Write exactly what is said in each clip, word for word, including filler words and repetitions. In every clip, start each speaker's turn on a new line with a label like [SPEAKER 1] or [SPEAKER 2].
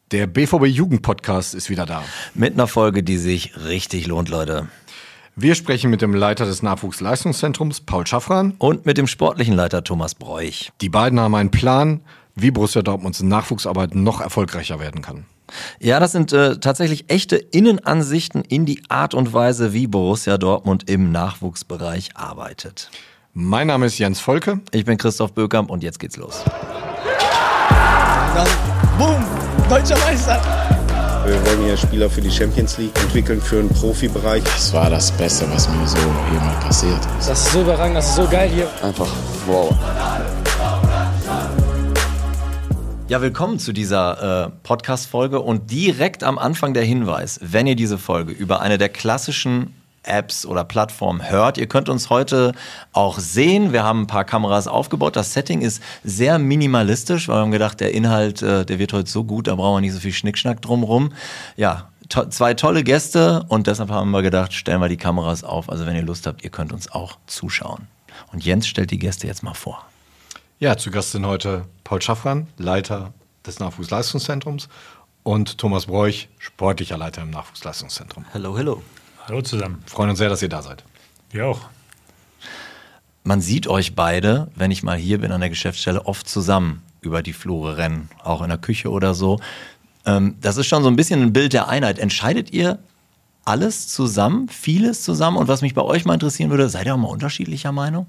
[SPEAKER 1] Der B V B-Jugend-Podcast ist wieder da.
[SPEAKER 2] Mit einer Folge, die sich richtig lohnt, Leute.
[SPEAKER 1] Wir sprechen mit dem Leiter des Nachwuchsleistungszentrums, Paul Schaffran.
[SPEAKER 2] Und mit dem sportlichen Leiter, Thomas Broich.
[SPEAKER 1] Die beiden haben einen Plan, wie Borussia Dortmunds Nachwuchsarbeit noch erfolgreicher werden kann.
[SPEAKER 2] Ja, das sind äh, tatsächlich echte Innenansichten in die Art und Weise, wie Borussia Dortmund im Nachwuchsbereich arbeitet.
[SPEAKER 1] Mein Name ist Jens Volke.
[SPEAKER 2] Ich bin Christoph Bökamp und jetzt geht's los.
[SPEAKER 3] Dann, boom, deutscher Meister.
[SPEAKER 4] Wir wollen hier Spieler für die Champions League entwickeln, für den Profibereich.
[SPEAKER 5] Das war das Beste, was mir so jemals passiert ist.
[SPEAKER 3] Das ist so überragend, das ist so geil hier.
[SPEAKER 5] Einfach wow.
[SPEAKER 2] Ja, willkommen zu dieser äh, Podcast-Folge und direkt am Anfang der Hinweis, wenn ihr diese Folge über eine der klassischen Apps oder Plattformen hört. Ihr könnt uns heute auch sehen. Wir haben ein paar Kameras aufgebaut. Das Setting ist sehr minimalistisch, weil wir haben gedacht, der Inhalt, äh, der wird heute so gut, da brauchen wir nicht so viel Schnickschnack drumherum. Ja, to- zwei tolle Gäste und deshalb haben wir gedacht, stellen wir die Kameras auf. Also wenn ihr Lust habt, ihr könnt uns auch zuschauen. Und Jens stellt die Gäste jetzt mal vor.
[SPEAKER 1] Ja, zu Gast sind heute Paul Schaffran, Leiter des Nachwuchsleistungszentrums, und Thomas Broich, sportlicher Leiter im Nachwuchsleistungszentrum.
[SPEAKER 2] Hello, hello.
[SPEAKER 6] Hallo zusammen.
[SPEAKER 1] Wir freuen uns sehr, dass ihr da seid.
[SPEAKER 6] Wir auch.
[SPEAKER 2] Man sieht euch beide, wenn ich mal hier bin an der Geschäftsstelle, oft zusammen über die Flure rennen, auch in der Küche oder so. Ähm, das ist schon so ein bisschen ein Bild der Einheit. Entscheidet ihr alles zusammen, vieles zusammen? Und was mich bei euch mal interessieren würde, seid ihr auch mal unterschiedlicher Meinung?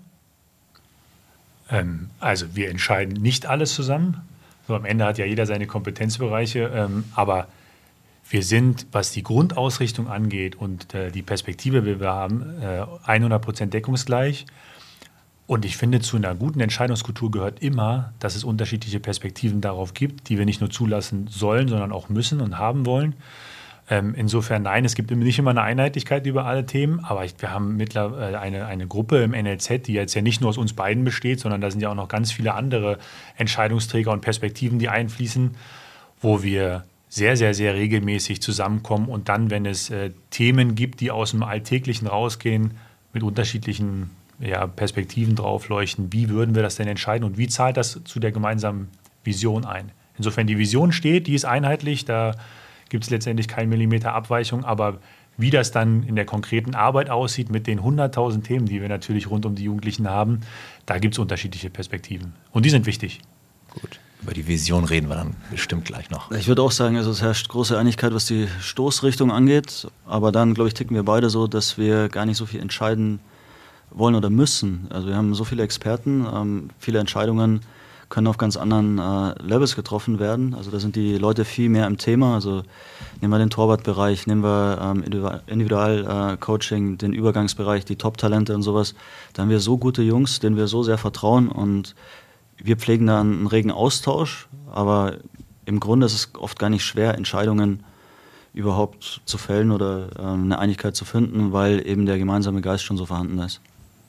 [SPEAKER 6] Ähm, also wir entscheiden nicht alles zusammen. So, am Ende hat ja jeder seine Kompetenzbereiche, ähm, aber wir sind, was die Grundausrichtung angeht und äh, die Perspektive, die wir haben, äh, hundert Prozent deckungsgleich. Und ich finde, zu einer guten Entscheidungskultur gehört immer, dass es unterschiedliche Perspektiven darauf gibt, die wir nicht nur zulassen sollen, sondern auch müssen und haben wollen. Ähm, insofern nein, es gibt nicht immer eine Einheitlichkeit über alle Themen, aber ich, wir haben mittlerweile eine, eine Gruppe im N L Z, die jetzt ja nicht nur aus uns beiden besteht, sondern da sind ja auch noch ganz viele andere Entscheidungsträger und Perspektiven, die einfließen, wo wir sehr, sehr, sehr regelmäßig zusammenkommen und dann, wenn es äh, Themen gibt, die aus dem Alltäglichen rausgehen, mit unterschiedlichen ja, Perspektiven draufleuchten, wie würden wir das denn entscheiden und wie zahlt das zu der gemeinsamen Vision ein? Insofern die Vision steht, die ist einheitlich, da gibt es letztendlich keinen Millimeter Abweichung, aber wie das dann in der konkreten Arbeit aussieht mit den hunderttausend Themen, die wir natürlich rund um die Jugendlichen haben, da gibt es unterschiedliche Perspektiven und die sind wichtig.
[SPEAKER 2] Gut. Über die Vision reden wir dann bestimmt gleich noch.
[SPEAKER 7] Ich würde auch sagen, also es herrscht große Einigkeit, was die Stoßrichtung angeht. Aber dann, glaube ich, ticken wir beide so, dass wir gar nicht so viel entscheiden wollen oder müssen. Also wir haben so viele Experten, ähm, viele Entscheidungen können auf ganz anderen äh, Levels getroffen werden. Also da sind die Leute viel mehr im Thema. Also nehmen wir den Torwartbereich, nehmen wir ähm, Individual-Coaching, äh, den Übergangsbereich, die Top-Talente und sowas. Da haben wir so gute Jungs, denen wir so sehr vertrauen und wir pflegen da einen regen Austausch, aber im Grunde ist es oft gar nicht schwer, Entscheidungen überhaupt zu fällen oder ähm, eine Einigkeit zu finden, weil eben der gemeinsame Geist schon so vorhanden ist.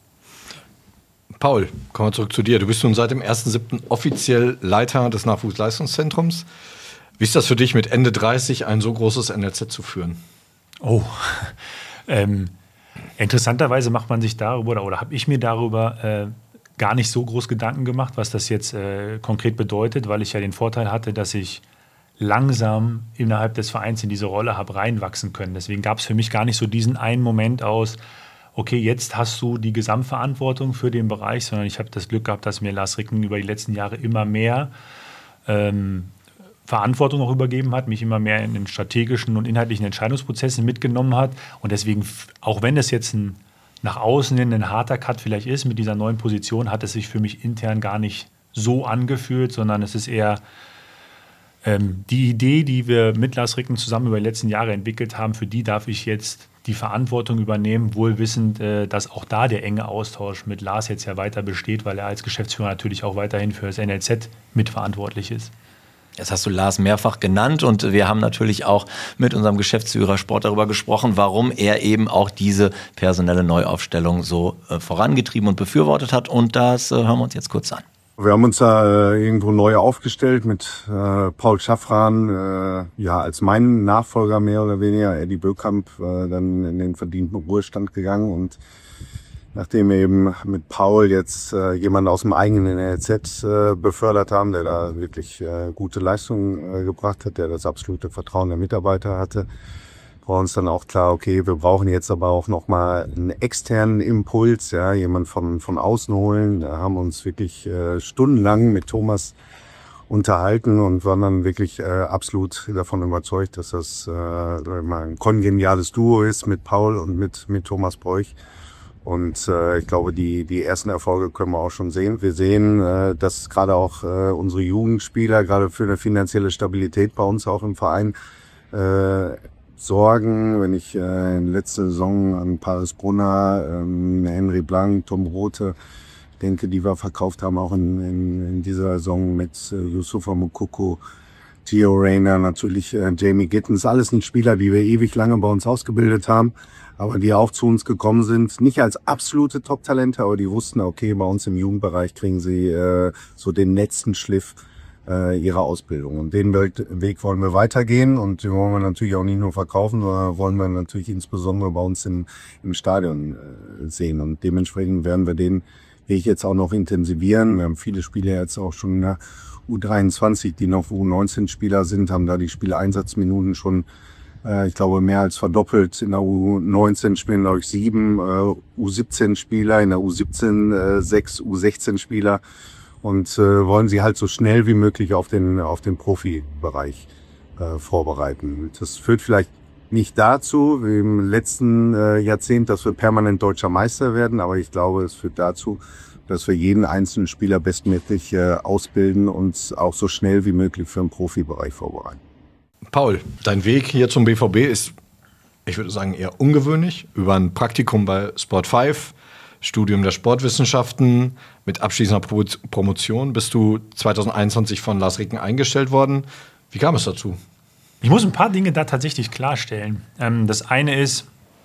[SPEAKER 1] Paul, kommen wir zurück zu dir. Du bist nun seit dem ersten siebten offiziell Leiter des Nachwuchsleistungszentrums. Wie ist das für dich, mit Ende dreißig ein so großes N L Z zu führen?
[SPEAKER 6] Oh, ähm, interessanterweise macht man sich darüber, oder, oder habe ich mir darüber äh, gar nicht so groß Gedanken gemacht, was das jetzt äh, konkret bedeutet, weil ich ja den Vorteil hatte, dass ich langsam innerhalb des Vereins in diese Rolle habe reinwachsen können. Deswegen gab es für mich gar nicht so diesen einen Moment aus, okay, jetzt hast du die Gesamtverantwortung für den Bereich, sondern ich habe das Glück gehabt, dass mir Lars Ricken über die letzten Jahre immer mehr ähm, Verantwortung auch übergeben hat, mich immer mehr in den strategischen und inhaltlichen Entscheidungsprozessen mitgenommen hat. Und deswegen, auch wenn das jetzt ein nach außen hin ein harter Cut vielleicht ist, mit dieser neuen Position hat es sich für mich intern gar nicht so angefühlt, sondern es ist eher ähm, die Idee, die wir mit Lars Ricken zusammen über die letzten Jahre entwickelt haben, für die darf ich jetzt die Verantwortung übernehmen, wohl wissend, äh, dass auch da der enge Austausch mit Lars jetzt ja weiter besteht, weil er als Geschäftsführer natürlich auch weiterhin für das N L Z mitverantwortlich ist.
[SPEAKER 2] Jetzt hast du Lars mehrfach genannt und wir haben natürlich auch mit unserem Geschäftsführer Sport darüber gesprochen, warum er eben auch diese personelle Neuaufstellung so äh, vorangetrieben und befürwortet hat. Und das äh, hören wir uns jetzt kurz an.
[SPEAKER 4] Wir haben uns da äh, irgendwo neu aufgestellt mit äh, Paul Schaffran, äh, ja als mein Nachfolger mehr oder weniger, Eddie Bökamp, äh, dann in den verdienten Ruhestand gegangen und nachdem wir eben mit Paul jetzt äh, jemanden aus dem eigenen N L Z äh, befördert haben, der da wirklich äh, gute Leistungen äh, gebracht hat, der das absolute Vertrauen der Mitarbeiter hatte, war uns dann auch klar, okay, wir brauchen jetzt aber auch nochmal einen externen Impuls, ja, jemand von von außen holen. Da haben wir uns wirklich äh, stundenlang mit Thomas unterhalten und waren dann wirklich äh, absolut davon überzeugt, dass das äh, mal ein kongeniales Duo ist mit Paul und mit mit Thomas Broich. Und äh, ich glaube, die die ersten Erfolge können wir auch schon sehen. Wir sehen, äh, dass gerade auch äh, unsere Jugendspieler gerade für eine finanzielle Stabilität bei uns auch im Verein äh, sorgen. Wenn ich äh, in letzter Saison an Paris Brunner, ähm, Henry Blank, Tom Rote denke, die wir verkauft haben, auch in, in, in dieser Saison mit äh, Yusufa Mukoko, Gio Reyna, natürlich äh, Jamie Gittens, alles nicht Spieler, die wir ewig lange bei uns ausgebildet haben, aber die auch zu uns gekommen sind, nicht als absolute Top-Talente, aber die wussten, okay, bei uns im Jugendbereich kriegen sie äh, so den letzten Schliff äh, ihrer Ausbildung. Und den Weg wollen wir weitergehen und den wollen wir natürlich auch nicht nur verkaufen, sondern wollen wir natürlich insbesondere bei uns im, im Stadion äh, sehen. Und dementsprechend werden wir den Weg jetzt auch noch intensivieren. Wir haben viele Spieler jetzt auch schon in der U dreiundzwanzig, die noch U neunzehn-Spieler sind, haben da die Spieleinsatzminuten schon, äh, ich glaube, mehr als verdoppelt. In der U neunzehn spielen, glaube ich, sieben, äh, U siebzehn-Spieler, in der U siebzehn äh, sechs, U sechzehn-Spieler und äh, wollen sie halt so schnell wie möglich auf den auf den Profibereich äh, vorbereiten. Das führt vielleicht nicht dazu, wie im letzten äh, Jahrzehnt, dass wir permanent deutscher Meister werden, aber ich glaube, es führt dazu, dass wir jeden einzelnen Spieler bestmöglich äh, ausbilden und auch so schnell wie möglich für den Profibereich vorbereiten.
[SPEAKER 1] Paul, dein Weg hier zum B V B ist, ich würde sagen, eher ungewöhnlich. Über ein Praktikum bei Sport fünf, Studium der Sportwissenschaften mit abschließender Pro- Promotion bist du zwanzig einundzwanzig von Lars Ricken eingestellt worden. Wie kam es dazu?
[SPEAKER 6] Ich muss ein paar Dinge da tatsächlich klarstellen. Ähm, das eine ist,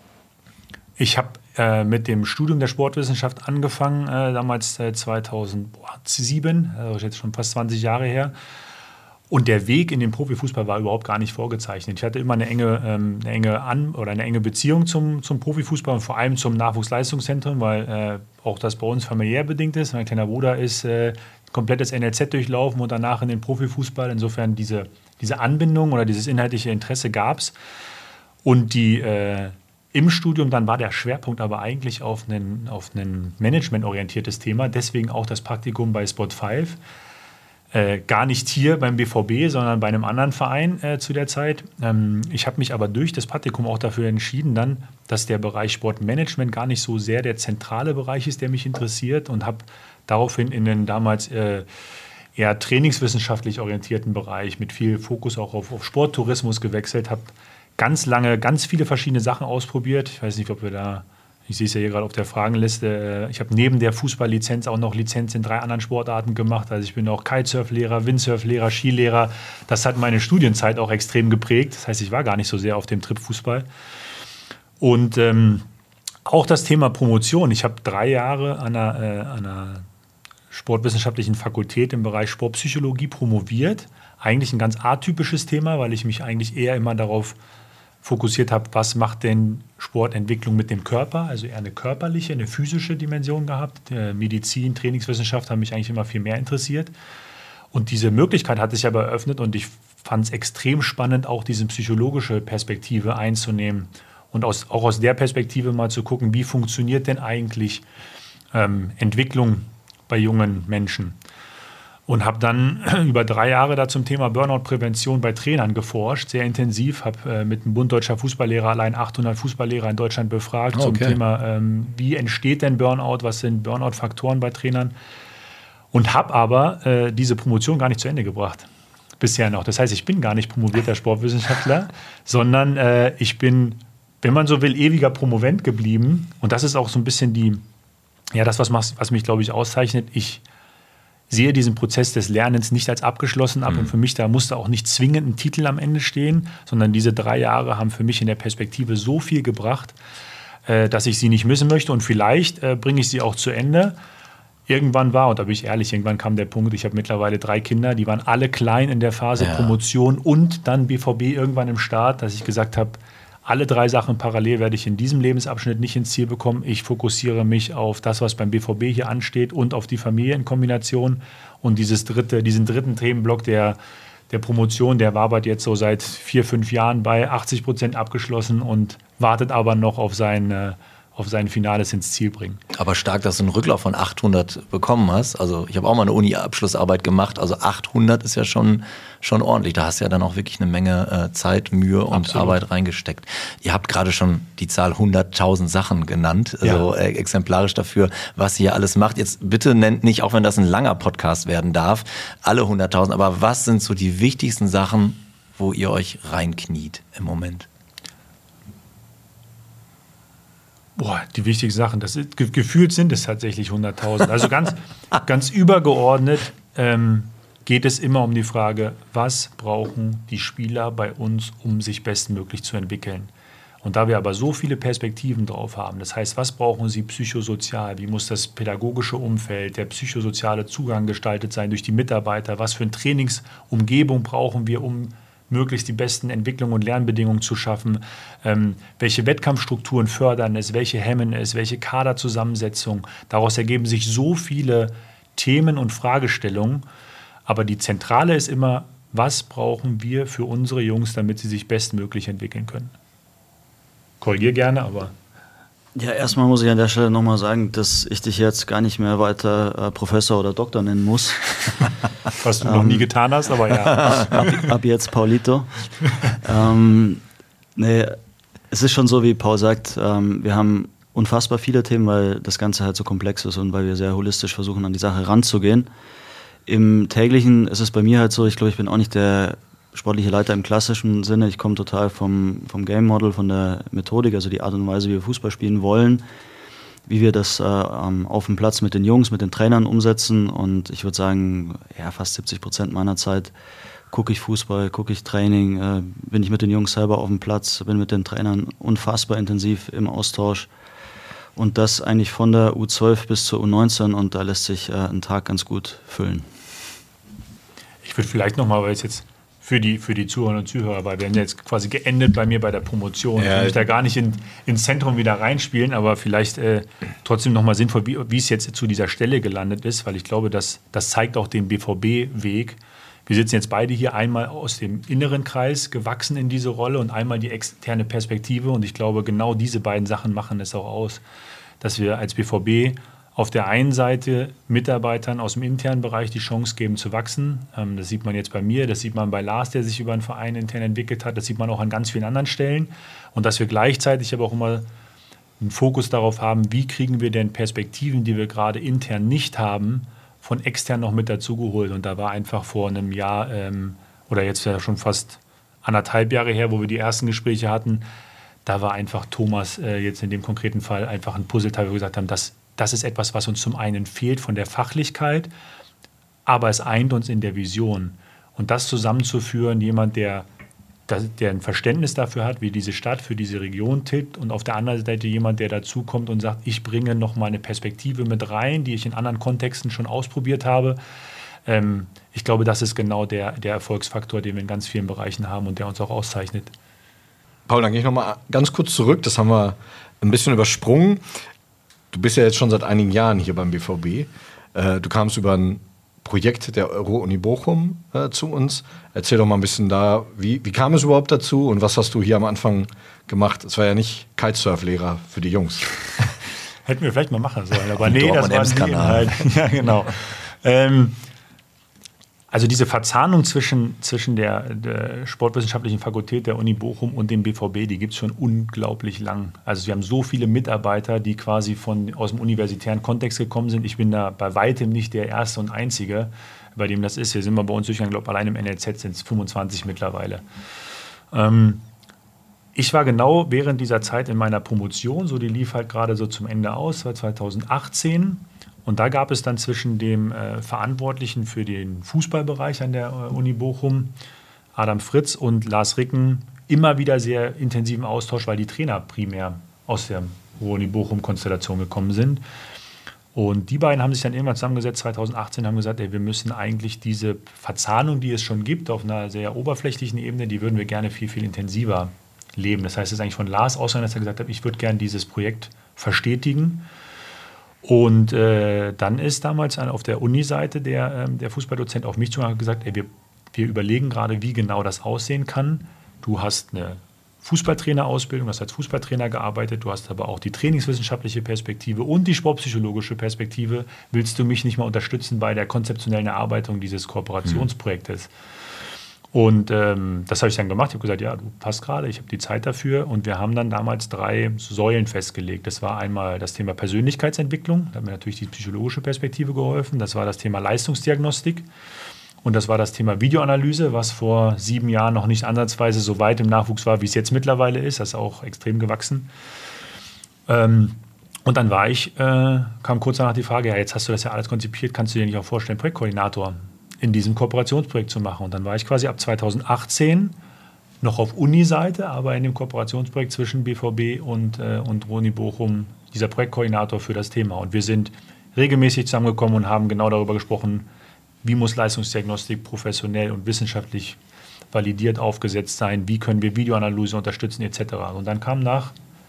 [SPEAKER 6] ich habe äh, mit dem Studium der Sportwissenschaft angefangen, äh, damals äh, zweitausendsieben, also jetzt schon fast zwanzig Jahre her. Und der Weg in den Profifußball war überhaupt gar nicht vorgezeichnet. Ich hatte immer eine enge, ähm, eine enge, An- oder eine enge Beziehung zum, zum Profifußball und vor allem zum Nachwuchsleistungszentrum, weil äh, auch das bei uns familiär bedingt ist. Mein kleiner Bruder ist äh, komplettes N L Z durchlaufen und danach in den Profifußball. Insofern diese, diese Anbindung oder dieses inhaltliche Interesse gab es. Und die, äh, im Studium dann war der Schwerpunkt aber eigentlich auf ein auf ein managementorientiertes Thema. Deswegen auch das Praktikum bei Sport fünf. Äh, gar nicht hier beim B V B, sondern bei einem anderen Verein äh, zu der Zeit. Ähm, ich habe mich aber durch das Praktikum auch dafür entschieden, dann, dass der Bereich Sportmanagement gar nicht so sehr der zentrale Bereich ist, der mich interessiert, und habe daraufhin in den damals äh, eher trainingswissenschaftlich orientierten Bereich mit viel Fokus auch auf, auf Sporttourismus gewechselt, habe ganz lange ganz viele verschiedene Sachen ausprobiert. Ich weiß nicht, ob wir da, ich sehe es ja hier gerade auf der Fragenliste, ich habe neben der Fußballlizenz auch noch Lizenz in drei anderen Sportarten gemacht. Also ich bin auch Kitesurflehrer, Windsurflehrer, Skilehrer. Das hat meine Studienzeit auch extrem geprägt. Das heißt, ich war gar nicht so sehr auf dem Trip Fußball. Und ähm, auch das Thema Promotion. Ich habe drei Jahre an einer, äh, an einer sportwissenschaftlichen Fakultät im Bereich Sportpsychologie promoviert. Eigentlich ein ganz atypisches Thema, weil ich mich eigentlich eher immer darauf fokussiert habe, was macht denn Sportentwicklung mit dem Körper, also eher eine körperliche, eine physische Dimension gehabt. Medizin, Trainingswissenschaft haben mich eigentlich immer viel mehr interessiert. Und diese Möglichkeit hat sich aber eröffnet und ich fand es extrem spannend, auch diese psychologische Perspektive einzunehmen und aus, auch aus der Perspektive mal zu gucken, wie funktioniert denn eigentlich ähm, Entwicklung bei jungen Menschen. Und habe dann über drei Jahre da zum Thema Burnout-Prävention bei Trainern geforscht, sehr intensiv. Habe äh, mit dem Bund Deutscher Fußballlehrer allein achthundert Fußballlehrer in Deutschland befragt, okay, zum Thema, ähm, wie entsteht denn Burnout, was sind Burnout-Faktoren bei Trainern. Und habe aber äh, diese Promotion gar nicht zu Ende gebracht, bisher noch. Das heißt, ich bin gar nicht promovierter Sportwissenschaftler, sondern äh, ich bin, wenn man so will, ewiger Promovent geblieben. Und das ist auch so ein bisschen die, ja, das, was, was mich, glaube ich, auszeichnet. Ich sehe diesen Prozess des Lernens nicht als abgeschlossen ab. Mhm. Und für mich, da musste auch nicht zwingend ein Titel am Ende stehen, sondern diese drei Jahre haben für mich in der Perspektive so viel gebracht, äh, dass ich sie nicht missen möchte. Und vielleicht äh, bringe ich sie auch zu Ende. Irgendwann war, und da bin ich ehrlich, irgendwann kam der Punkt, ich habe mittlerweile drei Kinder, die waren alle klein in der Phase, ja, Promotion und dann B V B irgendwann im Start, dass ich gesagt habe, alle drei Sachen parallel werde ich in diesem Lebensabschnitt nicht ins Ziel bekommen. Ich fokussiere mich auf das, was beim B V B hier ansteht und auf die Familie in Kombination. Und dieses dritte, diesen dritten Themenblock der, der Promotion, der wabert jetzt so seit vier, fünf Jahren bei achtzig Prozent abgeschlossen und wartet aber noch auf sein, äh, auf sein Finales ins Ziel bringen.
[SPEAKER 2] Aber stark, dass du einen Rücklauf von achthundert bekommen hast. Also ich habe auch mal eine Uni-Abschlussarbeit gemacht. Also achthundert ist ja schon, schon ordentlich. Da hast du ja dann auch wirklich eine Menge äh, Zeit, Mühe und
[SPEAKER 6] Absolut.
[SPEAKER 2] Arbeit reingesteckt. Ihr habt gerade schon die Zahl hunderttausend Sachen genannt. Also
[SPEAKER 6] Ja.
[SPEAKER 2] äh, exemplarisch dafür, was ihr alles macht. Jetzt bitte nennt nicht, auch wenn das ein langer Podcast werden darf, alle hunderttausend. Aber was sind so die wichtigsten Sachen, wo ihr euch reinkniet im Moment?
[SPEAKER 6] Boah, die wichtigsten Sachen, das ist, ge gefühlt sind es tatsächlich hunderttausend. Also ganz, ganz übergeordnet ähm, geht es immer um die Frage, was brauchen die Spieler bei uns, um sich bestmöglich zu entwickeln. Und da wir aber so viele Perspektiven drauf haben, das heißt, was brauchen sie psychosozial, wie muss das pädagogische Umfeld, der psychosoziale Zugang gestaltet sein durch die Mitarbeiter, was für eine Trainingsumgebung brauchen wir, um möglichst die besten Entwicklungen und Lernbedingungen zu schaffen, ähm, welche Wettkampfstrukturen fördern es, welche hemmen es, welche Kaderzusammensetzung. Daraus ergeben sich so viele Themen und Fragestellungen, aber die Zentrale ist immer, was brauchen wir für unsere Jungs, damit sie sich bestmöglich entwickeln können. Korrigiere gerne, aber...
[SPEAKER 7] Ja, erstmal muss ich an der Stelle nochmal sagen, dass ich dich jetzt gar nicht mehr weiter äh, Professor oder Doktor nennen muss.
[SPEAKER 6] Was du noch nie getan hast, aber ja.
[SPEAKER 7] Ab, ab jetzt Paulito. ähm, nee, es ist schon so, wie Paul sagt, ähm, wir haben unfassbar viele Themen, weil das Ganze halt so komplex ist und weil wir sehr holistisch versuchen, an die Sache ranzugehen. Im Täglichen ist es bei mir halt so, ich glaube, ich bin auch nicht der sportliche Leiter im klassischen Sinne. Ich komme total vom, vom Game Model, von der Methodik, also die Art und Weise, wie wir Fußball spielen wollen, wie wir das äh, auf dem Platz mit den Jungs, mit den Trainern umsetzen. Und ich würde sagen, ja, fast siebzig Prozent meiner Zeit gucke ich Fußball, gucke ich Training, äh, bin ich mit den Jungs selber auf dem Platz, bin mit den Trainern unfassbar intensiv im Austausch. Und das eigentlich von der U zwölf bis zur U neunzehn und da lässt sich äh, ein Tag ganz gut füllen.
[SPEAKER 6] Ich würde vielleicht nochmal, weil es jetzt für die, für die Zuhörerinnen und Zuhörer, weil wir haben jetzt quasi geendet bei mir bei der Promotion.
[SPEAKER 1] Ja.
[SPEAKER 6] Ich möchte da gar nicht in, ins Zentrum wieder reinspielen, aber vielleicht äh, trotzdem nochmal sinnvoll, wie, wie es jetzt zu dieser Stelle gelandet ist, weil ich glaube, das, das zeigt auch den B V B-Weg. Wir sitzen jetzt beide hier einmal aus dem inneren Kreis gewachsen in diese Rolle und einmal die externe Perspektive. Und ich glaube, genau diese beiden Sachen machen es auch aus, dass wir als B V B auf der einen Seite Mitarbeitern aus dem internen Bereich die Chance geben zu wachsen. Ähm, das sieht man jetzt bei mir, das sieht man bei Lars, der sich über einen Verein intern entwickelt hat. Das sieht man auch an ganz vielen anderen Stellen. Und dass wir gleichzeitig aber auch immer einen Fokus darauf haben, wie kriegen wir denn Perspektiven, die wir gerade intern nicht haben, von extern noch mit dazugeholt. Und da war einfach vor einem Jahr ähm, oder jetzt ja schon fast anderthalb Jahre her, wo wir die ersten Gespräche hatten, da war einfach Thomas äh, jetzt in dem konkreten Fall einfach ein Puzzleteil, wo wir gesagt haben, das Das ist etwas, was uns zum einen fehlt von der Fachlichkeit, aber es eint uns in der Vision. Und das zusammenzuführen, jemand, der, der ein Verständnis dafür hat, wie diese Stadt für diese Region tickt und auf der anderen Seite jemand, der dazukommt und sagt, ich bringe noch mal eine Perspektive mit rein, die ich in anderen Kontexten schon ausprobiert habe. Ähm, ich glaube, das ist genau der, der Erfolgsfaktor, den wir in ganz vielen Bereichen haben und der uns auch auszeichnet.
[SPEAKER 1] Paul, dann gehe ich noch mal ganz kurz zurück. Das haben wir ein bisschen übersprungen. Du bist ja jetzt schon seit einigen Jahren hier beim B V B. Äh, du kamst über ein Projekt der Euro-Uni Bochum äh, zu uns. Erzähl doch mal ein bisschen da, wie, wie kam es überhaupt dazu und was hast du hier am Anfang gemacht? Es war ja nicht Kitesurf-Lehrer für die Jungs.
[SPEAKER 6] Hätten wir vielleicht mal machen sollen, aber nee, das war
[SPEAKER 2] Dortmund
[SPEAKER 6] nie Inhalt. Ja, genau. ähm, Also diese Verzahnung zwischen, zwischen der, der Sportwissenschaftlichen Fakultät der Uni Bochum und dem B V B, die gibt es schon unglaublich lang. Also wir haben so viele Mitarbeiter, die quasi von, aus dem universitären Kontext gekommen sind. Ich bin da bei weitem nicht der Erste und Einzige, bei dem das ist. Hier sind wir bei uns durchgegangen, ich glaube, allein im N L Z sind es fünfundzwanzig mittlerweile. Ähm, ich war genau während dieser Zeit in meiner Promotion, so die lief halt gerade so zum Ende aus, war zweitausendachtzehn. Und da gab es dann zwischen dem äh, Verantwortlichen für den Fußballbereich an der äh, Uni Bochum, Adam Fritz, und Lars Ricken immer wieder sehr intensiven Austausch, weil die Trainer primär aus der Uni Bochum-Konstellation gekommen sind. Und die beiden haben sich dann irgendwann zusammengesetzt, zweitausendachtzehn, und haben gesagt, ey, wir müssen eigentlich diese Verzahnung, die es schon gibt, auf einer sehr oberflächlichen Ebene, die würden wir gerne viel, viel intensiver leben. Das heißt, es ist eigentlich von Lars ausgegangen, dass er gesagt hat, ich würde gerne dieses Projekt verstetigen. Und äh, dann ist damals auf der Uni-Seite der, ähm, der Fußballdozent auf mich zugegangen und gesagt, ey, wir, wir überlegen gerade, wie genau das aussehen kann. Du hast eine Fußballtrainerausbildung, hast als Fußballtrainer gearbeitet, du hast aber auch die trainingswissenschaftliche Perspektive und die sportpsychologische Perspektive. Willst du mich nicht mal unterstützen bei der konzeptionellen Erarbeitung dieses Kooperationsprojektes? Mhm. Und ähm, das habe ich dann gemacht. Ich habe gesagt, ja, du passt gerade, ich habe die Zeit dafür. Und wir haben dann damals drei Säulen festgelegt. Das war einmal das Thema Persönlichkeitsentwicklung, da hat mir natürlich die psychologische Perspektive geholfen. Das war das Thema Leistungsdiagnostik. Und das war das Thema Videoanalyse, was vor sieben Jahren noch nicht ansatzweise so weit im Nachwuchs war, wie es jetzt mittlerweile ist. Das ist auch extrem gewachsen. Ähm, und dann war ich, äh, kam kurz danach die Frage, ja, jetzt hast du das ja alles konzipiert, kannst du dir nicht auch vorstellen, Projektkoordinator in diesem Kooperationsprojekt zu machen? Und dann war ich quasi ab zweitausendachtzehn noch auf Uni-Seite, aber in dem Kooperationsprojekt zwischen B V B und, äh, und Roni Bochum dieser Projektkoordinator für das Thema. Und wir sind regelmäßig zusammengekommen und haben genau darüber gesprochen, wie muss Leistungsdiagnostik professionell und wissenschaftlich validiert aufgesetzt sein, wie können wir Videoanalyse unterstützen et cetera. Und dann kam nach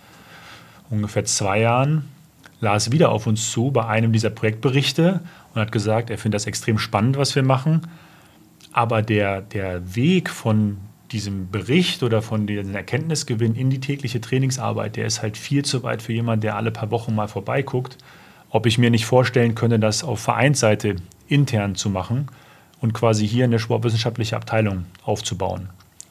[SPEAKER 6] ungefähr zwei Jahren Lars wieder auf uns zu bei einem dieser Projektberichte und hat gesagt, er findet das extrem spannend, was wir machen, aber der, der Weg von diesem Bericht oder von diesem Erkenntnisgewinn in die tägliche Trainingsarbeit, der ist halt viel zu weit für jemanden, der alle paar Wochen mal vorbeiguckt, ob ich mir nicht vorstellen könnte, das auf Vereinsseite intern zu machen und quasi hier eine sportwissenschaftliche Abteilung aufzubauen.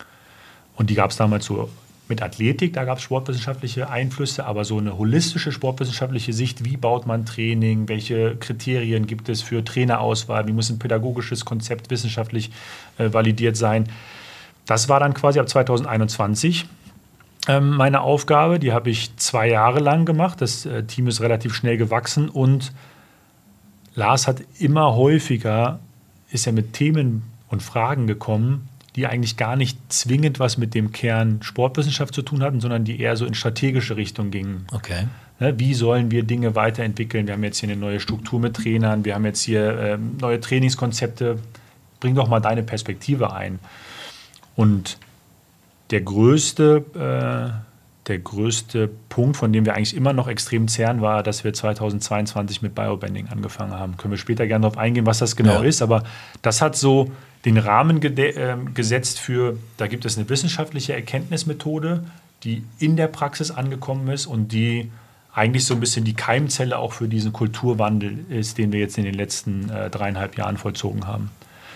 [SPEAKER 6] Und die gab es damals so mit Athletik, da gab es sportwissenschaftliche Einflüsse, aber so eine holistische sportwissenschaftliche Sicht, wie baut man Training, welche Kriterien gibt es für Trainerauswahl, wie muss ein pädagogisches Konzept wissenschaftlich äh, validiert sein. Das war dann quasi ab zweitausendeinundzwanzig ähm, meine Aufgabe, die habe ich zwei Jahre lang gemacht, das äh, Team ist relativ schnell gewachsen und Lars hat immer häufiger, ist er mit Themen und Fragen gekommen, die eigentlich gar nicht zwingend was mit dem Kern Sportwissenschaft zu tun hatten, sondern die eher so in strategische Richtung gingen.
[SPEAKER 2] Okay.
[SPEAKER 6] Ne, wie sollen wir Dinge weiterentwickeln? Wir haben jetzt hier eine neue Struktur mit Trainern, wir haben jetzt hier ähm, neue Trainingskonzepte. Bring doch mal deine Perspektive ein. Und der größte, äh, der größte Punkt, von dem wir eigentlich immer noch extrem zehren, war, dass wir zweitausendzweiundzwanzig mit Biobanding angefangen haben. Können wir später gerne darauf eingehen, was das genau ja. ist, aber das hat so den Rahmen gede- äh, gesetzt für, da gibt es eine wissenschaftliche Erkenntnismethode, die in der Praxis angekommen ist und die eigentlich so ein bisschen die Keimzelle auch für diesen Kulturwandel ist, den wir jetzt in den letzten äh, dreieinhalb Jahren vollzogen haben.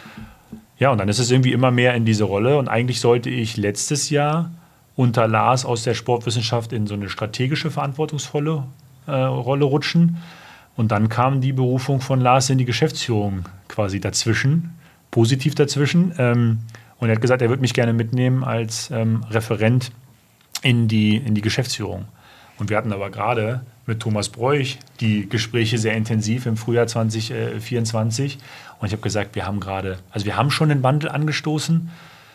[SPEAKER 6] Ja, und dann ist es irgendwie immer mehr in diese Rolle und eigentlich sollte ich letztes Jahr unter Lars aus der Sportwissenschaft in so eine strategische, verantwortungsvolle äh, Rolle rutschen. Und dann kam die Berufung von Lars in die Geschäftsführung quasi dazwischen, positiv dazwischen. Ähm, und er hat gesagt, er würde mich gerne mitnehmen als ähm, Referent in die, in die Geschäftsführung. Und wir hatten aber gerade mit Thomas Bräuch die Gespräche sehr intensiv im Frühjahr zwanzig vierundzwanzig. Und ich habe gesagt, wir haben gerade, also wir haben schon einen Wandel angestoßen.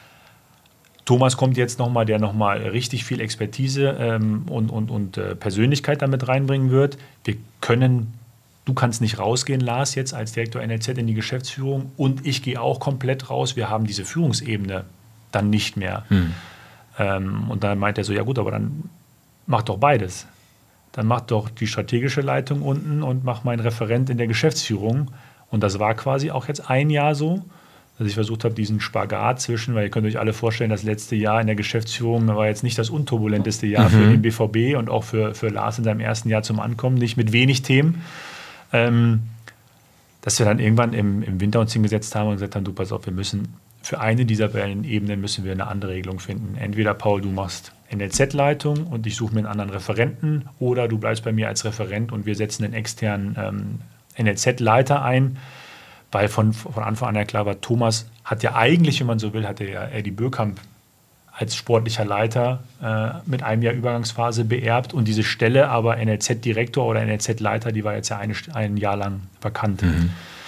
[SPEAKER 6] Thomas kommt jetzt nochmal, der nochmal richtig viel Expertise ähm, und, und, und äh, Persönlichkeit damit reinbringen wird. Wir können, du kannst nicht rausgehen, Lars, jetzt als Direktor N L Z in die Geschäftsführung und ich gehe auch komplett raus. Wir haben diese Führungsebene dann nicht mehr. Hm. Ähm, und dann meint er so, ja gut, aber dann mach doch beides. Dann mach doch die strategische Leitung unten und mach meinen Referent in der Geschäftsführung. Und das war quasi auch jetzt ein Jahr so, dass ich versucht habe, diesen Spagat zwischen, weil ihr könnt euch alle vorstellen, das letzte Jahr in der Geschäftsführung war jetzt nicht das unturbulenteste Jahr mhm. für den B V B und auch für, für Lars in seinem ersten Jahr zum Ankommen, nicht mit wenig Themen. Ähm, dass wir dann irgendwann im, im Winter uns hingesetzt haben und gesagt haben, du pass auf, wir müssen für eine dieser beiden Ebenen müssen wir eine andere Regelung finden. Entweder, Paul, du machst N L Z-Leitung und ich suche mir einen anderen Referenten oder du bleibst bei mir als Referent und wir setzen einen externen ähm, N L Z-Leiter ein, weil von, von Anfang an ja klar war, Thomas hat ja eigentlich, wenn man so will, hatte ja Eddie Böckamp als sportlicher Leiter äh, mit einem Jahr Übergangsphase beerbt und diese Stelle aber N L Z-Direktor oder N L Z-Leiter, die war jetzt ja eine, ein Jahr lang vakant. Mhm.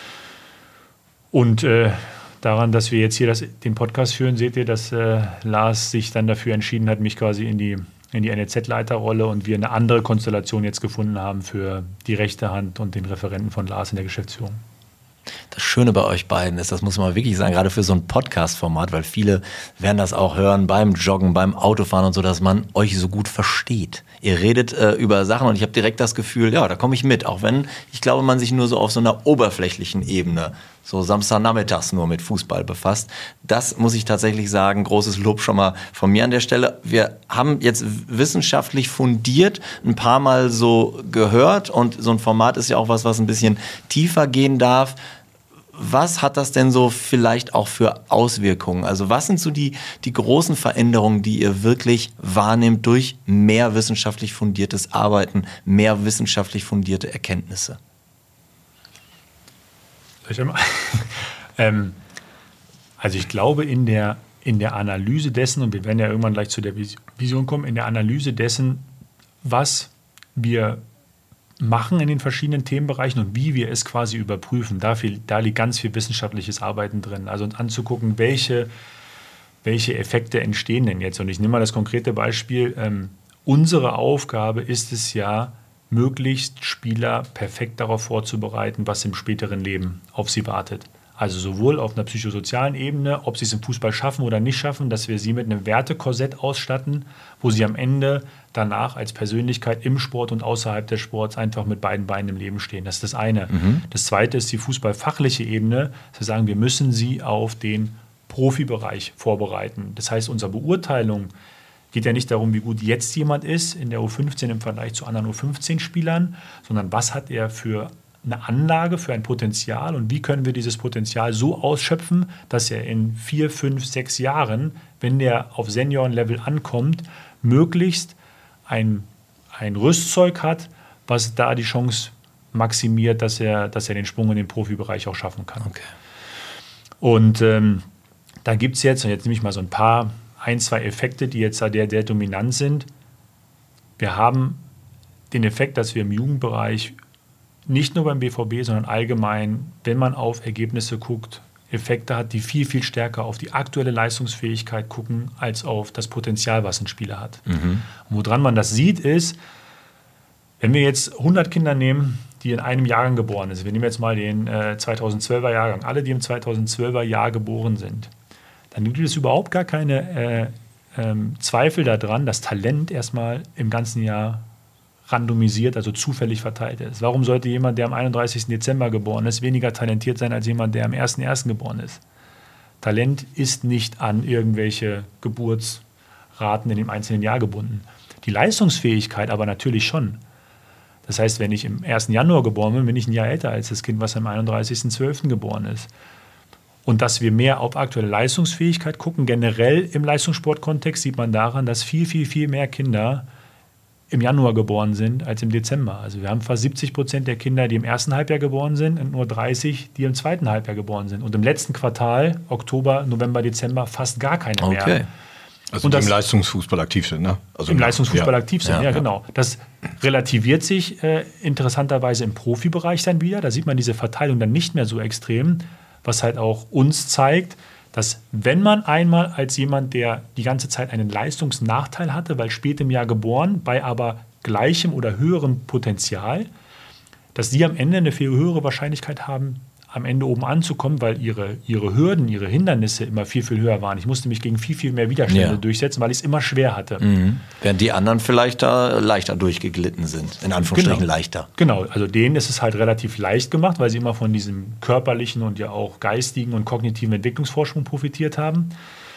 [SPEAKER 6] Und äh, daran, dass wir jetzt hier das, den Podcast führen, seht ihr, dass äh, Lars sich dann dafür entschieden hat, mich quasi in die, in die N L Z-Leiterrolle und wir eine andere Konstellation jetzt gefunden haben für die rechte Hand und den Referenten von Lars in der Geschäftsführung.
[SPEAKER 2] Das Schöne bei euch beiden ist, das muss man wirklich sagen, gerade für so ein Podcast-Format, weil viele werden das auch hören beim Joggen, beim Autofahren und so, dass man euch so gut versteht. Ihr redet äh, über Sachen und ich habe direkt das Gefühl, ja, da komme ich mit, auch wenn ich glaube, man sich nur so auf so einer oberflächlichen Ebene, so Samstagnachmittags nur mit Fußball befasst. Das muss ich tatsächlich sagen, großes Lob schon mal von mir an der Stelle. Wir haben jetzt wissenschaftlich fundiert ein paar Mal so gehört und so ein Format ist ja auch was, was ein bisschen tiefer gehen darf. Was hat das denn so vielleicht auch für Auswirkungen? Also was sind so die, die großen Veränderungen, die ihr wirklich wahrnehmt durch mehr wissenschaftlich fundiertes Arbeiten, mehr wissenschaftlich fundierte Erkenntnisse?
[SPEAKER 6] ähm, also ich glaube, in der, in der Analyse dessen, und wir werden ja irgendwann gleich zu der Vision kommen, in der Analyse dessen, was wir machen in den verschiedenen Themenbereichen und wie wir es quasi überprüfen. Da, viel, da liegt ganz viel wissenschaftliches Arbeiten drin. Also uns anzugucken, welche, welche Effekte entstehen denn jetzt. Und ich nehme mal das konkrete Beispiel. Ähm, unsere Aufgabe ist es ja, möglichst Spieler perfekt darauf vorzubereiten, was im späteren Leben auf sie wartet. Also sowohl auf einer psychosozialen Ebene, ob sie es im Fußball schaffen oder nicht schaffen, dass wir sie mit einem Wertekorsett ausstatten, wo sie am Ende danach als Persönlichkeit im Sport und außerhalb des Sports einfach mit beiden Beinen im Leben stehen. Das ist das eine. Mhm. Das zweite ist die fußballfachliche Ebene. Dass wir sagen, wir müssen sie auf den Profibereich vorbereiten. Das heißt, unsere Beurteilung geht ja nicht darum, wie gut jetzt jemand ist in der U fünfzehn im Vergleich zu anderen U fünfzehn-Spielern, sondern was hat er für eine Anlage, für ein Potenzial und wie können wir dieses Potenzial so ausschöpfen, dass er in vier, fünf, sechs Jahren, wenn der auf Seniorenlevel ankommt, möglichst ein, ein Rüstzeug hat, was da die Chance maximiert, dass er, dass er den Sprung in den Profibereich auch schaffen kann.
[SPEAKER 2] Okay.
[SPEAKER 6] Und ähm, da gibt es jetzt, und jetzt nehme ich mal so ein paar, ein, zwei Effekte, die jetzt da sehr, sehr dominant sind. Wir haben den Effekt, dass wir im Jugendbereich nicht nur beim B V B, sondern allgemein, wenn man auf Ergebnisse guckt, Effekte hat, die viel, viel stärker auf die aktuelle Leistungsfähigkeit gucken, als auf das Potenzial, was ein Spieler hat. Mhm. Und woran man das sieht, ist, wenn wir jetzt hundert Kinder nehmen, die in einem Jahrgang geboren sind, wir nehmen jetzt mal den äh, zweitausendzwölfer Jahrgang, alle, die im zweitausendzwölfer Jahr geboren sind, dann gibt es überhaupt gar keine äh, äh, Zweifel daran, dass Talent erstmal im ganzen Jahr randomisiert, also zufällig verteilt ist. Warum sollte jemand, der am einunddreißigsten Dezember geboren ist, weniger talentiert sein als jemand, der am ersten ersten geboren ist? Talent ist nicht an irgendwelche Geburtsraten in dem einzelnen Jahr gebunden. Die Leistungsfähigkeit aber natürlich schon. Das heißt, wenn ich im ersten Januar geboren bin, bin ich ein Jahr älter als das Kind, was am einunddreißigsten zwölften geboren ist. Und dass wir mehr auf aktuelle Leistungsfähigkeit gucken, generell im Leistungssportkontext, sieht man daran, dass viel, viel, viel mehr Kinder im Januar geboren sind als im Dezember. Also wir haben fast siebzig Prozent der Kinder, die im ersten Halbjahr geboren sind und nur dreißig, die im zweiten Halbjahr geboren sind. Und im letzten Quartal, Oktober, November, Dezember, fast gar keine mehr.
[SPEAKER 2] Okay.
[SPEAKER 1] Also
[SPEAKER 6] und
[SPEAKER 1] die
[SPEAKER 6] das,
[SPEAKER 1] im Leistungsfußball aktiv sind, ne? Also
[SPEAKER 6] im Leistungsfußball
[SPEAKER 1] ja.
[SPEAKER 6] aktiv sind, ja,
[SPEAKER 2] ja,
[SPEAKER 6] ja,
[SPEAKER 2] ja
[SPEAKER 6] genau. Das relativiert sich äh, interessanterweise im Profibereich dann wieder. Da sieht man diese Verteilung dann nicht mehr so extrem, was halt auch uns zeigt, dass wenn man einmal als jemand, der die ganze Zeit einen Leistungsnachteil hatte, weil spät im Jahr geboren, bei aber gleichem oder höherem Potenzial, dass die am Ende eine viel höhere Wahrscheinlichkeit haben, am Ende oben anzukommen, weil ihre, ihre Hürden, ihre Hindernisse immer viel, viel höher waren. Ich musste mich gegen viel, viel mehr Widerstände
[SPEAKER 2] ja.
[SPEAKER 6] durchsetzen, weil ich es immer schwer hatte.
[SPEAKER 2] Mhm. Während die anderen vielleicht da leichter durchgeglitten sind. In Anführungsstrichen
[SPEAKER 6] genau.
[SPEAKER 2] leichter.
[SPEAKER 6] Genau, also denen ist es halt relativ leicht gemacht, weil sie immer von diesem körperlichen und ja auch geistigen und kognitiven Entwicklungsvorsprung profitiert haben.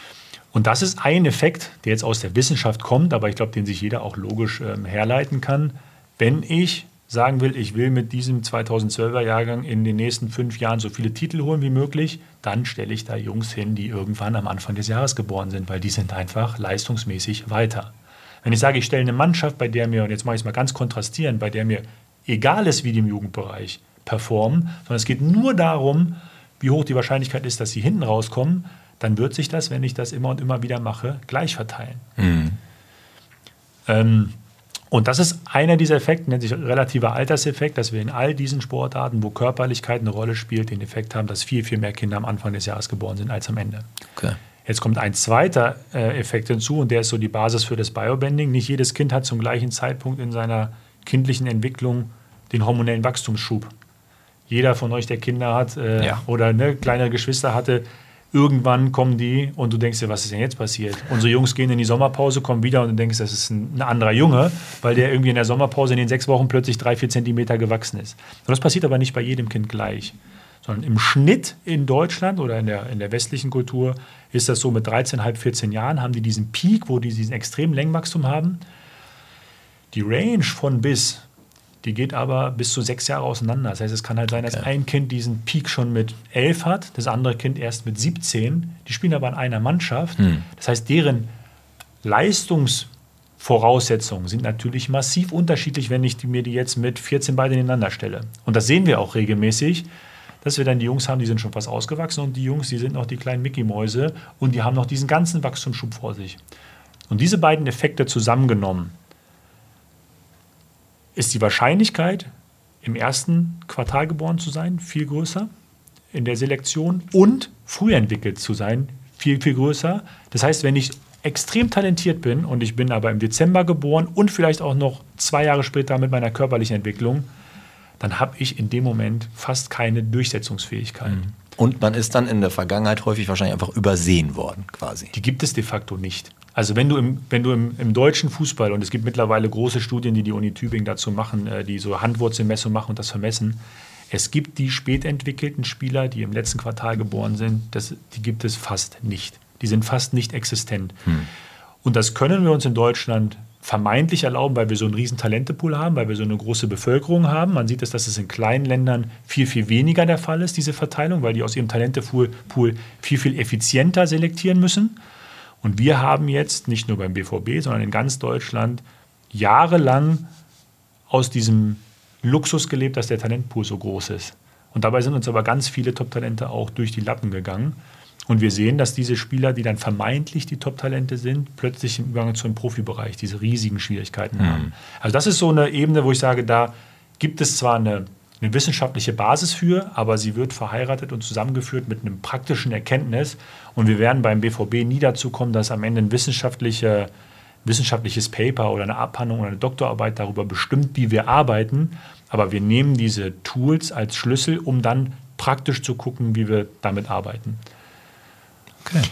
[SPEAKER 6] Und das ist ein Effekt, der jetzt aus der Wissenschaft kommt, aber ich glaube, den sich jeder auch logisch ähm, herleiten kann. Wenn ich sagen will, ich will mit diesem zweitausendzwölfer Jahrgang in den nächsten fünf Jahren so viele Titel holen wie möglich, dann stelle ich da Jungs hin, die irgendwann am Anfang des Jahres geboren sind, weil die sind einfach leistungsmäßig weiter. Wenn ich sage, ich stelle eine Mannschaft, bei der mir, und jetzt mache ich es mal ganz kontrastierend, bei der mir egal ist, wie die im Jugendbereich performen, sondern es geht nur darum, wie hoch die Wahrscheinlichkeit ist, dass sie hinten rauskommen, dann wird sich das, wenn ich das immer und immer wieder mache, gleich verteilen. Mhm. Ähm, Und das ist einer dieser Effekte, nennt sich relativer Alterseffekt, dass wir in all diesen Sportarten, wo Körperlichkeit eine Rolle spielt, den Effekt haben, dass viel, viel mehr Kinder am Anfang des Jahres geboren sind als am Ende.
[SPEAKER 2] Okay.
[SPEAKER 6] Jetzt kommt ein zweiter äh, Effekt hinzu und der ist so die Basis für das Biobanding. Nicht jedes Kind hat zum gleichen Zeitpunkt in seiner kindlichen Entwicklung den hormonellen Wachstumsschub. jeder von euch, der Kinder hat äh,
[SPEAKER 2] Ja.
[SPEAKER 6] oder ne, kleine Geschwister hatte, irgendwann kommen die und du denkst dir, was ist denn jetzt passiert? Unsere Jungs gehen in die Sommerpause, kommen wieder und du denkst, das ist ein, ein anderer Junge, weil der irgendwie in der Sommerpause in den sechs Wochen plötzlich drei, vier Zentimeter gewachsen ist. Und das passiert aber nicht bei jedem Kind gleich. Sondern im Schnitt in Deutschland oder in der, in der westlichen Kultur ist das so, mit dreizehn, halb vierzehn Jahren haben die diesen Peak, wo die diesen extremen Längenwachstum haben. Die Range von bis, die geht aber bis zu sechs Jahre auseinander. Das heißt, es kann halt sein, dass
[SPEAKER 2] Okay.
[SPEAKER 6] ein Kind diesen Peak schon mit elf hat, das andere Kind erst mit siebzehn. Die spielen aber in einer Mannschaft.
[SPEAKER 2] Hm.
[SPEAKER 6] Das heißt, deren Leistungsvoraussetzungen sind natürlich massiv unterschiedlich, wenn ich die, mir die jetzt mit vierzehn beide nebeneinander stelle. Und das sehen wir auch regelmäßig, dass wir dann die Jungs haben, die sind schon fast ausgewachsen und die Jungs, die sind noch die kleinen Mickey-Mäuse und die haben noch diesen ganzen Wachstumsschub vor sich. Und diese beiden Effekte zusammengenommen ist die Wahrscheinlichkeit, im ersten Quartal geboren zu sein, viel größer in der Selektion und früh entwickelt zu sein, viel, viel größer. Das heißt, wenn ich extrem talentiert bin und ich bin aber im Dezember geboren und vielleicht auch noch zwei Jahre später mit meiner körperlichen Entwicklung, dann habe ich in dem Moment fast keine Durchsetzungsfähigkeit.
[SPEAKER 2] Und man ist dann in der Vergangenheit häufig wahrscheinlich einfach übersehen worden, quasi.
[SPEAKER 6] Die gibt es de facto nicht. Also wenn du im, wenn du im, im deutschen Fußball, und es gibt mittlerweile große Studien, die die Uni Tübingen dazu machen, äh, die so Handwurzelmessung machen und das vermessen, es gibt die spätentwickelten Spieler, die im letzten Quartal geboren sind, das, die gibt es fast nicht. Die sind fast nicht existent.
[SPEAKER 2] Hm.
[SPEAKER 6] Und das können wir uns in Deutschland vermeintlich erlauben, weil wir so einen riesen Talentepool haben, weil wir so eine große Bevölkerung haben. Man sieht es, dass es in kleinen Ländern viel, viel weniger der Fall ist, diese Verteilung, weil die aus ihrem Talentepool Pool viel, viel effizienter selektieren müssen. Und wir haben jetzt, nicht nur beim B V B, sondern in ganz Deutschland, jahrelang aus diesem Luxus gelebt, dass der Talentpool so groß ist. Und dabei sind uns aber ganz viele Top-Talente auch durch die Lappen gegangen. Und wir sehen, dass diese Spieler, die dann vermeintlich die Top-Talente sind, plötzlich im Übergang zum Profibereich diese riesigen Schwierigkeiten
[SPEAKER 2] Mhm.
[SPEAKER 6] haben. Also das ist so eine Ebene, wo ich sage, da gibt es zwar eine, eine wissenschaftliche Basis für, aber sie wird verheiratet und zusammengeführt mit einem praktischen Erkenntnis. Und wir werden beim B V B nie dazu kommen, dass am Ende ein wissenschaftliche, wissenschaftliches Paper oder eine Abhandlung oder eine Doktorarbeit darüber bestimmt, wie wir arbeiten. Aber wir nehmen diese Tools als Schlüssel, um dann praktisch zu gucken, wie wir damit arbeiten.
[SPEAKER 2] Okay.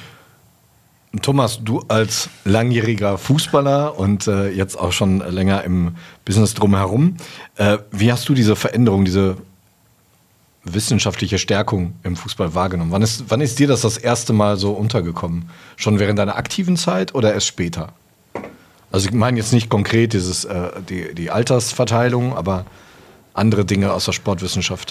[SPEAKER 1] Thomas, du als langjähriger Fußballer und äh, jetzt auch schon länger im Business drumherum, äh, wie hast du diese Veränderung, diese wissenschaftliche Stärkung im Fußball wahrgenommen? Wann ist, wann ist dir das das erste Mal so untergekommen? Schon während deiner aktiven Zeit oder erst später? Also ich meine jetzt nicht konkret dieses, äh, die, die Altersverteilung, aber andere Dinge aus der Sportwissenschaft.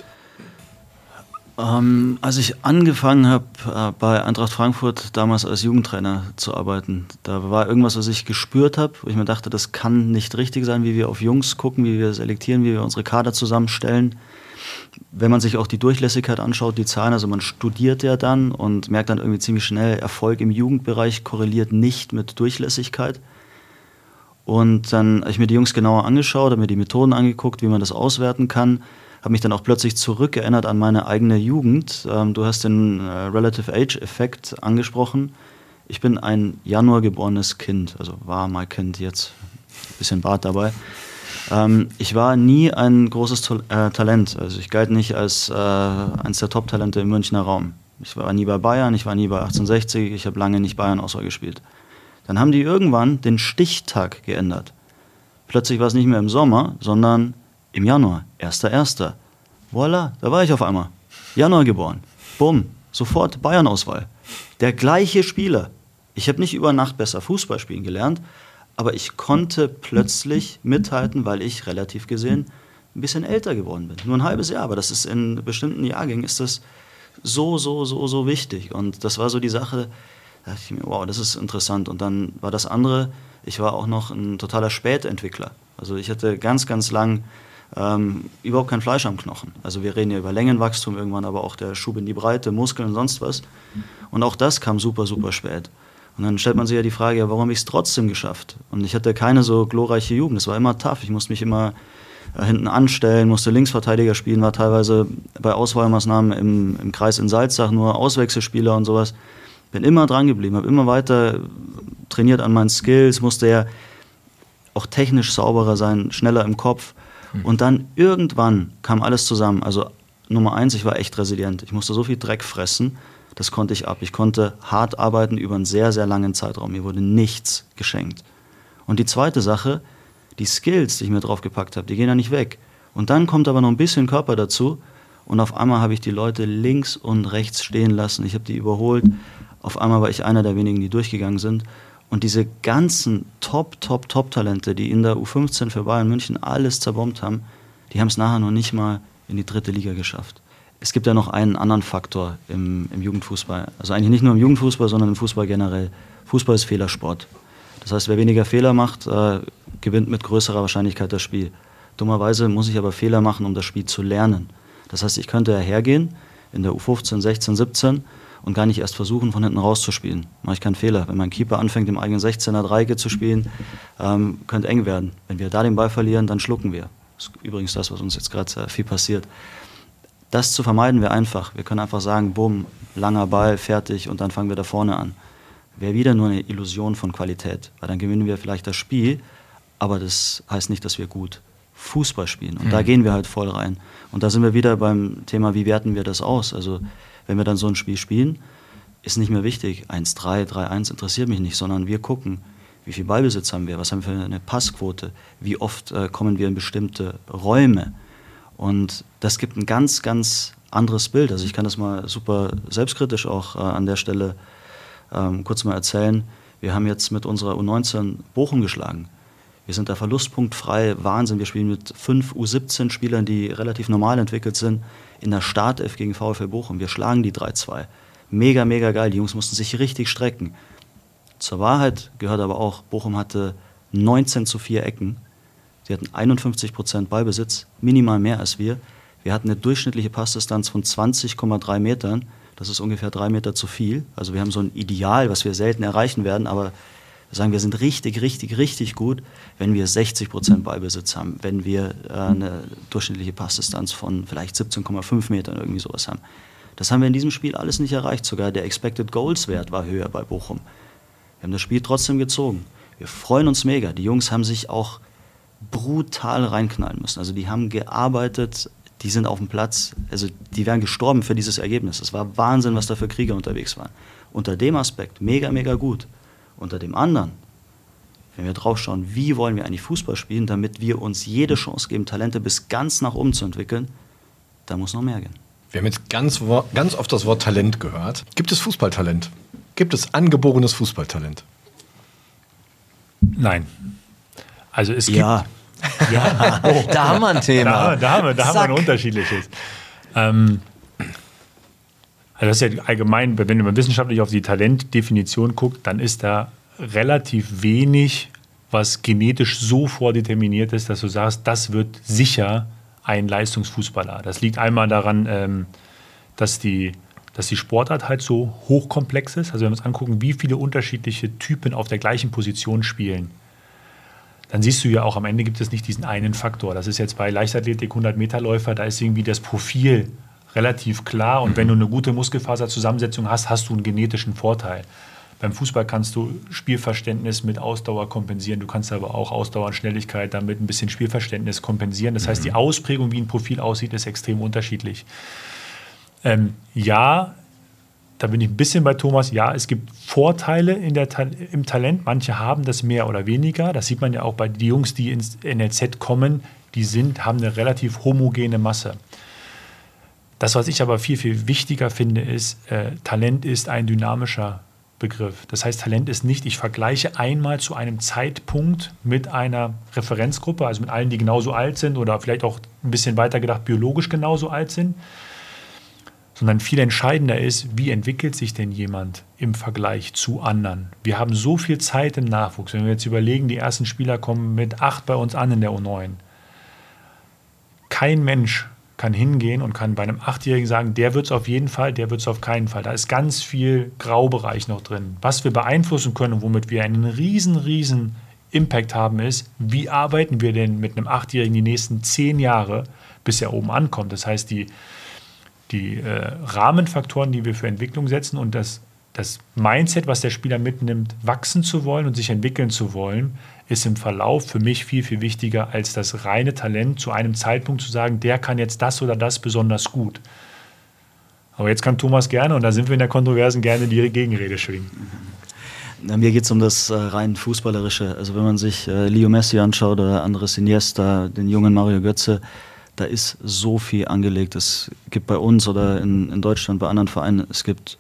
[SPEAKER 7] Ähm, als ich angefangen habe, äh, bei Eintracht Frankfurt damals als Jugendtrainer zu arbeiten, da war irgendwas, was ich gespürt habe, wo ich mir dachte, das kann nicht richtig sein, wie wir auf Jungs gucken, wie wir selektieren, wie wir unsere Kader zusammenstellen. Wenn man sich auch die Durchlässigkeit anschaut, die Zahlen, also man studiert ja dann und merkt dann irgendwie ziemlich schnell, Erfolg im Jugendbereich korreliert nicht mit Durchlässigkeit. Und dann habe ich mir die Jungs genauer angeschaut, habe mir die Methoden angeguckt, wie man das auswerten kann, habe mich dann auch plötzlich zurückerinnert an meine eigene Jugend. Ähm, du hast den äh, Relative Age-Effekt angesprochen. Ich bin ein Januar geborenes Kind, also war mal Kind, jetzt ein bisschen Bart dabei. Ähm, ich war nie ein großes to- äh, Talent, also ich galt nicht als äh, eines der Top-Talente im Münchner Raum. Ich war nie bei Bayern, ich war nie bei achtzehnhundertsechzig, ich habe lange nicht Bayern-Auswahl gespielt. Dann haben die irgendwann den Stichtag geändert. Plötzlich war es nicht mehr im Sommer, sondern im Januar, erster erster Voilà, da war ich auf einmal. Januar geboren. Bumm, sofort Bayern-Auswahl. Der gleiche Spieler. Ich habe nicht über Nacht besser Fußball spielen gelernt, aber ich konnte plötzlich mithalten, weil ich relativ gesehen ein bisschen älter geworden bin. Nur ein halbes Jahr, aber das ist in bestimmten Jahrgängen ist das so, so, so, so wichtig. Und das war so die Sache, da dachte ich mir, wow, das ist interessant. Und dann war das andere, ich war auch noch ein totaler Spätentwickler. Also ich hatte ganz, ganz lang ähm, überhaupt kein Fleisch am Knochen. Also wir reden ja über Längenwachstum irgendwann, aber auch der Schub in die Breite, Muskeln und sonst was. Und auch das kam super, super spät. Und dann stellt man sich ja die Frage, ja, warum habe ich es trotzdem geschafft? Und ich hatte keine so glorreiche Jugend. Es war immer tough. Ich musste mich immer äh, hinten anstellen, musste Linksverteidiger spielen, war teilweise bei Auswahlmaßnahmen im, im Kreis in Salzach nur Auswechselspieler und sowas. Bin immer dran geblieben, habe immer weiter trainiert an meinen Skills, musste ja auch technisch sauberer sein, schneller im Kopf. Mhm. Und dann irgendwann kam alles zusammen. Also Nummer eins, ich war echt resilient. Ich musste so viel Dreck fressen, das konnte ich ab. Ich konnte hart arbeiten über einen sehr, sehr langen Zeitraum. Mir wurde nichts geschenkt. Und die zweite Sache, die Skills, die ich mir draufgepackt habe, die gehen ja nicht weg. Und dann kommt aber noch ein bisschen Körper dazu und auf einmal habe ich die Leute links und rechts stehen lassen. Ich habe die überholt. Auf einmal war ich einer der wenigen, die durchgegangen sind. Und diese ganzen Top, Top, Top-Talente, die in der U fünfzehn für Bayern München alles zerbombt haben, die haben es nachher noch nicht mal in die dritte Liga geschafft. Es gibt ja noch einen anderen Faktor im, im Jugendfußball. Also eigentlich nicht nur im Jugendfußball, sondern im Fußball generell. Fußball ist Fehlersport. Das heißt, wer weniger Fehler macht, äh, gewinnt mit größerer Wahrscheinlichkeit das Spiel. Dummerweise muss ich aber Fehler machen, um das Spiel zu lernen. Das heißt, ich könnte ja hergehen in der U fünfzehn, sechzehn, siebzehn und gar nicht erst versuchen, von hinten rauszuspielen. Mache ich keinen Fehler. Wenn mein Keeper anfängt, im eigenen sechzehner Dreiecke zu spielen, ähm, könnte eng werden. Wenn wir da den Ball verlieren, dann schlucken wir. Das ist übrigens das, was uns jetzt gerade äh, viel passiert. Das zu vermeiden wir einfach. Wir können einfach sagen, bumm, langer Ball, fertig und dann fangen wir da vorne an. Wäre wieder nur eine Illusion von Qualität, weil dann gewinnen wir vielleicht das Spiel, aber das heißt nicht, dass wir gut Fußball spielen. Und mhm. da gehen wir halt voll rein. Und da sind wir wieder beim Thema, wie werten wir das aus? Also wenn wir dann so ein Spiel spielen, ist nicht mehr wichtig, eins drei, drei eins interessiert mich nicht, sondern wir gucken, wie viel Ballbesitz haben wir, was haben wir für eine Passquote, wie oft äh, kommen wir in bestimmte Räume. Und das gibt ein ganz, ganz anderes Bild. Also ich kann das mal super selbstkritisch auch äh, an der Stelle ähm, kurz mal erzählen. Wir haben jetzt mit unserer U neunzehn Bochum geschlagen. Wir sind da verlustpunktfrei, Wahnsinn. Wir spielen mit fünf U siebzehn Spielern, die relativ normal entwickelt sind, in der Startelf gegen VfL Bochum. Wir schlagen die drei zwei. Mega, mega geil. Die Jungs mussten sich richtig strecken. Zur Wahrheit gehört aber auch, Bochum hatte neunzehn zu vier Ecken. Sie hatten einundfünfzig Prozent Ballbesitz, minimal mehr als wir. Wir hatten eine durchschnittliche Passdistanz von zwanzig Komma drei Metern. Das ist ungefähr drei Meter zu viel. Also wir haben so ein Ideal, was wir selten erreichen werden, aber wir sagen, wir sind richtig, richtig, richtig gut, wenn wir sechzig Prozent Ballbesitz haben, wenn wir äh, eine durchschnittliche Passdistanz von vielleicht siebzehn Komma fünf Metern, irgendwie sowas haben. Das haben wir in diesem Spiel alles nicht erreicht. Sogar der Expected Goals Wert war höher bei Bochum. Wir haben das Spiel trotzdem gezogen. Wir freuen uns mega. Die Jungs haben sich auch brutal reinknallen müssen. Also die haben gearbeitet, die sind auf dem Platz, also die wären gestorben für dieses Ergebnis. Es war Wahnsinn, was da für Krieger unterwegs waren. Unter dem Aspekt mega, mega gut. Unter dem anderen, wenn wir drauf schauen, wie wollen wir eigentlich Fußball spielen, damit wir uns jede Chance geben, Talente bis ganz nach oben zu entwickeln, da muss noch mehr gehen.
[SPEAKER 1] Wir haben jetzt ganz, ganz oft das Wort Talent gehört. Gibt es Fußballtalent? Gibt es angeborenes Fußballtalent?
[SPEAKER 6] Nein. Also es gibt...
[SPEAKER 7] Ja.
[SPEAKER 2] Ja, oh, da haben wir ein Thema.
[SPEAKER 6] Da, da haben wir, da haben wir ein unterschiedliches. Ähm, also das ist ja allgemein, wenn man wissenschaftlich auf die Talentdefinition guckt, dann ist da relativ wenig, was genetisch so vordeterminiert ist, dass du sagst, das wird sicher ein Leistungsfußballer. Das liegt einmal daran, ähm, dass die, dass die Sportart halt so hochkomplex ist. Also wenn wir uns angucken, wie viele unterschiedliche Typen auf der gleichen Position spielen, dann siehst du ja auch, am Ende gibt es nicht diesen einen Faktor. Das ist jetzt bei Leichtathletik, hundert-Meter-Läufer, da ist irgendwie das Profil relativ klar. Und wenn du eine gute Muskelfaserzusammensetzung hast, hast du einen genetischen Vorteil. Beim Fußball kannst du Spielverständnis mit Ausdauer kompensieren. Du kannst aber auch Ausdauer und Schnelligkeit damit ein bisschen Spielverständnis kompensieren. Das heißt, die Ausprägung, wie ein Profil aussieht, ist extrem unterschiedlich. Ähm, ja, da bin ich ein bisschen bei Thomas. Ja, es gibt Vorteile in der Ta- im Talent. Manche haben das mehr oder weniger. Das sieht man ja auch bei den Jungs, die ins N L Z kommen. Die sind, haben eine relativ homogene Masse. Das, was ich aber viel, viel wichtiger finde, ist, äh, Talent ist ein dynamischer Begriff. Das heißt, Talent ist nicht, ich vergleiche einmal zu einem Zeitpunkt mit einer Referenzgruppe, also mit allen, die genauso alt sind oder vielleicht auch ein bisschen weiter gedacht, biologisch genauso alt sind, sondern viel entscheidender ist, wie entwickelt sich denn jemand im Vergleich zu anderen. Wir haben so viel Zeit im Nachwuchs. Wenn wir jetzt überlegen, die ersten Spieler kommen mit acht bei uns an in der U neun. Kein Mensch kann hingehen und kann bei einem Achtjährigen sagen, der wird es auf jeden Fall, der wird es auf keinen Fall. Da ist ganz viel Graubereich noch drin. Was wir beeinflussen können und womit wir einen riesen, riesen Impact haben, ist, wie arbeiten wir denn mit einem Achtjährigen die nächsten zehn Jahre, bis er oben ankommt. Das heißt, die Die äh, Rahmenfaktoren, die wir für Entwicklung setzen und das, das Mindset, was der Spieler mitnimmt, wachsen zu wollen und sich entwickeln zu wollen, ist im Verlauf für mich viel, viel wichtiger als das reine Talent zu einem Zeitpunkt zu sagen, der kann jetzt das oder das besonders gut. Aber jetzt kann Thomas gerne, und da sind wir in der Kontroversen, gerne die Gegenrede schwingen.
[SPEAKER 7] Na, mir geht es um das äh, rein Fußballerische. Also wenn man sich äh, Leo Messi anschaut oder Andres Iniesta, den jungen Mario Götze, da ist so viel angelegt. Es gibt bei uns oder in, in Deutschland, bei anderen Vereinen, es gibt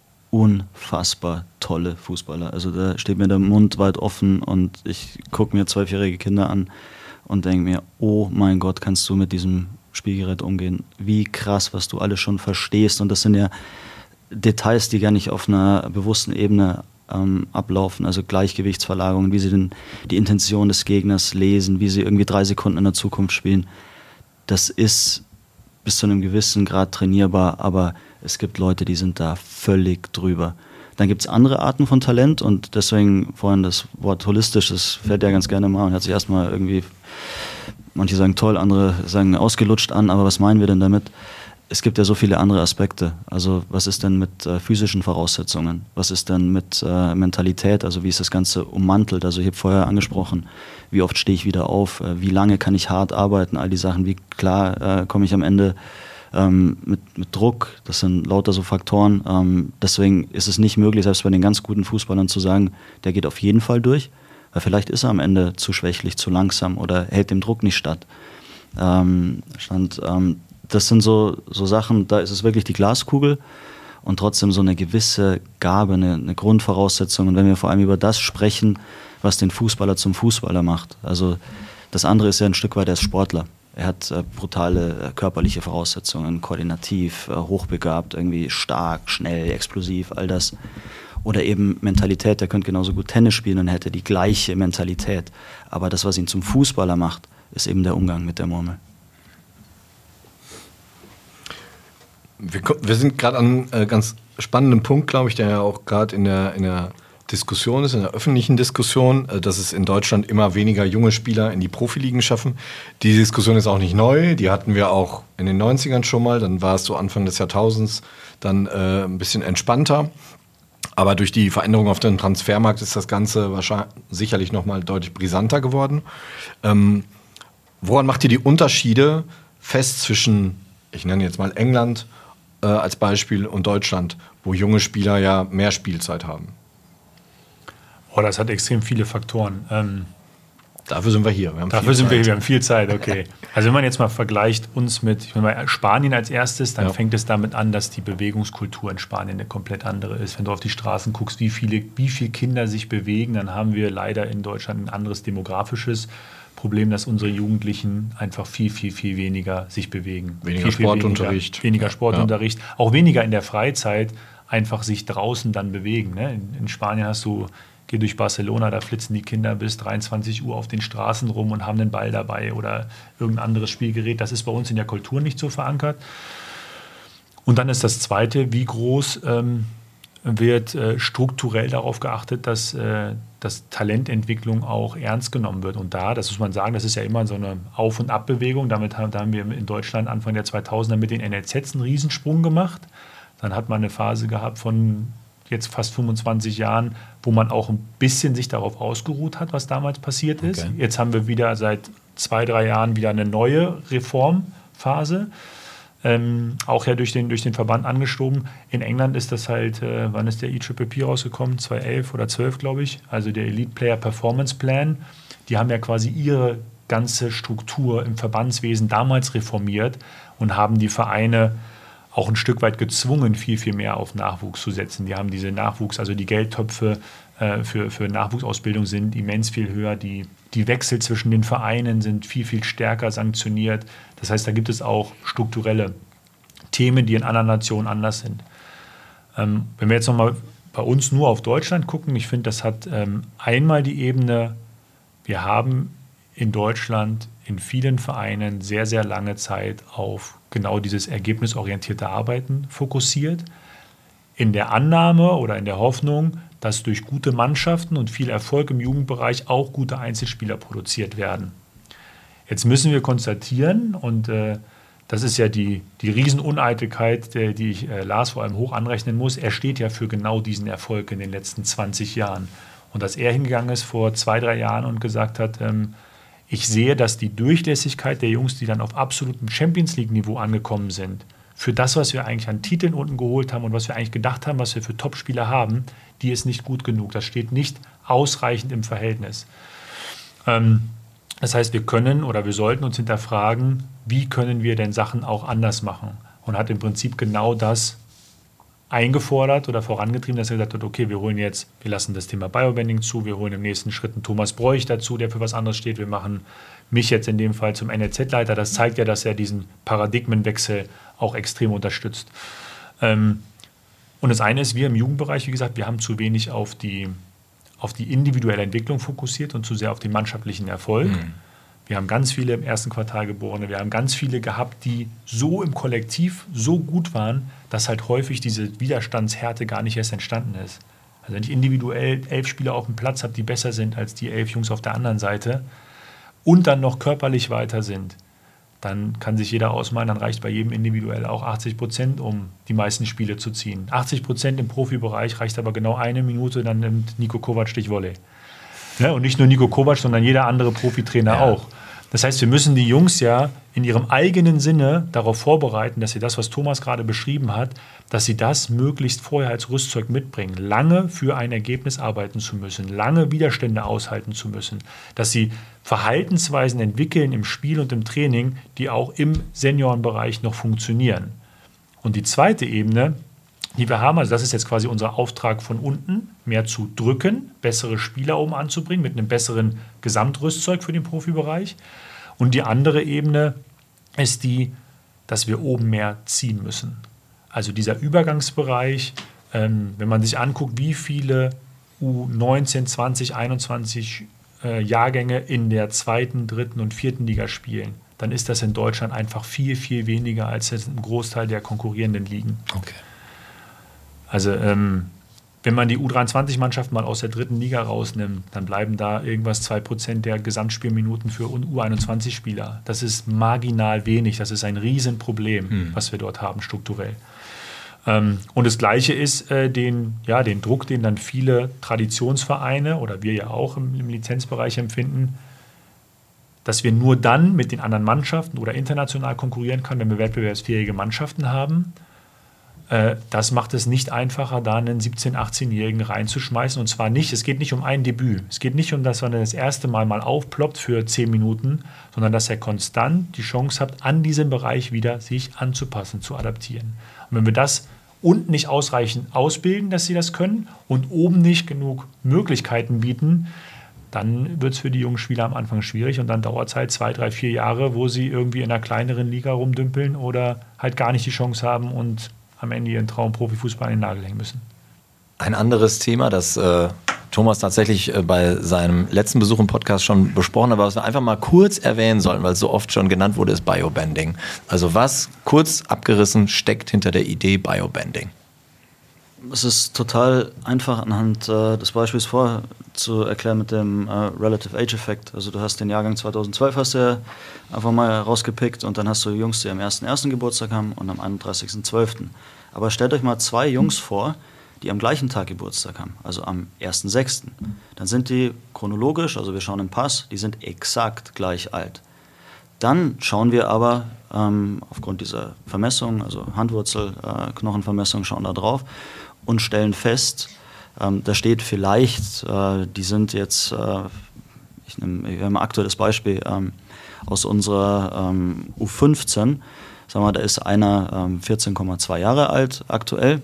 [SPEAKER 7] unfassbar tolle Fußballer. Also da steht mir der Mund weit offen und ich gucke mir zwölfjährige Kinder an und denke mir, oh mein Gott, kannst du mit diesem Spielgerät umgehen? Wie krass, was du alles schon verstehst. Und das sind ja Details, die gar nicht auf einer bewussten Ebene ähm, ablaufen. Also Gleichgewichtsverlagerungen, wie sie den, die Intention des Gegners lesen, wie sie irgendwie drei Sekunden in der Zukunft spielen. Das ist bis zu einem gewissen Grad trainierbar, aber es gibt Leute, die sind da völlig drüber. Dann gibt es andere Arten von Talent und deswegen vorhin das Wort holistisch, das fällt ja ganz gerne mal und hört sich erstmal irgendwie, manche sagen toll, andere sagen ausgelutscht an, aber was meinen wir denn damit? Es gibt ja so viele andere Aspekte. Also was ist denn mit äh, physischen Voraussetzungen? Was ist denn mit äh, Mentalität? Also wie ist das Ganze ummantelt? Also ich habe vorher angesprochen, wie oft stehe ich wieder auf? Äh, wie lange kann ich hart arbeiten? All die Sachen, wie klar äh, komme ich am Ende ähm, mit, mit Druck? Das sind lauter so Faktoren. Ähm, deswegen ist es nicht möglich, selbst bei den ganz guten Fußballern zu sagen, der geht auf jeden Fall durch. Weil vielleicht ist er am Ende zu schwächlich, zu langsam oder hält dem Druck nicht statt. Ähm, stand, ähm, das sind so, so Sachen, da ist es wirklich die Glaskugel und trotzdem so eine gewisse Gabe, eine, eine Grundvoraussetzung. Und wenn wir vor allem über das sprechen, was den Fußballer zum Fußballer macht. Also das andere ist ja ein Stück weit der Sportler. Er hat äh, brutale äh, körperliche Voraussetzungen, koordinativ, äh, hochbegabt, irgendwie stark, schnell, explosiv, all das. Oder eben Mentalität, der könnte genauso gut Tennis spielen und hätte die gleiche Mentalität. Aber das, was ihn zum Fußballer macht, ist eben der Umgang mit der Murmel.
[SPEAKER 1] Wir, wir sind gerade an einem äh, ganz spannenden Punkt, glaube ich, der ja auch gerade in der, in der Diskussion ist, in der öffentlichen Diskussion, äh, dass es in Deutschland immer weniger junge Spieler in die Profiligen schaffen. Die Diskussion ist auch nicht neu, die hatten wir auch in den neunzigern schon mal, dann war es so Anfang des Jahrtausends dann äh, ein bisschen entspannter. Aber durch die Veränderung auf dem Transfermarkt ist das Ganze wahrscheinlich sicherlich nochmal deutlich brisanter geworden. Ähm, woran macht ihr die Unterschiede fest zwischen, ich nenne jetzt mal England äh, als Beispiel, und Deutschland, wo junge Spieler ja mehr Spielzeit haben?
[SPEAKER 6] Oh, das hat extrem viele Faktoren. Ähm,
[SPEAKER 1] dafür sind wir hier. Wir haben
[SPEAKER 6] dafür
[SPEAKER 1] viel
[SPEAKER 6] sind
[SPEAKER 1] Zeit.
[SPEAKER 6] wir hier, wir haben viel Zeit, okay. Also wenn man jetzt mal vergleicht uns mit ich meine, Spanien als erstes, dann
[SPEAKER 1] Ja.
[SPEAKER 6] fängt es damit an, dass die Bewegungskultur in Spanien eine komplett andere ist. Wenn du auf die Straßen guckst, wie viele, wie viele Kinder sich bewegen, dann haben wir leider in Deutschland ein anderes demografisches Problem, dass unsere Jugendlichen einfach viel, viel, viel weniger sich bewegen.
[SPEAKER 1] Weniger
[SPEAKER 6] viel, viel
[SPEAKER 1] Sportunterricht.
[SPEAKER 6] Weniger, weniger Sportunterricht, ja. Auch weniger in der Freizeit einfach sich draußen dann bewegen. Ne? In, in Spanien hast du, geh durch Barcelona, da flitzen die Kinder bis dreiundzwanzig Uhr auf den Straßen rum und haben den Ball dabei oder irgendein anderes Spielgerät. Das ist bei uns in der Kultur nicht so verankert. Und dann ist das Zweite, wie groß ähm, wird äh, strukturell darauf geachtet, dass, äh, dass Talententwicklung auch ernst genommen wird. Und da, das muss man sagen, das ist ja immer so eine Auf- und Abbewegung. Damit haben, da haben wir in Deutschland Anfang der zweitausender mit den N L Zs einen Riesensprung gemacht. Dann hat man eine Phase gehabt von jetzt fast fünfundzwanzig Jahren, wo man auch ein bisschen sich darauf ausgeruht hat, was damals passiert ist.
[SPEAKER 1] Okay.
[SPEAKER 6] Jetzt haben wir wieder seit zwei, drei Jahren wieder eine neue Reformphase. Ähm, auch ja durch den, durch den Verband angeschoben. In England ist das halt, äh, wann ist der E P P P rausgekommen? zweitausendelf oder zwölf, glaube ich. Also der Elite Player Performance Plan. Die haben ja quasi ihre ganze Struktur im Verbandswesen damals reformiert und haben die Vereine auch ein Stück weit gezwungen, viel, viel mehr auf Nachwuchs zu setzen. Die haben diese Nachwuchs, also die Geldtöpfe äh, für, für Nachwuchsausbildung sind immens viel höher. Die, die Wechsel zwischen den Vereinen sind viel, viel stärker sanktioniert. Das heißt, da gibt es auch strukturelle Themen, die in anderen Nationen anders sind. Ähm, wenn wir jetzt nochmal bei uns nur auf Deutschland gucken, ich finde, das hat ähm, einmal die Ebene, wir haben in Deutschland in vielen Vereinen sehr, sehr lange Zeit auf genau dieses ergebnisorientierte Arbeiten fokussiert. In der Annahme oder in der Hoffnung, dass durch gute Mannschaften und viel Erfolg im Jugendbereich auch gute Einzelspieler produziert werden. Jetzt müssen wir konstatieren, und äh, das ist ja die, die Riesenuneitelkeit, die, die ich äh, Lars vor allem hoch anrechnen muss. Er steht ja für genau diesen Erfolg in den letzten zwanzig Jahren. Und dass er hingegangen ist vor zwei, drei Jahren und gesagt hat, ähm, ich sehe, dass die Durchlässigkeit der Jungs, die dann auf absolutem Champions-League-Niveau angekommen sind, für das, was wir eigentlich an Titeln unten geholt haben und was wir eigentlich gedacht haben, was wir für Topspieler haben, die ist nicht gut genug. Das steht nicht ausreichend im Verhältnis. Ähm, das heißt, wir können oder wir sollten uns hinterfragen, wie können wir denn Sachen auch anders machen? Und hat im Prinzip genau das eingefordert oder vorangetrieben, dass er gesagt hat, okay, wir holen jetzt, wir lassen das Thema Biobanding zu, wir holen im nächsten Schritt einen Thomas Bräuch dazu, der für was anderes steht, wir machen mich jetzt in dem Fall zum N L Z-Leiter. Das zeigt ja, dass er diesen Paradigmenwechsel auch extrem unterstützt. Ähm, und das eine ist, wir im Jugendbereich, wie gesagt, wir haben zu wenig auf die, auf die individuelle Entwicklung fokussiert und zu sehr auf den mannschaftlichen Erfolg. Mhm. Wir haben ganz viele im ersten Quartal Geborene, wir haben ganz viele gehabt, die so im Kollektiv so gut waren, dass halt häufig diese Widerstandshärte gar nicht erst entstanden ist. Also wenn ich individuell elf Spieler auf dem Platz habe, die besser sind als die elf Jungs auf der anderen Seite und dann noch körperlich weiter sind, dann kann sich jeder ausmalen, dann reicht bei jedem individuell auch achtzig Prozent, um die meisten Spiele zu ziehen. achtzig Prozent im Profibereich reicht aber genau eine Minute, dann nimmt Niko Kovac dich Volley. Ja, und nicht nur Niko Kovac, sondern jeder andere Profitrainer ja. auch. Das heißt, wir müssen die Jungs ja in ihrem eigenen Sinne darauf vorbereiten, dass sie das, was Thomas gerade beschrieben hat, dass sie das möglichst vorher als Rüstzeug mitbringen, lange für ein Ergebnis arbeiten zu müssen, lange Widerstände aushalten zu müssen, dass sie Verhaltensweisen entwickeln im Spiel und im Training, die auch im Seniorenbereich noch funktionieren. Und die zweite Ebene, die wir haben, also das ist jetzt quasi unser Auftrag von unten, mehr zu drücken, bessere Spieler oben anzubringen, mit einem besseren Gesamtrüstzeug für den Profibereich. Und die andere Ebene ist die, dass wir oben mehr ziehen müssen. Also dieser Übergangsbereich, ähm, wenn man sich anguckt, wie viele U neunzehn, zwanzig, einundzwanzig äh, Jahrgänge in der zweiten, dritten und vierten Liga spielen, dann ist das in Deutschland einfach viel, viel weniger als im Großteil der konkurrierenden Ligen. Okay. Also ähm, wenn man die U dreiundzwanzig-Mannschaft mal aus der dritten Liga rausnimmt, dann bleiben da irgendwas zwei Prozent der Gesamtspielminuten für U einundzwanzig-Spieler. Das ist marginal wenig, das ist ein Riesenproblem, mhm. was wir dort haben strukturell. Ähm, und das Gleiche ist äh, den, ja, den Druck, den dann viele Traditionsvereine oder wir ja auch im, im Lizenzbereich empfinden, dass wir nur dann mit den anderen Mannschaften oder international konkurrieren können, wenn wir wettbewerbsfähige Mannschaften haben. Das macht es nicht einfacher, da einen siebzehn-, achtzehnjährigen reinzuschmeißen. Und zwar nicht, es geht nicht um ein Debüt. Es geht nicht um das, wenn er das erste Mal mal aufploppt für zehn Minuten, sondern dass er konstant die Chance hat, an diesem Bereich wieder sich anzupassen, zu adaptieren. Und wenn wir das unten nicht ausreichend ausbilden, dass sie das können, und oben nicht genug Möglichkeiten bieten, dann wird es für die jungen Spieler am Anfang schwierig und dann dauert es halt zwei, drei, vier Jahre, wo sie irgendwie in einer kleineren Liga rumdümpeln oder halt gar nicht die Chance haben und am Ende ihren Traum Profifußball in den Nagel hängen müssen.
[SPEAKER 2] Ein anderes Thema, das äh, Thomas tatsächlich äh, bei seinem letzten Besuch im Podcast schon besprochen hat, aber was wir einfach mal kurz erwähnen sollten, weil es so oft schon genannt wurde, ist Biobanding. Also was, kurz abgerissen, steckt hinter der Idee Biobanding?
[SPEAKER 7] Es ist total einfach anhand äh, des Beispiels vorher zu erklären mit dem äh, Relative Age Effekt. Also du hast den Jahrgang zweitausendzwölf hast du ja einfach mal rausgepickt und dann hast du Jungs, die am ersten ersten Geburtstag haben und am einunddreißigsten zwölften Aber stellt euch mal zwei Jungs vor, die am gleichen Tag Geburtstag haben, also am ersten sechsten Dann sind die chronologisch, also wir schauen im Pass, die sind exakt gleich alt. Dann schauen wir aber ähm, aufgrund dieser Vermessung, also Handwurzel, äh, Knochenvermessung, schauen da drauf und stellen fest, ähm, da steht vielleicht, äh, die sind jetzt, äh, ich nehme, wir haben ein aktuelles Beispiel ähm, aus unserer ähm, U fünfzehn, sagen wir, da ist einer ähm, vierzehn Komma zwei Jahre alt aktuell,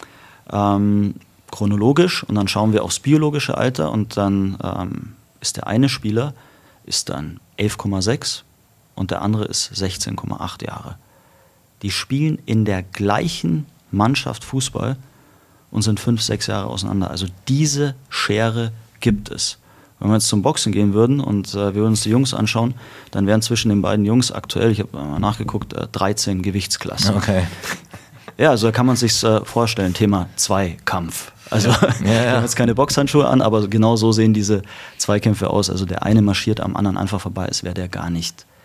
[SPEAKER 7] ähm, chronologisch, und dann schauen wir aufs biologische Alter und dann ähm, ist der eine Spieler ist dann elf Komma sechs und der andere ist sechzehn Komma acht Jahre. Die spielen in der gleichen Mannschaft Fußball und sind fünf, sechs Jahre auseinander. Also diese Schere gibt es. Wenn wir jetzt zum Boxen gehen würden und äh, wir würden uns die Jungs anschauen, dann wären zwischen den beiden Jungs aktuell, ich habe mal nachgeguckt, äh, dreizehn Gewichtsklassen.
[SPEAKER 2] Okay.
[SPEAKER 7] Ja, also da kann man sich äh, vorstellen, Thema Zweikampf. Also ja, ja. Wir haben jetzt keine Boxhandschuhe an, aber genau so sehen diese Zweikämpfe aus. Also der eine marschiert am anderen einfach vorbei, als wäre der gar nicht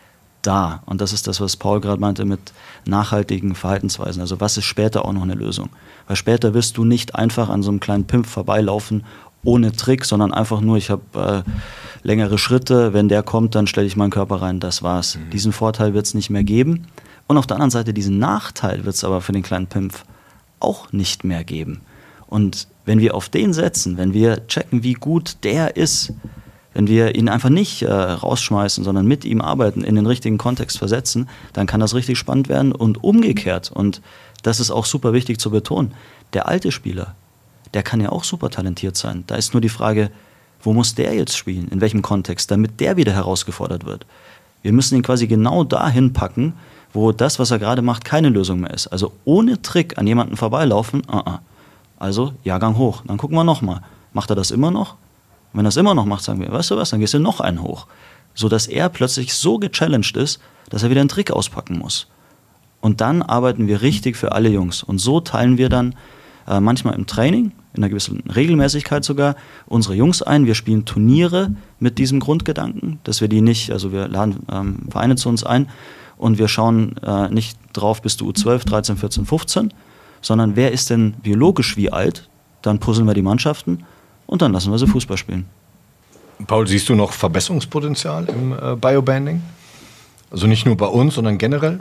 [SPEAKER 7] da. Und das ist das, was Paul gerade meinte mit nachhaltigen Verhaltensweisen. Also was ist später auch noch eine Lösung? Weil später wirst du nicht einfach an so einem kleinen Pimp vorbeilaufen ohne Trick, sondern einfach nur, ich habe äh, längere Schritte, wenn der kommt, dann stelle ich meinen Körper rein, das war's. Mhm. Diesen Vorteil wird es nicht mehr geben. Und auf der anderen Seite, diesen Nachteil wird es aber für den kleinen Pimp auch nicht mehr geben. Und wenn wir auf den setzen, wenn wir checken, wie gut der ist, wenn wir ihn einfach nicht äh, rausschmeißen, sondern mit ihm arbeiten, in den richtigen Kontext versetzen, dann kann das richtig spannend werden und umgekehrt. Und das ist auch super wichtig zu betonen. Der alte Spieler, der kann ja auch super talentiert sein. Da ist nur die Frage, wo muss der jetzt spielen, in welchem Kontext, damit der wieder herausgefordert wird. Wir müssen ihn quasi genau dahin packen, wo das, was er gerade macht, keine Lösung mehr ist. Also ohne Trick an jemanden vorbeilaufen, uh-uh. Also Jahrgang hoch. Dann gucken wir nochmal. Macht er das immer noch? Und wenn er es immer noch macht, sagen wir, weißt du was, dann gehst du noch einen hoch. Sodass er plötzlich so gechallenged ist, dass er wieder einen Trick auspacken muss. Und dann arbeiten wir richtig für alle Jungs. Und so teilen wir dann äh, manchmal im Training, in einer gewissen Regelmäßigkeit sogar, unsere Jungs ein. Wir spielen Turniere mit diesem Grundgedanken, dass wir die nicht, also wir laden ähm, Vereine zu uns ein und wir schauen äh, nicht drauf, bist du U zwölf, dreizehn, vierzehn, fünfzehn, sondern wer ist denn biologisch wie alt? Dann puzzeln wir die Mannschaften und dann lassen wir sie Fußball spielen.
[SPEAKER 1] Paul, siehst du noch Verbesserungspotenzial im äh, Biobanding? Also nicht nur bei uns, sondern generell?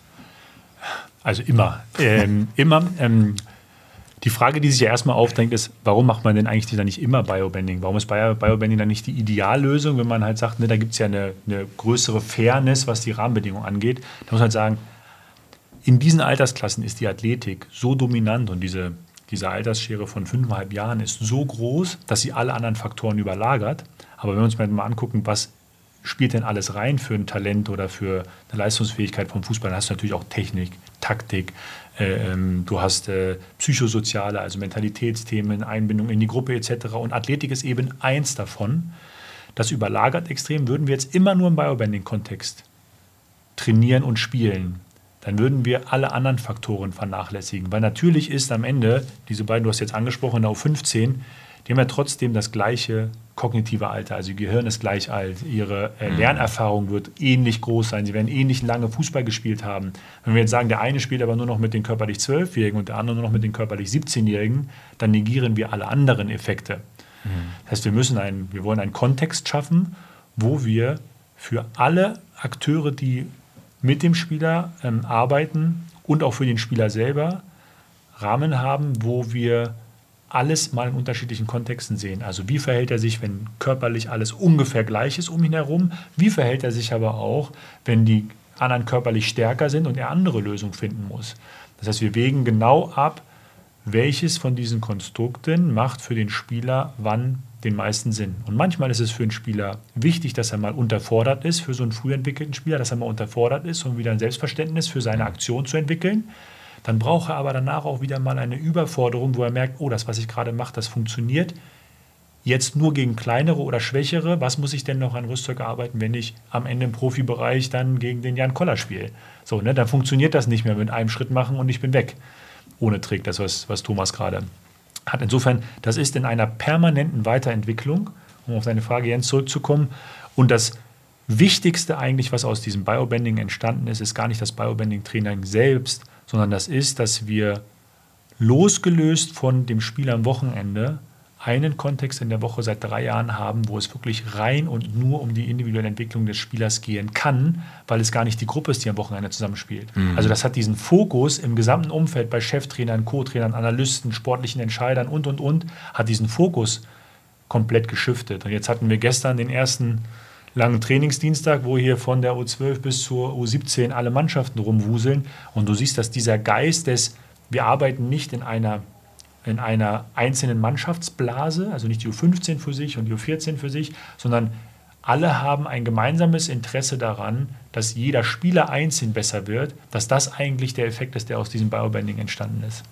[SPEAKER 6] Also immer. Ähm, immer. Ähm, die Frage, die sich ja erstmal aufdrängt, ist, warum macht man denn eigentlich dann nicht immer Biobanding? Warum ist Bio- Biobanding dann nicht die Ideallösung, wenn man halt sagt, ne, da gibt es ja eine, eine größere Fairness, was die Rahmenbedingungen angeht? Da muss man halt sagen, in diesen Altersklassen ist die Athletik so dominant und diese, diese Altersschere von fünfeinhalb Jahren ist so groß, dass sie alle anderen Faktoren überlagert. Aber wenn wir uns mal angucken, was spielt denn alles rein für ein Talent oder für eine Leistungsfähigkeit vom Fußball, dann hast du natürlich auch Technik, Taktik, äh, ähm, du hast äh, psychosoziale, also Mentalitätsthemen, Einbindung in die Gruppe et cetera. Und Athletik ist eben eins davon. Das überlagert extrem. Würden wir jetzt immer nur im Biobanding-Kontext trainieren und spielen, dann würden wir alle anderen Faktoren vernachlässigen. Weil natürlich ist am Ende, diese beiden, du hast jetzt angesprochen, in der U fünfzehn, die haben ja trotzdem das gleiche kognitive Alter. Also ihr Gehirn ist gleich alt, ihre äh, Lernerfahrung wird ähnlich groß sein, sie werden ähnlich lange Fußball gespielt haben. Wenn wir jetzt sagen, der eine spielt aber nur noch mit den körperlich Zwölfjährigen und der andere nur noch mit den körperlich siebzehnjährigen, dann negieren wir alle anderen Effekte. Mhm. Das heißt, wir müssen einen, wir wollen einen Kontext schaffen, wo wir für alle Akteure, die mit dem Spieler ähm, arbeiten und auch für den Spieler selber Rahmen haben, wo wir alles mal in unterschiedlichen Kontexten sehen. Also wie verhält er sich, wenn körperlich alles ungefähr gleich ist um ihn herum? Wie verhält er sich aber auch, wenn die anderen körperlich stärker sind und er andere Lösungen finden muss? Das heißt, wir wägen genau ab, welches von diesen Konstrukten macht für den Spieler wann den meisten Sinn. Und manchmal ist es für einen Spieler wichtig, dass er mal unterfordert ist, für so einen früh entwickelten Spieler, dass er mal unterfordert ist, um wieder ein Selbstverständnis für seine Aktion zu entwickeln. Dann braucht er aber danach auch wieder mal eine Überforderung, wo er merkt, oh, das, was ich gerade mache, das funktioniert. Jetzt nur gegen kleinere oder schwächere. Was muss ich denn noch an Rüstzeug arbeiten, wenn ich am Ende im Profibereich dann gegen den Jan Koller spiele? So, ne, dann funktioniert das nicht mehr mit einem Schritt machen und ich bin weg. Ohne Trick, das, was, was Thomas gerade hat. Insofern, das ist in einer permanenten Weiterentwicklung, um auf deine Frage, Jens, zurückzukommen. Und das Wichtigste eigentlich, was aus diesem Biobanding entstanden ist, ist gar nicht das Biobanding-Training selbst, sondern das ist, dass wir losgelöst von dem Spiel am Wochenende einen Kontext in der Woche seit drei Jahren haben, wo es wirklich rein und nur um die individuelle Entwicklung des Spielers gehen kann, weil es gar nicht die Gruppe ist, die am Wochenende zusammenspielt. Mhm. Also das hat diesen Fokus im gesamten Umfeld bei Cheftrainern, Co-Trainern, Analysten, sportlichen Entscheidern und, und, und, hat diesen Fokus komplett geschiftet. Und jetzt hatten wir gestern den ersten langen Trainingsdienstag, wo hier von der U zwölf bis zur U siebzehn alle Mannschaften rumwuseln. Und du siehst, dass dieser Geist des, wir arbeiten nicht in einer in einer einzelnen Mannschaftsblase, also nicht die U fünfzehn für sich und die U vierzehn für sich, sondern alle haben ein gemeinsames Interesse daran, dass jeder Spieler einzeln besser wird, dass das eigentlich der Effekt ist, der aus diesem Biobanding entstanden ist.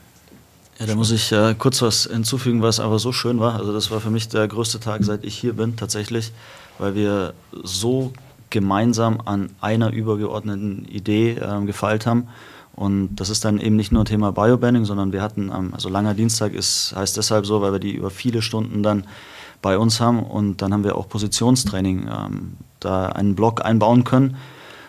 [SPEAKER 7] Ja, da muss ich äh, kurz was hinzufügen, was aber so schön war. Also das war für mich der größte Tag, seit ich hier bin, tatsächlich, weil wir so gemeinsam an einer übergeordneten Idee äh, gefeilt haben. Und das ist dann eben nicht nur Thema Biobanding, sondern wir hatten, also langer Dienstag ist, heißt deshalb so, weil wir die über viele Stunden dann bei uns haben und dann haben wir auch Positionstraining, ähm, da einen Block einbauen können,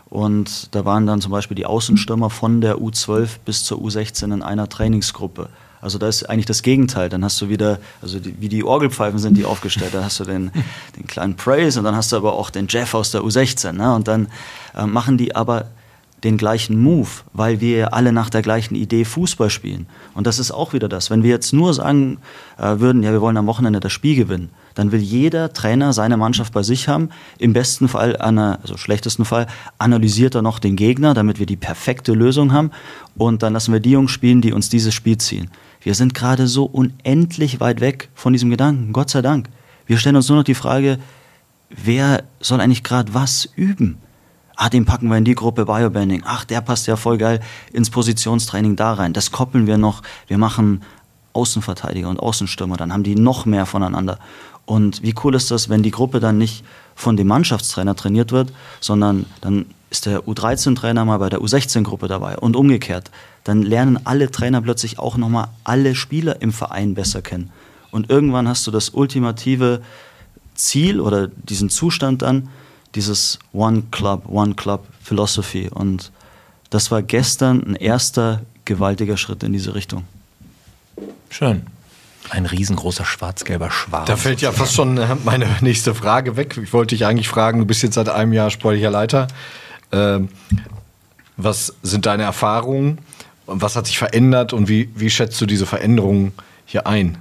[SPEAKER 7] Und da waren dann zum Beispiel die Außenstürmer von der U zwölf bis zur U sechzehn in einer Trainingsgruppe. Also da ist eigentlich das Gegenteil. Dann hast du wieder, also die, wie die Orgelpfeifen sind die aufgestellt. Da hast du den, den kleinen Praise und dann hast du aber auch den Jeff aus der U sechzehn. Ne? Und dann äh, machen die aber den gleichen Move, weil wir alle nach der gleichen Idee Fußball spielen. Und das ist auch wieder das. Wenn wir jetzt nur sagen äh, würden, ja, wir wollen am Wochenende das Spiel gewinnen, dann will jeder Trainer seine Mannschaft bei sich haben. Im besten Fall, also schlechtesten Fall, analysiert er noch den Gegner, damit wir die perfekte Lösung haben. Und dann lassen wir die Jungs spielen, die uns dieses Spiel ziehen. Wir sind gerade so unendlich weit weg von diesem Gedanken, Gott sei Dank. Wir stellen uns nur noch die Frage, wer soll eigentlich gerade was üben? Ah, den packen wir in die Gruppe Biobanding. Ach, der passt ja voll geil ins Positionstraining da rein. Das koppeln wir noch. Wir machen Außenverteidiger und Außenstürmer. Dann haben die noch mehr voneinander. Und wie cool ist das, wenn die Gruppe dann nicht von dem Mannschaftstrainer trainiert wird, sondern dann ist der U dreizehn Trainer mal bei der U sechzehn Gruppe dabei und umgekehrt. Dann lernen alle Trainer plötzlich auch nochmal alle Spieler im Verein besser kennen. Und irgendwann hast du das ultimative Ziel oder diesen Zustand dann, dieses One Club, One Club Philosophy. Und das war gestern ein erster gewaltiger Schritt in diese Richtung.
[SPEAKER 2] Schön. Ein riesengroßer schwarz-gelber Schwarz.
[SPEAKER 1] Da fällt ja fast schon meine nächste Frage weg. Ich wollte dich eigentlich fragen, du bist jetzt seit einem Jahr sportlicher Leiter. Ähm, was sind deine Erfahrungen? Und was hat sich verändert? Und wie, wie schätzt du diese Veränderungen hier ein?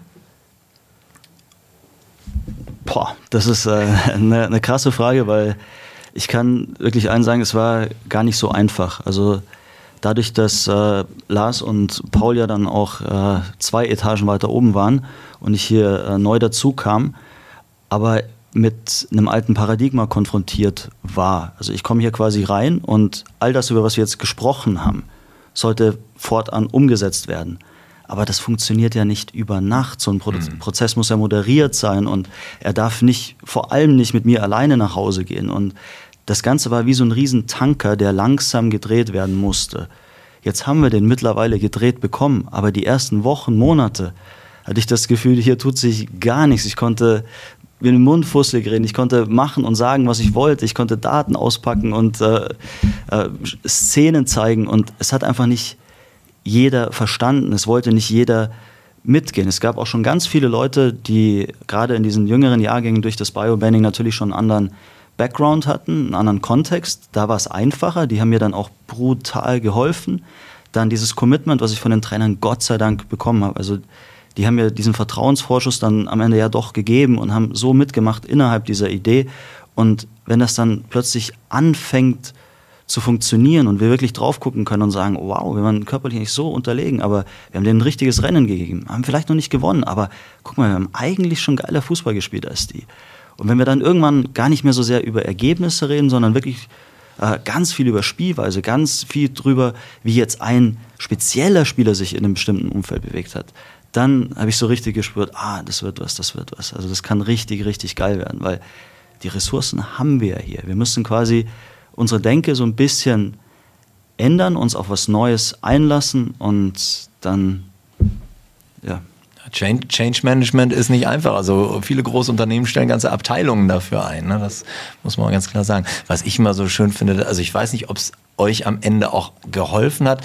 [SPEAKER 7] Boah, das ist äh, eine, eine krasse Frage, weil ich kann wirklich allen sagen, es war gar nicht so einfach. Also dadurch, dass äh, Lars und Paul ja dann auch äh, zwei Etagen weiter oben waren und ich hier äh, neu dazu kam, aber mit einem alten Paradigma konfrontiert war. Also ich komme hier quasi rein und all das, über was wir jetzt gesprochen haben, sollte fortan umgesetzt werden. Aber das funktioniert ja nicht über Nacht. So ein Pro- mhm. Prozess muss ja moderiert sein und er darf nicht, vor allem nicht mit mir alleine nach Hause gehen. Und das Ganze war wie so ein Riesentanker, der langsam gedreht werden musste. Jetzt haben wir den mittlerweile gedreht bekommen, aber die ersten Wochen, Monate hatte ich das Gefühl, hier tut sich gar nichts. Ich konnte mit dem Mund fusselig reden, ich konnte machen und sagen, was ich wollte. Ich konnte Daten auspacken und äh, äh, Szenen zeigen und es hat einfach nicht jeder verstanden, es wollte nicht jeder mitgehen. Es gab auch schon ganz viele Leute, die gerade in diesen jüngeren Jahrgängen durch das Biobanding natürlich schon einen anderen Background hatten, einen anderen Kontext. Da war es einfacher, die haben mir dann auch brutal geholfen. Dann dieses Commitment, was ich von den Trainern Gott sei Dank bekommen habe. Also die haben mir diesen Vertrauensvorschuss dann am Ende ja doch gegeben und haben so mitgemacht innerhalb dieser Idee. Und wenn das dann plötzlich anfängt zu funktionieren und wir wirklich drauf gucken können und sagen, wow, wir waren körperlich nicht so unterlegen, aber wir haben denen ein richtiges Rennen gegeben, haben vielleicht noch nicht gewonnen, aber guck mal, wir haben eigentlich schon geiler Fußball gespielt als die. Und wenn wir dann irgendwann gar nicht mehr so sehr über Ergebnisse reden, sondern wirklich äh, ganz viel über Spielweise, ganz viel drüber, wie jetzt ein spezieller Spieler sich in einem bestimmten Umfeld bewegt hat, dann habe ich so richtig gespürt, ah, das wird was, das wird was. Also das kann richtig, richtig geil werden, weil die Ressourcen haben wir ja hier. Wir müssen quasi unsere Denke so ein bisschen ändern, uns auf was Neues einlassen und dann, ja.
[SPEAKER 2] Change, Change Management ist nicht einfach. Also viele große Unternehmen stellen ganze Abteilungen dafür ein. Ne? Das muss man ganz klar sagen. Was ich immer so schön finde, also ich weiß nicht, ob es euch am Ende auch geholfen hat.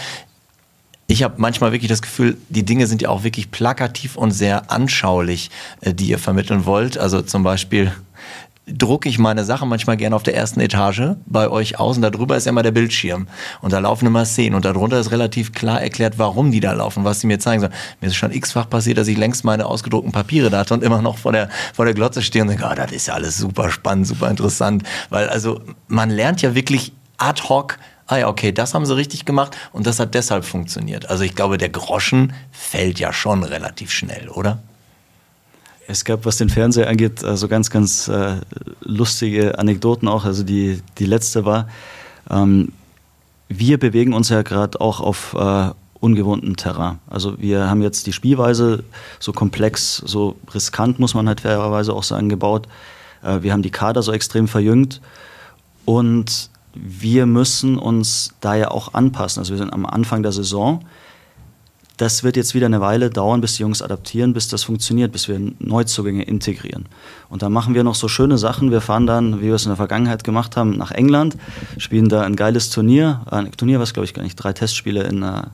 [SPEAKER 2] Ich habe manchmal wirklich das Gefühl, die Dinge sind ja auch wirklich plakativ und sehr anschaulich, die ihr vermitteln wollt. Also zum Beispiel drucke ich meine Sachen manchmal gerne auf der ersten Etage bei euch aus und da drüber ist ja immer der Bildschirm und da laufen immer Szenen und darunter ist relativ klar erklärt, warum die da laufen, was sie mir zeigen sollen. Mir ist schon x-fach passiert, dass ich längst meine ausgedruckten Papiere da hatte und immer noch vor der, vor der Glotze stehe und denke, oh, das ist ja alles super spannend, super interessant, weil also man lernt ja wirklich ad hoc, ah ja, okay, das haben sie richtig gemacht und das hat deshalb funktioniert. Also ich glaube, der Groschen fällt ja schon relativ schnell, oder?
[SPEAKER 7] Es gab, was den Fernseher angeht, so also ganz, ganz äh, lustige Anekdoten auch. Also die, die letzte war, ähm, wir bewegen uns ja gerade auch auf äh, ungewohntem Terrain. Also wir haben jetzt die Spielweise so komplex, so riskant, muss man halt fairerweise auch sagen, gebaut. Äh, wir haben die Kader so extrem verjüngt und wir müssen uns da ja auch anpassen. Also wir sind am Anfang der Saison. das wird jetzt wieder eine Weile dauern, bis die Jungs adaptieren, bis das funktioniert, bis wir Neuzugänge integrieren. Und da machen wir noch so schöne Sachen. Wir fahren dann, wie wir es in der Vergangenheit gemacht haben, nach England, spielen da ein geiles Turnier. Ein Turnier, was glaube ich gar nicht, drei Testspiele in, uh,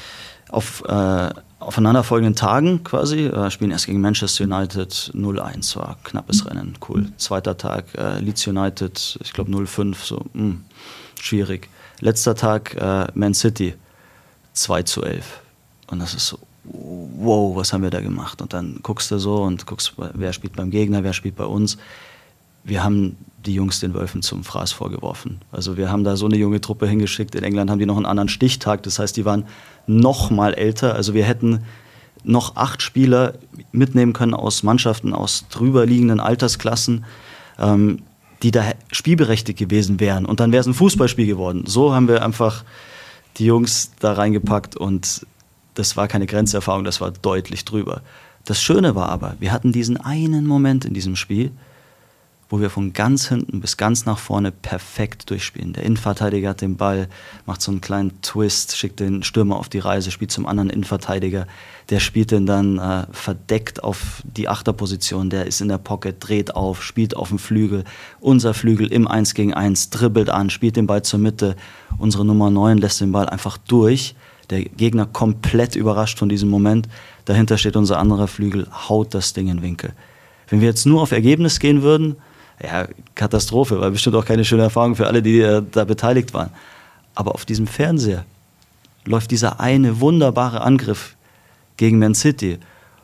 [SPEAKER 7] auf uh, aufeinanderfolgenden Tagen quasi. Uh, spielen erst gegen Manchester United null eins, war knappes Rennen, cool. Zweiter Tag uh, Leeds United, ich glaube null fünf, so mh, schwierig. Letzter Tag uh, Man City, zwei zu elf. Und das ist so, wow, was haben wir da gemacht? Und dann guckst du so und guckst, wer spielt beim Gegner, wer spielt bei uns. Wir haben die Jungs den Wölfen zum Fraß vorgeworfen. Also wir haben da so eine junge Truppe hingeschickt. In England haben die noch einen anderen Stichtag. Das heißt, die waren noch mal älter. Also wir hätten noch acht Spieler mitnehmen können aus Mannschaften, aus drüber liegenden Altersklassen, ähm, die da spielberechtigt gewesen wären. Und dann wäre es ein Fußballspiel geworden. So haben wir einfach die Jungs da reingepackt und das war keine Grenzerfahrung, das war deutlich drüber. Das Schöne war aber, wir hatten diesen einen Moment in diesem Spiel, wo wir von ganz hinten bis ganz nach vorne perfekt durchspielen. Der Innenverteidiger hat den Ball, macht so einen kleinen Twist, schickt den Stürmer auf die Reise, spielt zum anderen Innenverteidiger. Der spielt den dann äh, verdeckt auf die Achterposition, der ist in der Pocket, dreht auf, spielt auf dem Flügel. Unser Flügel im eins gegen eins, dribbelt an, spielt den Ball zur Mitte. Unsere Nummer neun lässt den Ball einfach durch. Der Gegner komplett überrascht von diesem Moment. Dahinter steht unser anderer Flügel, haut das Ding in den Winkel. Wenn wir jetzt nur auf Ergebnis gehen würden, ja, Katastrophe, war bestimmt auch keine schöne Erfahrung für alle, die äh, da beteiligt waren. Aber auf diesem Fernseher läuft dieser eine wunderbare Angriff gegen Man City.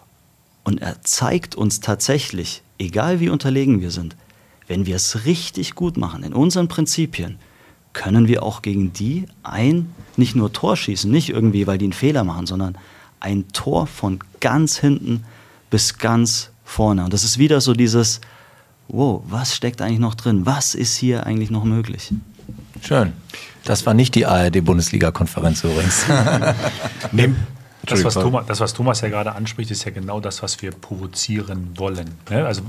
[SPEAKER 7] Und er zeigt uns tatsächlich, egal wie unterlegen wir sind, wenn wir es richtig gut machen, in unseren Prinzipien, können wir auch gegen die ein, nicht nur Tor schießen, nicht irgendwie, weil die einen Fehler machen, sondern ein Tor von ganz hinten bis ganz vorne. Und das ist wieder so dieses, wow, was steckt eigentlich noch drin? Was ist hier eigentlich noch möglich?
[SPEAKER 2] Schön. Das war nicht die A R D-Bundesliga-Konferenz übrigens.
[SPEAKER 6] nee, das, was Thomas, das, was Thomas ja gerade anspricht, ist ja genau das, was wir provozieren wollen. Also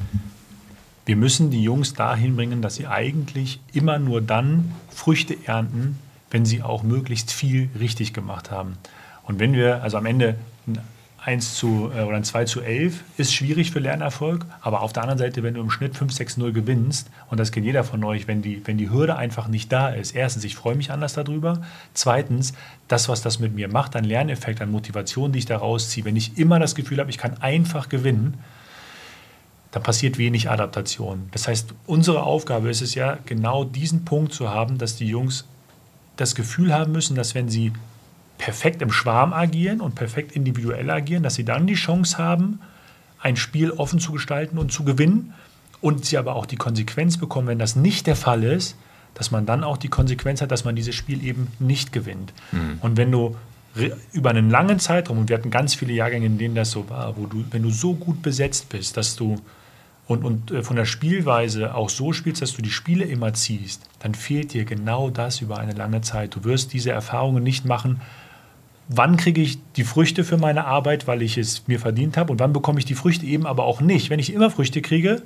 [SPEAKER 6] wir müssen die Jungs dahin bringen, dass sie eigentlich immer nur dann Früchte ernten, wenn sie auch möglichst viel richtig gemacht haben. Und wenn wir, also am Ende ein eins zu, oder ein zwei zu elf ist schwierig für Lernerfolg, aber auf der anderen Seite, wenn du im Schnitt fünf sechs null gewinnst, und das kennt jeder von euch, wenn die, wenn die Hürde einfach nicht da ist, erstens, ich freue mich anders darüber, zweitens, das, was das mit mir macht, ein Lerneffekt, an Motivation, die ich da rausziehe, wenn ich immer das Gefühl habe, ich kann einfach gewinnen, da passiert wenig Adaptation. Das heißt, unsere Aufgabe ist es ja, genau diesen Punkt zu haben, dass die Jungs das Gefühl haben müssen, dass wenn sie perfekt im Schwarm agieren und perfekt individuell agieren, dass sie dann die Chance haben, ein Spiel offen zu gestalten und zu gewinnen und sie aber auch die Konsequenz bekommen, wenn das nicht der Fall ist, dass man dann auch die Konsequenz hat, dass man dieses Spiel eben nicht gewinnt. Mhm. Und wenn du über einen langen Zeitraum, und wir hatten ganz viele Jahrgänge, in denen das so war, wo du, wenn du so gut besetzt bist, dass du und, und von der Spielweise auch so spielst, dass du die Spiele immer ziehst, dann fehlt dir genau das über eine lange Zeit. Du wirst diese Erfahrungen nicht machen, wann kriege ich die Früchte für meine Arbeit, weil ich es mir verdient habe, und wann bekomme ich die Früchte eben aber auch nicht. Wenn ich immer Früchte kriege,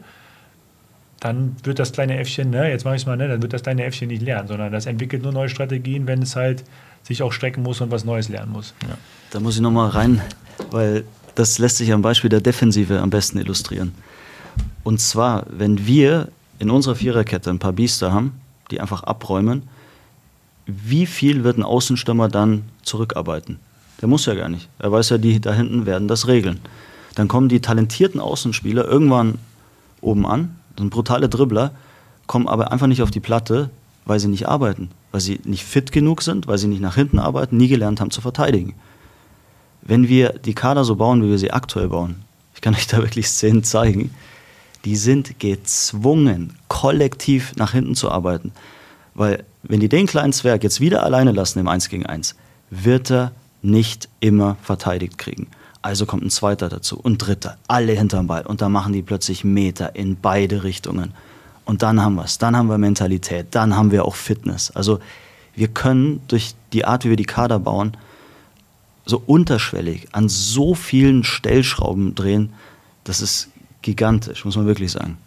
[SPEAKER 6] dann wird das kleine Äffchen, ne, jetzt mache ich es mal, ne, dann wird das kleine Äffchen nicht lernen, sondern das entwickelt nur neue Strategien, wenn es halt sich auch strecken muss und was Neues lernen muss. Ja.
[SPEAKER 7] Da muss ich nochmal rein, weil das lässt sich am Beispiel der Defensive am besten illustrieren. Und zwar, wenn wir in unserer Viererkette ein paar Biester haben, die einfach abräumen, wie viel wird ein Außenstürmer dann zurückarbeiten? Der muss ja gar nicht. Er weiß ja, die da hinten werden das regeln. Dann kommen die talentierten Außenspieler irgendwann oben an, sind brutale Dribbler, kommen aber einfach nicht auf die Platte, weil sie nicht arbeiten, weil sie nicht fit genug sind, weil sie nicht nach hinten arbeiten, nie gelernt haben zu verteidigen. Wenn wir die Kader so bauen, wie wir sie aktuell bauen, ich kann euch da wirklich Szenen zeigen, die sind gezwungen, kollektiv nach hinten zu arbeiten. Weil wenn die den kleinen Zwerg jetzt wieder alleine lassen im eins gegen eins, wird er nicht immer verteidigt kriegen. Also kommt ein zweiter dazu und dritter, alle hinterm Ball. Und dann machen die plötzlich Meter in beide Richtungen. Und dann haben wir es, dann haben wir Mentalität, dann haben wir auch Fitness. Also wir können durch die Art, wie wir die Kader bauen, so unterschwellig an so vielen Stellschrauben drehen, das ist gigantisch, muss man wirklich sagen.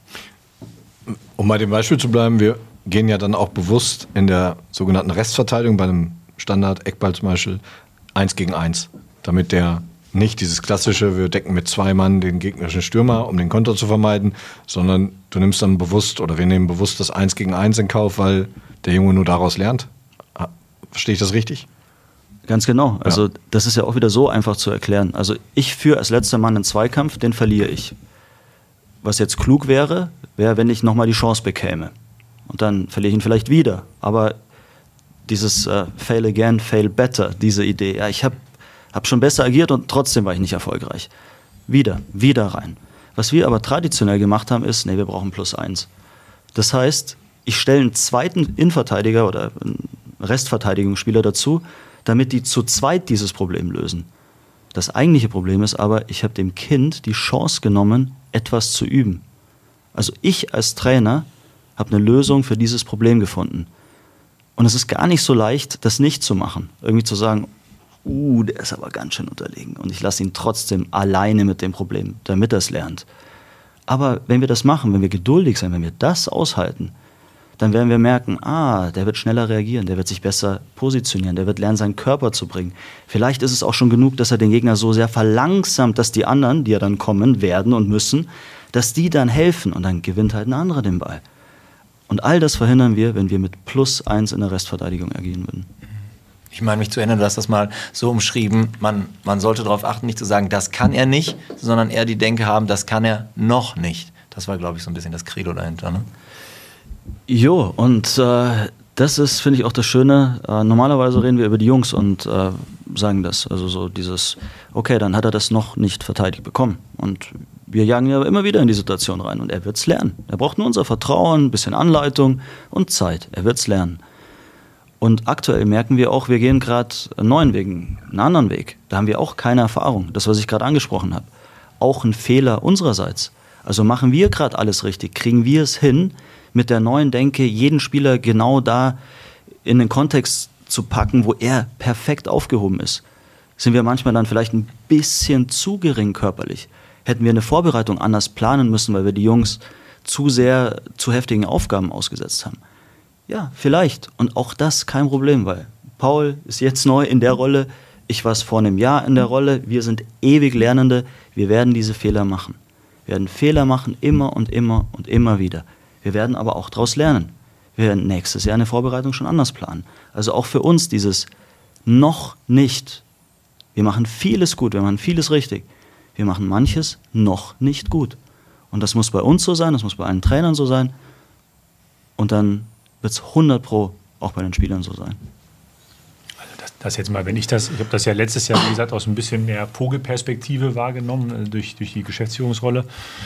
[SPEAKER 1] Um bei dem Beispiel zu bleiben, wir gehen ja dann auch bewusst in der sogenannten Restverteidigung bei einem Standard-Eckball zum Beispiel eins gegen eins. damit der nicht dieses klassische, wir decken mit zwei Mann den gegnerischen Stürmer, um den Konter zu vermeiden, sondern du nimmst dann bewusst oder wir nehmen bewusst das Eins gegen Eins in Kauf, weil der Junge nur daraus lernt. Verstehe ich das richtig?
[SPEAKER 7] Ganz genau. Also
[SPEAKER 1] ja.
[SPEAKER 7] Das ist ja auch wieder so einfach zu erklären. Also ich führe als letzter Mann einen Zweikampf, den verliere ich. Was jetzt klug wäre, wäre, wenn ich nochmal die Chance bekäme. Und dann verliere ich ihn vielleicht wieder. Aber dieses äh, Fail again, fail better, diese Idee, ja, ich habe hab schon besser agiert und trotzdem war ich nicht erfolgreich. Wieder, wieder rein. Was wir aber traditionell gemacht haben, ist, nee, wir brauchen plus eins. Das heißt, ich stelle einen zweiten Innenverteidiger oder einen Restverteidigungsspieler dazu, damit die zu zweit dieses Problem lösen. Das eigentliche Problem ist aber, ich habe dem Kind die Chance genommen, etwas zu üben. Also ich als Trainer habe eine Lösung für dieses Problem gefunden. Und es ist gar nicht so leicht, das nicht zu machen. Irgendwie zu sagen, uh, der ist aber ganz schön unterlegen und ich lasse ihn trotzdem alleine mit dem Problem, damit er es lernt. Aber wenn wir das machen, wenn wir geduldig sein, wenn wir das aushalten, dann werden wir merken, ah, der wird schneller reagieren, der wird sich besser positionieren, der wird lernen, seinen Körper zu bringen. Vielleicht ist es auch schon genug, dass er den Gegner so sehr verlangsamt, dass die anderen, die ja dann kommen werden und müssen, dass die dann helfen und dann gewinnt halt ein anderer den Ball. Und all das verhindern wir, wenn wir mit plus eins in der Restverteidigung agieren würden.
[SPEAKER 2] Ich meine mich zu erinnern, du hast das mal so umschrieben, man, man sollte darauf achten, nicht zu sagen, das kann er nicht, sondern eher die Denke haben, das kann er noch nicht. Das war, glaube ich, so ein bisschen das Credo dahinter, ne?
[SPEAKER 7] Jo, und äh, das ist, finde ich, auch das Schöne. Äh, normalerweise reden wir über die Jungs und äh, sagen das. Also so dieses, okay, dann hat er das noch nicht verteidigt bekommen. Und wir jagen ja immer wieder in die Situation rein und er wird es lernen. Er braucht nur unser Vertrauen, ein bisschen Anleitung und Zeit. Er wird es lernen. Und aktuell merken wir auch, wir gehen gerade einen neuen Weg, einen anderen Weg. Da haben wir auch keine Erfahrung. Das, was ich gerade angesprochen habe. Auch ein Fehler unsererseits. Also machen wir gerade alles richtig? Kriegen wir es hin, mit der neuen Denke jeden Spieler genau da in den Kontext zu packen, wo er perfekt aufgehoben ist? Sind wir manchmal dann vielleicht ein bisschen zu gering körperlich? Hätten wir eine Vorbereitung anders planen müssen, weil wir die Jungs zu sehr zu heftigen Aufgaben ausgesetzt haben? Ja, vielleicht. Und auch das kein Problem, weil Paul ist jetzt neu in der Rolle, ich war es vor einem Jahr in der Rolle, wir sind ewig Lernende, wir werden diese Fehler machen. Wir werden Fehler machen, immer und immer und immer wieder. Wir werden aber auch daraus lernen. Wir werden nächstes Jahr eine Vorbereitung schon anders planen. Also auch für uns dieses noch nicht. Wir machen vieles gut, wir machen vieles richtig. Wir machen manches noch nicht gut. Und das muss bei uns so sein, das muss bei allen Trainern so sein. Und dann wird es hundert Pro auch bei den Spielern so sein.
[SPEAKER 6] Also das, das jetzt mal, wenn ich das, ich habe das ja letztes Jahr, wie gesagt, aus ein bisschen mehr Vogelperspektive wahrgenommen, durch, durch die Geschäftsführungsrolle.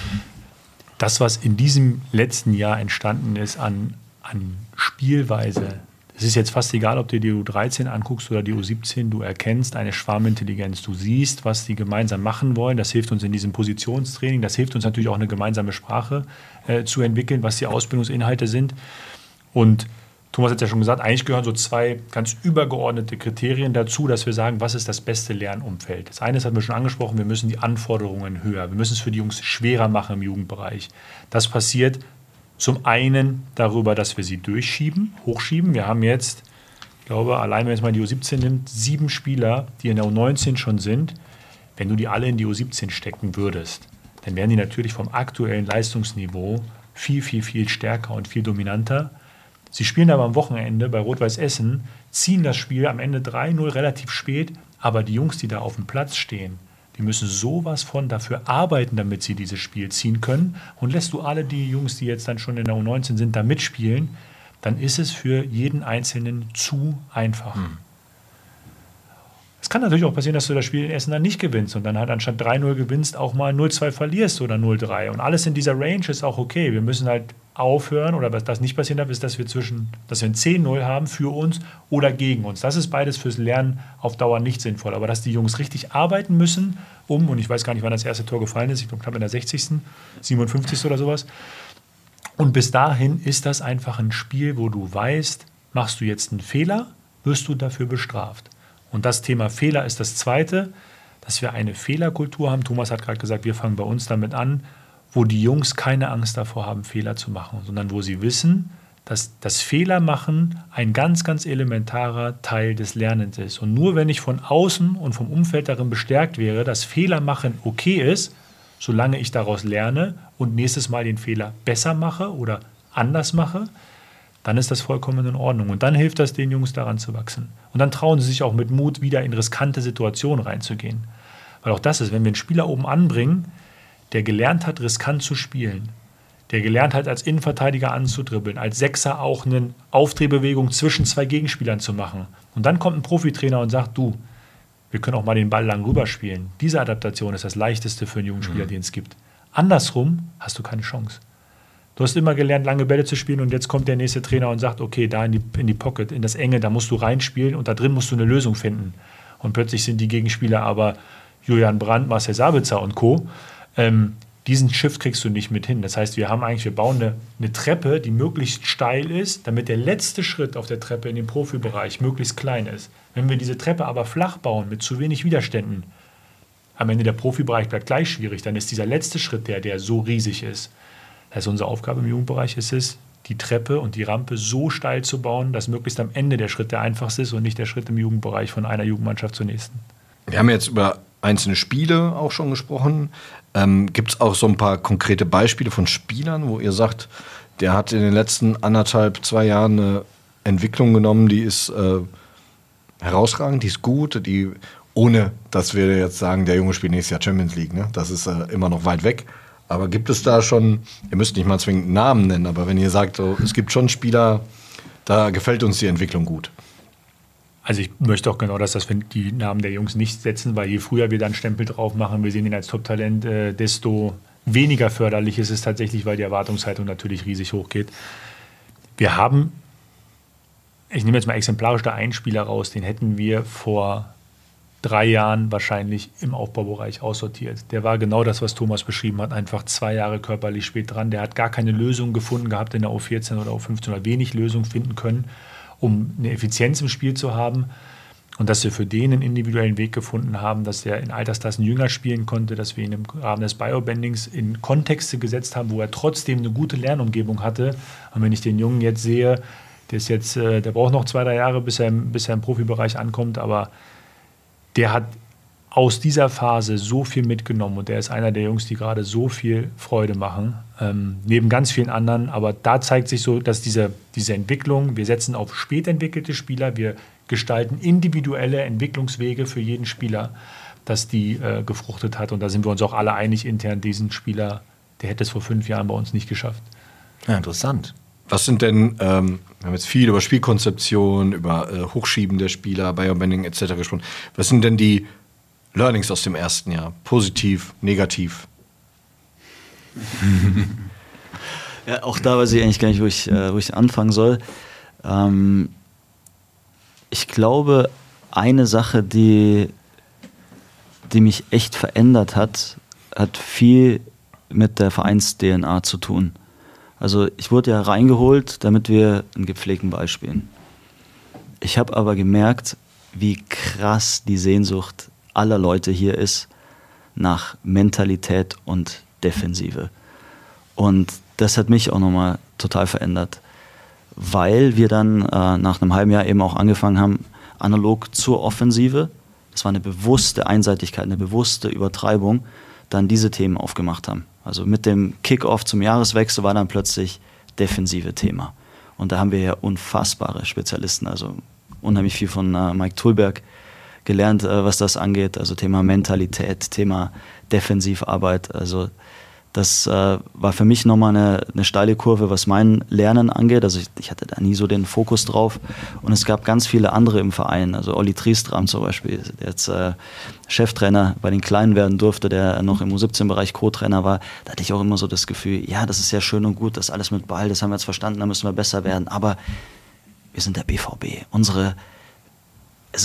[SPEAKER 6] Das, was in diesem letzten Jahr entstanden ist an, an Spielweise, es ist jetzt fast egal, ob du die U dreizehn anguckst oder die U siebzehn, du erkennst eine Schwarmintelligenz, du siehst, was die gemeinsam machen wollen, das hilft uns in diesem Positionstraining, das hilft uns natürlich auch eine gemeinsame Sprache äh, zu entwickeln, was die Ausbildungsinhalte sind. Und Thomas hat ja schon gesagt, eigentlich gehören so zwei ganz übergeordnete Kriterien dazu, dass wir sagen, was ist das beste Lernumfeld. Das eine, das hatten wir schon angesprochen, wir müssen die Anforderungen höher, wir müssen es für die Jungs schwerer machen im Jugendbereich. Das passiert zum einen darüber, dass wir sie durchschieben, hochschieben. Wir haben jetzt, ich glaube, allein wenn man jetzt mal die U siebzehn nimmt, sieben Spieler, die in der U neunzehn schon sind. Wenn du die alle in die U siebzehn stecken würdest, dann wären die natürlich vom aktuellen Leistungsniveau viel, viel, viel stärker und viel dominanter. Sie spielen aber am Wochenende bei Rot-Weiß Essen, ziehen das Spiel am Ende drei null relativ spät, aber die Jungs, die da auf dem Platz stehen, die müssen sowas von dafür arbeiten, damit sie dieses Spiel ziehen können. Und lässt du alle die Jungs, die jetzt dann schon in der U neunzehn sind, da mitspielen, dann ist es für jeden Einzelnen zu einfach. Hm. Es kann natürlich auch passieren, dass du das Spiel in Essen dann nicht gewinnst und dann halt anstatt drei null gewinnst, auch mal null zwei verlierst oder null drei. Und alles in dieser Range ist auch okay. Wir müssen halt aufhören, oder was das nicht passieren darf, ist, dass wir zwischen, dass wir ein zehn null haben für uns oder gegen uns. Das ist beides fürs Lernen auf Dauer nicht sinnvoll. Aber dass die Jungs richtig arbeiten müssen, um, und ich weiß gar nicht, wann das erste Tor gefallen ist, ich glaube knapp in der sechzigsten, siebenundfünfzigsten oder sowas. Und bis dahin ist das einfach ein Spiel, wo du weißt, machst du jetzt einen Fehler, wirst du dafür bestraft. Und das Thema Fehler ist das Zweite, dass wir eine Fehlerkultur haben. Thomas hat gerade gesagt, wir fangen bei uns damit an, wo die Jungs keine Angst davor haben, Fehler zu machen, sondern wo sie wissen, dass das Fehlermachen ein ganz, ganz elementarer Teil des Lernens ist. Und nur wenn ich von außen und vom Umfeld darin bestärkt wäre, dass Fehlermachen okay ist, solange ich daraus lerne und nächstes Mal den Fehler besser mache oder anders mache, dann ist das vollkommen in Ordnung. Und dann hilft das den Jungs daran zu wachsen. Und dann trauen sie sich auch mit Mut wieder in riskante Situationen reinzugehen. Weil auch das ist, wenn wir einen Spieler oben anbringen, der gelernt hat, riskant zu spielen, der gelernt hat, als Innenverteidiger anzudribbeln, als Sechser auch eine Aufdrehbewegung zwischen zwei Gegenspielern zu machen. Und dann kommt ein Profitrainer und sagt, du, wir können auch mal den Ball lang rüberspielen. Diese Adaptation ist das Leichteste für einen jungen Spieler, mhm. den es gibt. Andersrum hast du keine Chance. Du hast immer gelernt, lange Bälle zu spielen und jetzt kommt der nächste Trainer und sagt, okay, da in die, in die Pocket, in das Enge, da musst du reinspielen und da drin musst du eine Lösung finden. Und plötzlich sind die Gegenspieler aber Julian Brandt, Marcel Sabitzer und Co. Ähm, diesen Shift kriegst du nicht mit hin. Das heißt, wir haben eigentlich, wir bauen eine, eine Treppe, die möglichst steil ist, damit der letzte Schritt auf der Treppe in den Profibereich möglichst klein ist. Wenn wir diese Treppe aber flach bauen, mit zu wenig Widerständen, am Ende der Profibereich bleibt gleich schwierig, dann ist dieser letzte Schritt der, der so riesig ist. Also unsere Aufgabe im Jugendbereich ist es, die Treppe und die Rampe so steil zu bauen, dass möglichst am Ende der Schritt der einfachste ist und nicht der Schritt im Jugendbereich von einer Jugendmannschaft zur nächsten.
[SPEAKER 1] Wir haben jetzt über einzelne Spiele auch schon gesprochen. Ähm, gibt es auch so ein paar konkrete Beispiele von Spielern, wo ihr sagt, der hat in den letzten anderthalb, zwei Jahren eine Entwicklung genommen, die ist äh, herausragend, die ist gut, die, ohne dass wir jetzt sagen, der Junge spielt nächstes Jahr Champions League, ne? Das ist äh, immer noch weit weg. Aber gibt es da schon, ihr müsst nicht mal zwingend einen Namen nennen, aber wenn ihr sagt, so, es gibt schon Spieler, da gefällt uns die Entwicklung gut.
[SPEAKER 6] Also ich möchte auch genau, dass das die Namen der Jungs nicht setzen, weil je früher wir dann Stempel drauf machen, wir sehen ihn als Top-Talent, äh, desto weniger förderlich ist es tatsächlich, weil die Erwartungshaltung natürlich riesig hochgeht. Wir haben, ich nehme jetzt mal exemplarisch da einen Spieler raus, den hätten wir vor drei Jahren wahrscheinlich im Aufbaubereich aussortiert. Der war genau das, was Thomas beschrieben hat, einfach zwei Jahre körperlich spät dran. Der hat gar keine Lösung gefunden gehabt in der U vierzehn oder U fünfzehn oder wenig Lösung finden können, um eine Effizienz im Spiel zu haben. Und dass wir für den einen individuellen Weg gefunden haben, dass er in Altersklassen jünger spielen konnte, dass wir ihn im Rahmen des Biobandings in Kontexte gesetzt haben, wo er trotzdem eine gute Lernumgebung hatte. Und wenn ich den Jungen jetzt sehe, der ist jetzt, der braucht noch zwei, drei Jahre, bis er, bis er im Profibereich ankommt, aber der hat aus dieser Phase so viel mitgenommen und der ist einer der Jungs, die gerade so viel Freude machen, ähm, neben ganz vielen anderen. Aber da zeigt sich so, dass diese, diese Entwicklung, wir setzen auf spät entwickelte Spieler, wir gestalten individuelle Entwicklungswege für jeden Spieler, dass die äh, gefruchtet hat. Und da sind wir uns auch alle einig intern, diesen Spieler, der hätte es vor fünf Jahren bei uns nicht geschafft.
[SPEAKER 2] Ja, interessant.
[SPEAKER 1] Was sind denn, ähm, wir haben jetzt viel über Spielkonzeption, über äh, Hochschieben der Spieler, Biobanding et cetera gesprochen. Was sind denn die Learnings aus dem ersten Jahr? Positiv, negativ?
[SPEAKER 7] Ja, auch da weiß ich eigentlich gar nicht, wo ich, äh, wo ich anfangen soll. Ähm, ich glaube, eine Sache, die, die mich echt verändert hat, hat viel mit der Vereins-D N A zu tun. Also ich wurde ja reingeholt, damit wir einen gepflegten Ball spielen. Ich habe aber gemerkt, wie krass die Sehnsucht aller Leute hier ist nach Mentalität und Defensive. Und das hat mich auch nochmal total verändert, weil wir dann äh, nach einem halben Jahr eben auch angefangen haben, analog zur Offensive, das war eine bewusste Einseitigkeit, eine bewusste Übertreibung, dann diese Themen aufgemacht haben. Also mit dem Kick-Off zum Jahreswechsel war dann plötzlich defensive Thema. Und da haben wir ja unfassbare Spezialisten, also unheimlich viel von äh, Mike Thulberg gelernt, äh, was das angeht, also Thema Mentalität, Thema Defensivarbeit. Also das äh, war für mich nochmal eine, eine steile Kurve, was mein Lernen angeht. Also ich, ich hatte da nie so den Fokus drauf. Und es gab ganz viele andere im Verein. Also Olli Triestram zum Beispiel, der jetzt äh, Cheftrainer bei den Kleinen werden durfte, der noch im U siebzehn-Bereich Co-Trainer war. Da hatte ich auch immer so das Gefühl, ja, das ist ja schön und gut, das alles mit Ball, das haben wir jetzt verstanden, da müssen wir besser werden. Aber wir sind der B V B. Unsere, also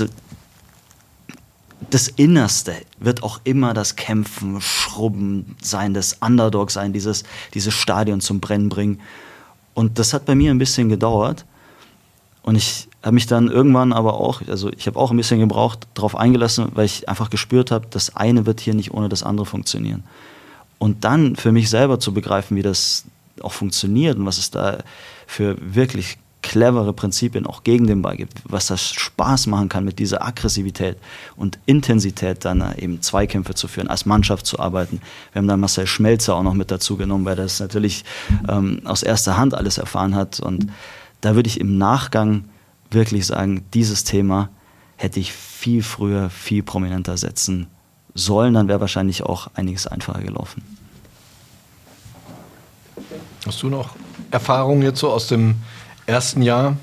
[SPEAKER 7] das Innerste wird auch immer das Kämpfen, Schrubben sein, das Underdog sein, dieses, dieses Stadion zum Brennen bringen. Und das hat bei mir ein bisschen gedauert. Und ich habe mich dann irgendwann aber auch, also ich habe auch ein bisschen gebraucht, darauf eingelassen, weil ich einfach gespürt habe, das eine wird hier nicht ohne das andere funktionieren. Und dann für mich selber zu begreifen, wie das auch funktioniert und was es da für wirklich clevere Prinzipien auch gegen den Ball gibt, was das Spaß machen kann, mit dieser Aggressivität und Intensität dann eben Zweikämpfe zu führen, als Mannschaft zu arbeiten. Wir haben da Marcel Schmelzer auch noch mit dazu genommen, weil das natürlich ähm, aus erster Hand alles erfahren hat. Und da würde ich im Nachgang wirklich sagen, dieses Thema hätte ich viel früher, viel prominenter setzen sollen. Dann wäre wahrscheinlich auch einiges einfacher gelaufen.
[SPEAKER 1] Hast du noch Erfahrungen jetzt so aus dem ersten Jahr?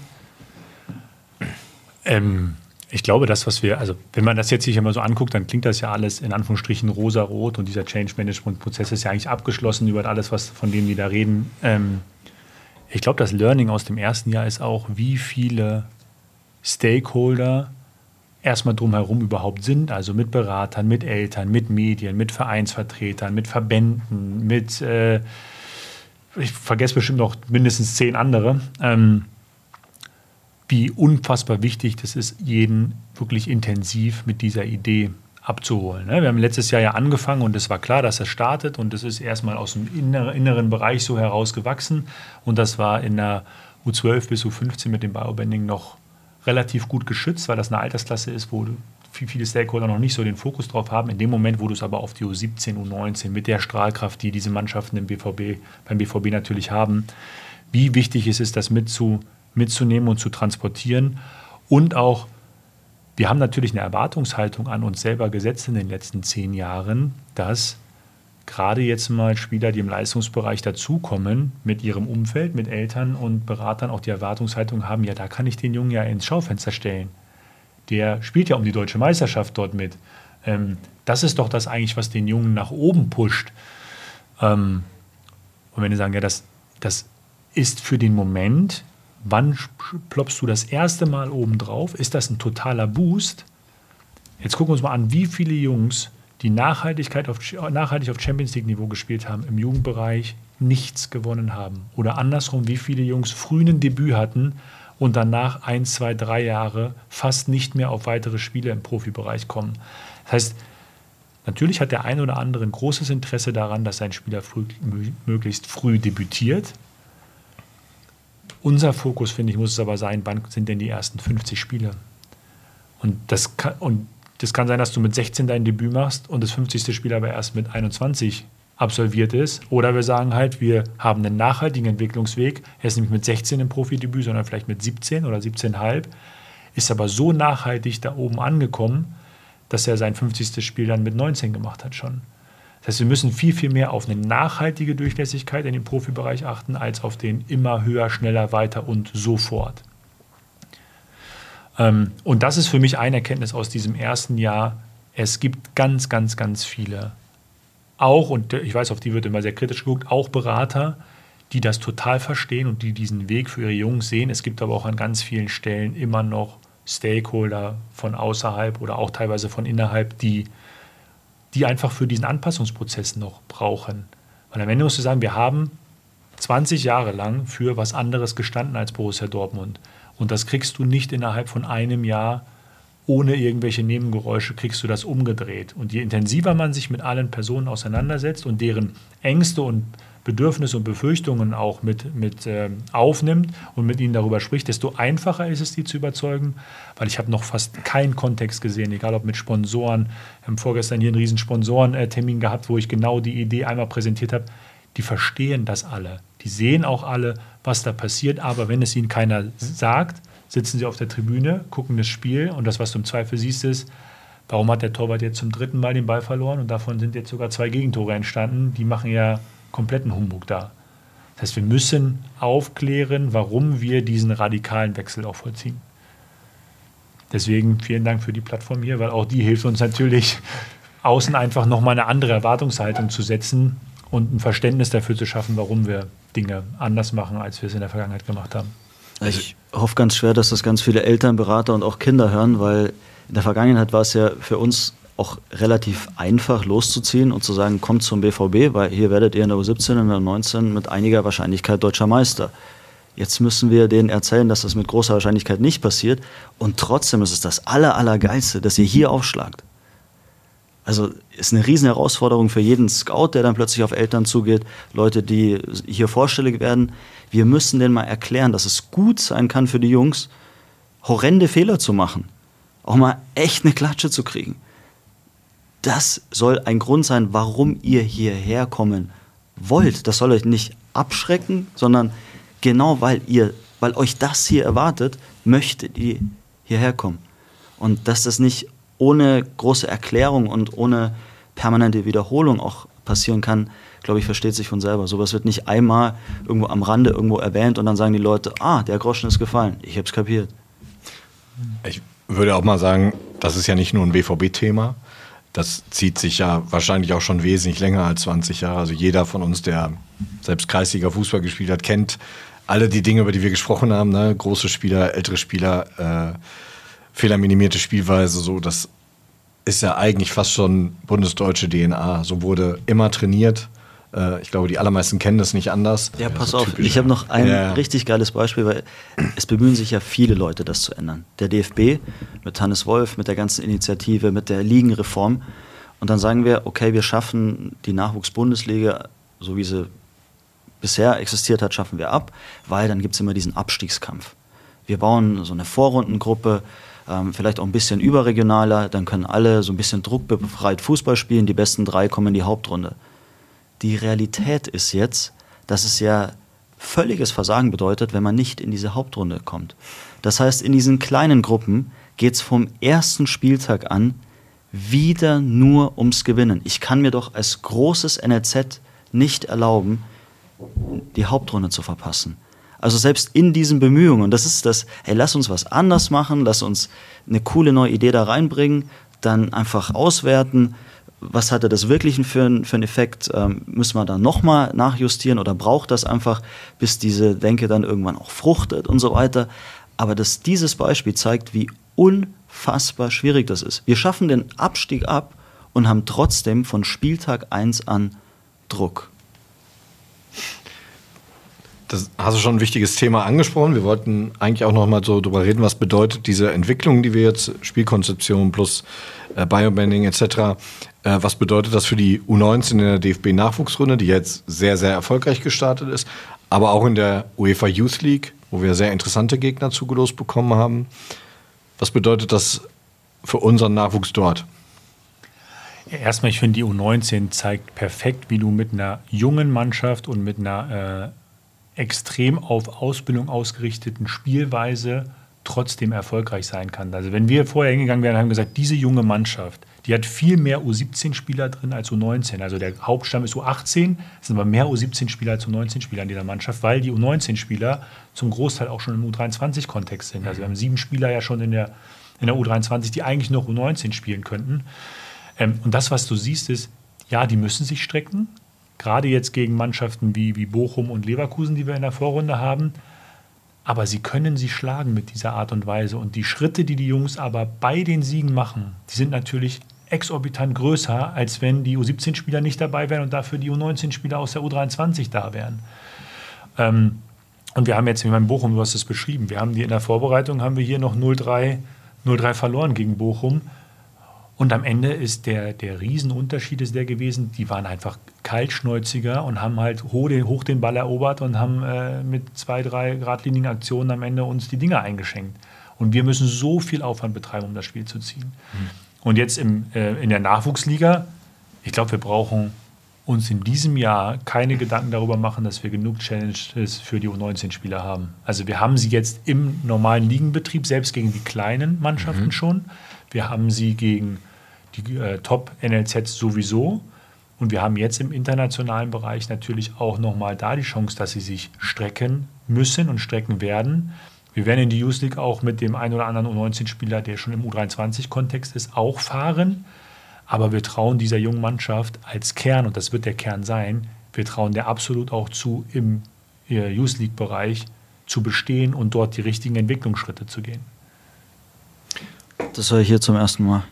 [SPEAKER 6] Ähm, ich glaube, das, was wir, also wenn man das jetzt sich immer so anguckt, dann klingt das ja alles in Anführungsstrichen rosa-rot und dieser Change-Management-Prozess ist ja eigentlich abgeschlossen über alles, was von dem wir da reden. Ähm, ich glaube, das Learning aus dem ersten Jahr ist auch, wie viele Stakeholder erstmal drumherum überhaupt sind, also mit Beratern, mit Eltern, mit Medien, mit Vereinsvertretern, mit Verbänden, mit äh, ich vergesse bestimmt noch mindestens zehn andere, ähm, wie unfassbar wichtig das ist, jeden wirklich intensiv mit dieser Idee abzuholen. Ne? Wir haben letztes Jahr ja angefangen und es war klar, dass das startet und es ist erstmal aus dem inneren, inneren Bereich so herausgewachsen und das war in der U zwölf bis U fünfzehn mit dem Biobanding noch relativ gut geschützt, weil das eine Altersklasse ist, wo viele Stakeholder noch nicht so den Fokus drauf haben. In dem Moment, wo du es aber auf die U siebzehn, U neunzehn mit der Strahlkraft, die diese Mannschaften im B V B, beim B V B natürlich haben, wie wichtig es ist, das mitzu, mitzunehmen und zu transportieren. Und auch, wir haben natürlich eine Erwartungshaltung an uns selber gesetzt in den letzten zehn Jahren, dass gerade jetzt mal Spieler, die im Leistungsbereich dazukommen, mit ihrem Umfeld, mit Eltern und Beratern auch die Erwartungshaltung haben, ja, da kann ich den Jungen ja ins Schaufenster stellen. Der spielt ja um die deutsche Meisterschaft dort mit. Ähm, das ist doch das eigentlich, was den Jungen nach oben pusht. Ähm, und wenn die sagen, ja, das, das ist für den Moment, wann ploppst du das erste Mal oben drauf? Ist das ein totaler Boost? Jetzt gucken wir uns mal an, wie viele Jungs, die Nachhaltigkeit auf, nachhaltig auf Champions-League-Niveau gespielt haben, im Jugendbereich nichts gewonnen haben. Oder andersrum, wie viele Jungs früh ein Debüt hatten und danach ein, zwei, drei Jahre fast nicht mehr auf weitere Spiele im Profibereich kommen. Das heißt, natürlich hat der eine oder andere ein großes Interesse daran, dass sein Spieler früh, möglichst früh debütiert. Unser Fokus, finde ich, muss es aber sein, wann sind denn die ersten fünfzig Spiele? Und das kann, und das kann sein, dass du mit sechzehn dein Debüt machst und das fünfzigste Spiel aber erst mit einundzwanzig absolviert ist. Oder wir sagen halt, wir haben einen nachhaltigen Entwicklungsweg. Er ist nämlich mit sechzehn im Profidebüt, sondern vielleicht mit siebzehn oder siebzehn Komma fünf. Ist aber so nachhaltig da oben angekommen, dass er sein fünfzigstes Spiel dann mit neunzehn gemacht hat schon. Das heißt, wir müssen viel, viel mehr auf eine nachhaltige Durchlässigkeit in dem Profibereich achten, als auf den immer höher, schneller, weiter und sofort. Ähm, und das ist für mich eine Erkenntnis aus diesem ersten Jahr. Es gibt ganz, ganz, ganz viele auch, und ich weiß, auf die wird immer sehr kritisch geguckt, auch Berater, die das total verstehen und die diesen Weg für ihre Jungs sehen. Es gibt aber auch an ganz vielen Stellen immer noch Stakeholder von außerhalb oder auch teilweise von innerhalb, die, die einfach für diesen Anpassungsprozess noch brauchen. Weil am Ende musst du sagen, wir haben zwanzig Jahre lang für was anderes gestanden als Borussia Dortmund. Und das kriegst du nicht innerhalb von einem Jahr ohne irgendwelche Nebengeräusche, kriegst du das umgedreht. Und je intensiver man sich mit allen Personen auseinandersetzt und deren Ängste und Bedürfnisse und Befürchtungen auch mit, mit äh, aufnimmt und mit ihnen darüber spricht, desto einfacher ist es, die zu überzeugen. Weil ich habe noch fast keinen Kontext gesehen, egal ob mit Sponsoren. Wir haben vorgestern hier einen riesen Sponsorentermin gehabt, wo ich genau die Idee einmal präsentiert habe. Die verstehen das alle. Die sehen auch alle, was da passiert. Aber wenn es ihnen keiner sagt, sitzen sie auf der Tribüne, gucken das Spiel und das, was du im Zweifel siehst, ist, warum hat der Torwart jetzt zum dritten Mal den Ball verloren und davon sind jetzt sogar zwei Gegentore entstanden. Die machen ja kompletten Humbug da. Das heißt, wir müssen aufklären, warum wir diesen radikalen Wechsel auch vollziehen. Deswegen vielen Dank für die Plattform hier, weil auch die hilft uns natürlich, außen einfach nochmal eine andere Erwartungshaltung zu setzen und ein Verständnis dafür zu schaffen, warum wir Dinge anders machen, als wir es in der Vergangenheit gemacht haben.
[SPEAKER 7] Ich hoffe ganz schwer, dass das ganz viele Eltern, Berater und auch Kinder hören, weil in der Vergangenheit war es ja für uns auch relativ einfach loszuziehen und zu sagen, kommt zum B V B, weil hier werdet ihr in der U siebzehn und in der U neunzehn mit einiger Wahrscheinlichkeit deutscher Meister. Jetzt müssen wir denen erzählen, dass das mit großer Wahrscheinlichkeit nicht passiert und trotzdem ist es das aller, allergeilste, dass ihr hier aufschlagt. Also ist eine riesen Herausforderung für jeden Scout, der dann plötzlich auf Eltern zugeht, Leute, die hier vorstellig werden. Wir müssen denen mal erklären, dass es gut sein kann für die Jungs, horrende Fehler zu machen. Auch mal echt eine Klatsche zu kriegen. Das soll ein Grund sein, warum ihr hierher kommen wollt. Das soll euch nicht abschrecken, sondern genau weil ihr, weil euch das hier erwartet, möchtet ihr hierher kommen. Und dass das nicht ohne große Erklärung und ohne permanente Wiederholung auch passieren kann, glaube ich, versteht sich von selber. Sowas wird nicht einmal irgendwo am Rande irgendwo erwähnt und dann sagen die Leute, ah, der Groschen ist gefallen, ich habe es kapiert.
[SPEAKER 1] Ich würde auch mal sagen, das ist ja nicht nur ein B V B-Thema. Das zieht sich ja wahrscheinlich auch schon wesentlich länger als zwanzig Jahre. Also jeder von uns, der selbst Kreisliga-Fußball gespielt hat, kennt alle die Dinge, über die wir gesprochen haben. Ne? Große Spieler, ältere Spieler, äh, fehlerminimierte Spielweise. So, das ist ja eigentlich fast schon bundesdeutsche D N A. So wurde immer trainiert. Äh, ich glaube, die allermeisten kennen das nicht anders.
[SPEAKER 7] Ja, pass
[SPEAKER 1] so
[SPEAKER 7] auf,
[SPEAKER 1] typisch.
[SPEAKER 7] ich habe noch ein
[SPEAKER 1] ja.
[SPEAKER 7] richtig geiles Beispiel, weil es bemühen sich ja viele Leute, das zu ändern. Der D F B mit Hannes Wolf, mit der ganzen Initiative, mit der Ligenreform. Und dann sagen wir, okay, wir schaffen die Nachwuchs-Bundesliga, so wie sie bisher existiert hat, schaffen wir ab, weil dann gibt es immer diesen Abstiegskampf. Wir bauen so eine Vorrundengruppe, ähm, vielleicht auch ein bisschen überregionaler, dann können alle so ein bisschen druckbefreit Fußball spielen, die besten drei kommen in die Hauptrunde. Die Realität ist jetzt, dass es ja völliges Versagen bedeutet, wenn man nicht in diese Hauptrunde kommt. Das heißt, in diesen kleinen Gruppen geht es vom ersten Spieltag an wieder nur ums Gewinnen. Ich kann mir doch als großes N L Z nicht erlauben, die Hauptrunde zu verpassen. Also selbst in diesen Bemühungen, und das ist das, hey, lass uns was anders machen, lass uns eine coole neue Idee da reinbringen, dann einfach auswerten, was hatte das wirklich für, für einen Effekt, ähm, müssen wir da nochmal nachjustieren oder braucht das einfach, bis diese Denke dann irgendwann auch fruchtet und so weiter. Aber dass dieses Beispiel zeigt, wie unfassbar schwierig das ist. Wir schaffen den Abstieg ab und haben trotzdem von Spieltag eins an Druck.
[SPEAKER 1] Das hast du schon ein wichtiges Thema angesprochen. Wir wollten eigentlich auch noch mal so drüber reden, was bedeutet diese Entwicklung, die wir jetzt, Spielkonzeption plus äh, Biobanding et cetera, äh, was bedeutet das für die U neunzehn in der D F B-Nachwuchsrunde, die jetzt sehr, sehr erfolgreich gestartet ist, aber auch in der UEFA Youth League, wo wir sehr interessante Gegner zugelost bekommen haben. Was bedeutet das für unseren Nachwuchs dort?
[SPEAKER 6] Ja, erstmal, ich finde, die U neunzehn zeigt perfekt, wie du mit einer jungen Mannschaft und mit einer äh, extrem auf Ausbildung ausgerichteten Spielweise trotzdem erfolgreich sein kann. Also wenn wir vorher hingegangen wären und haben gesagt, diese junge Mannschaft, die hat viel mehr U siebzehn Spieler drin als U neunzehn. Also der Hauptstamm ist U achtzehn, es sind aber mehr U siebzehn Spieler als U neunzehn Spieler in dieser Mannschaft, weil die U neunzehn Spieler zum Großteil auch schon im U dreiundzwanzig-Kontext sind. Also wir haben sieben Spieler ja schon in der, in der U dreiundzwanzig, die eigentlich noch U neunzehn spielen könnten. Ähm, und das, was du siehst, ist, ja, die müssen sich strecken, gerade jetzt gegen Mannschaften wie, wie Bochum und Leverkusen, die wir in der Vorrunde haben. Aber sie können sie schlagen mit dieser Art und Weise. Und die Schritte, die die Jungs aber bei den Siegen machen, die sind natürlich exorbitant größer, als wenn die U siebzehn-Spieler nicht dabei wären und dafür die U neunzehn-Spieler aus der U dreiundzwanzig da wären. Ähm, und wir haben jetzt, wie beim Bochum, du hast es beschrieben, wir haben die in der Vorbereitung, haben wir hier noch null drei verloren gegen Bochum. Und am Ende ist der, der Riesenunterschied ist der gewesen, die waren einfach kaltschnäuziger und haben halt hoch den, hoch den Ball erobert und haben äh, mit zwei, drei geradlinigen Aktionen am Ende uns die Dinger eingeschenkt. Und wir müssen so viel Aufwand betreiben, um das Spiel zu ziehen. Mhm. Und jetzt im, äh, in der Nachwuchsliga, ich glaube, wir brauchen uns in diesem Jahr keine Gedanken darüber machen, dass wir genug Challenges für die U neunzehn-Spieler haben. Also wir haben sie jetzt im normalen Ligenbetrieb, selbst gegen die kleinen Mannschaften mhm. schon. Wir haben sie gegen die äh, Top-N L Zs sowieso. Und wir haben jetzt im internationalen Bereich natürlich auch nochmal da die Chance, dass sie sich strecken müssen und strecken werden. Wir werden in die Youth League auch mit dem einen oder anderen U neunzehn-Spieler, der schon im U dreiundzwanzig-Kontext ist, auch fahren. Aber wir trauen dieser jungen Mannschaft als Kern, und das wird der Kern sein, wir trauen der absolut auch zu, im äh, Youth League-Bereich zu bestehen und dort die richtigen Entwicklungsschritte zu gehen.
[SPEAKER 7] Das höre ich hier zum ersten Mal.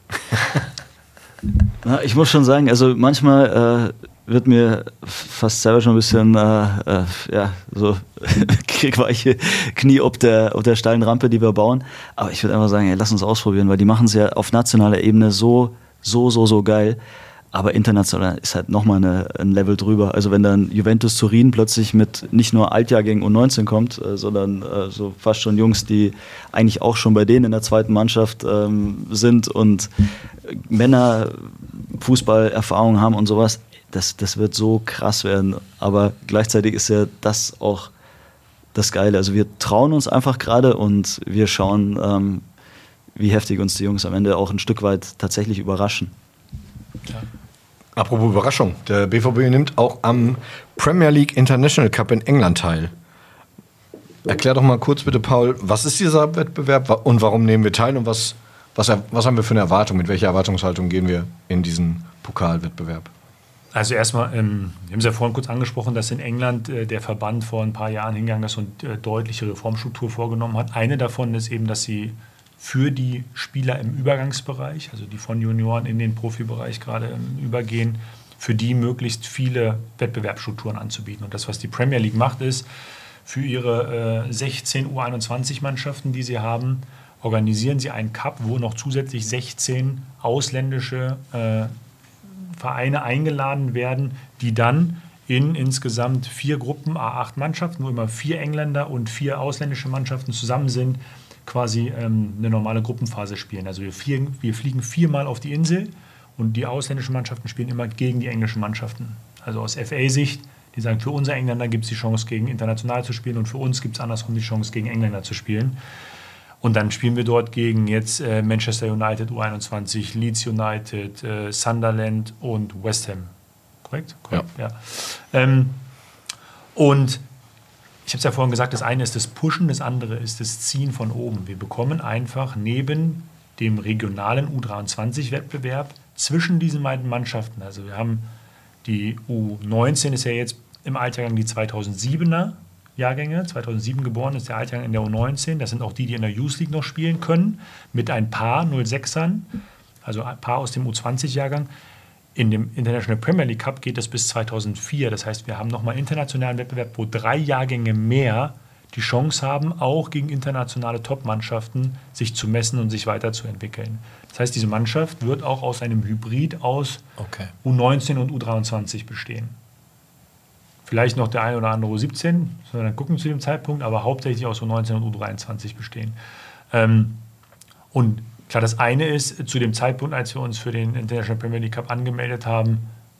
[SPEAKER 7] Na, ich muss schon sagen, also manchmal äh, wird mir fast selber schon ein bisschen äh, äh, ja, so kriegweiche Knie ob der, ob der steilen Rampe, die wir bauen. Aber ich würde einfach sagen, ey, lass uns ausprobieren, weil die machen es ja auf nationaler Ebene so so, so, so geil. Aber international ist halt nochmal eine, ein Level drüber. Also wenn dann Juventus Turin plötzlich mit nicht nur Altjahrgängen U neunzehn kommt, äh, sondern äh, so fast schon Jungs, die eigentlich auch schon bei denen in der zweiten Mannschaft ähm, sind und Männer Fußballerfahrung haben und sowas, das, das wird so krass werden. Aber gleichzeitig ist ja das auch das Geile. Also wir trauen uns einfach gerade und wir schauen, ähm, wie heftig uns die Jungs am Ende auch ein Stück weit tatsächlich überraschen.
[SPEAKER 6] Ja.
[SPEAKER 1] Apropos Überraschung, der B V B nimmt auch am Premier League International Cup in England teil. Erklär doch mal kurz bitte, Paul, was ist dieser Wettbewerb und warum nehmen wir teil und was, was, was haben wir für eine Erwartung, mit welcher Erwartungshaltung gehen wir in diesen Pokalwettbewerb?
[SPEAKER 6] Also erstmal, ähm, wir haben es ja vorhin kurz angesprochen, dass in England äh, der Verband vor ein paar Jahren hingegangen ist und äh, deutliche Reformstruktur vorgenommen hat. Eine davon ist eben, dass sie für die Spieler im Übergangsbereich, also die von Junioren in den Profibereich gerade ähm, übergehen, für die möglichst viele Wettbewerbsstrukturen anzubieten. Und das, was die Premier League macht, ist, für ihre äh, sechzehn U einundzwanzig Mannschaften, die sie haben, organisieren sie einen Cup, wo noch zusätzlich sechzehn ausländische äh, Vereine eingeladen werden, die dann in insgesamt vier Gruppen, A acht Mannschaften, wo immer vier Engländer und vier ausländische Mannschaften zusammen sind, quasi ähm, eine normale Gruppenphase spielen. Also wir, vier, wir fliegen viermal auf die Insel und die ausländischen Mannschaften spielen immer gegen die englischen Mannschaften. Also aus F A-Sicht, die sagen, für unsere Engländer gibt es die Chance, gegen international zu spielen und für uns gibt es andersrum die Chance, gegen Engländer zu spielen. Und dann spielen wir dort gegen jetzt äh, Manchester United U einundzwanzig, Leeds United, äh, Sunderland und West Ham. Korrekt? Korrekt, ja. ja. Ähm, und ich habe es ja vorhin gesagt, das eine ist das Pushen, das andere ist das Ziehen von oben. Wir bekommen einfach neben dem regionalen U dreiundzwanzig-Wettbewerb zwischen diesen beiden Mannschaften, also wir haben die U neunzehn, ist ja jetzt im Altjahrgang die zweitausendsiebener Jahrgänge, zweitausendsieben geboren ist der Altjahrgang in der U neunzehn, das sind auch die, die in der Youth League noch spielen können, mit ein paar null sechsern, also ein paar aus dem U zwanzig-Jahrgang. In dem International Premier League Cup geht es bis zweitausendvier. Das heißt, wir haben nochmal internationalen Wettbewerb, wo drei Jahrgänge mehr die Chance haben, auch gegen internationale Top-Mannschaften sich zu messen und sich weiterzuentwickeln. Das heißt, diese Mannschaft wird auch aus einem Hybrid aus
[SPEAKER 2] okay.
[SPEAKER 6] U neunzehn und U dreiundzwanzig bestehen. Vielleicht noch der eine oder andere U siebzehn, müssen wir dann gucken zu dem Zeitpunkt, aber hauptsächlich aus U neunzehn und U dreiundzwanzig bestehen. Ähm, und klar, das eine ist, zu dem Zeitpunkt, als wir uns für den International Premier League Cup angemeldet haben,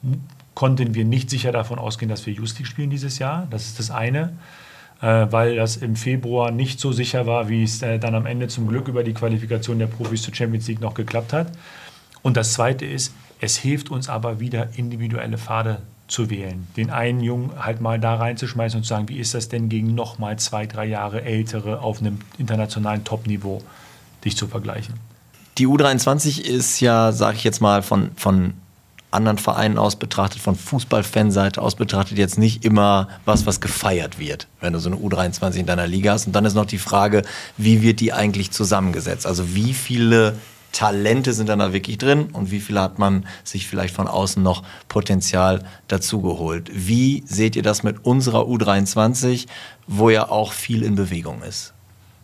[SPEAKER 6] konnten wir nicht sicher davon ausgehen, dass wir Youth League spielen dieses Jahr. Das ist das eine, äh, weil das im Februar nicht so sicher war, wie es äh, dann am Ende zum Glück über die Qualifikation der Profis zur Champions League noch geklappt hat. Und das zweite ist, es hilft uns aber wieder, individuelle Pfade zu wählen. Den einen Jungen halt mal da reinzuschmeißen und zu sagen, wie ist das denn gegen noch mal zwei, drei Jahre Ältere auf einem internationalen Top-Niveau dich zu vergleichen.
[SPEAKER 2] Die U dreiundzwanzig ist ja, sage ich jetzt mal, von, von anderen Vereinen aus betrachtet, von Fußballfanseite aus betrachtet, jetzt nicht immer was, was gefeiert wird, wenn du so eine U dreiundzwanzig in deiner Liga hast. Und dann ist noch die Frage, wie wird die eigentlich zusammengesetzt? Also wie viele Talente sind dann da wirklich drin und wie viele hat man sich vielleicht von außen noch Potenzial dazugeholt? Wie seht ihr das mit unserer U dreiundzwanzig, wo ja auch viel in Bewegung ist?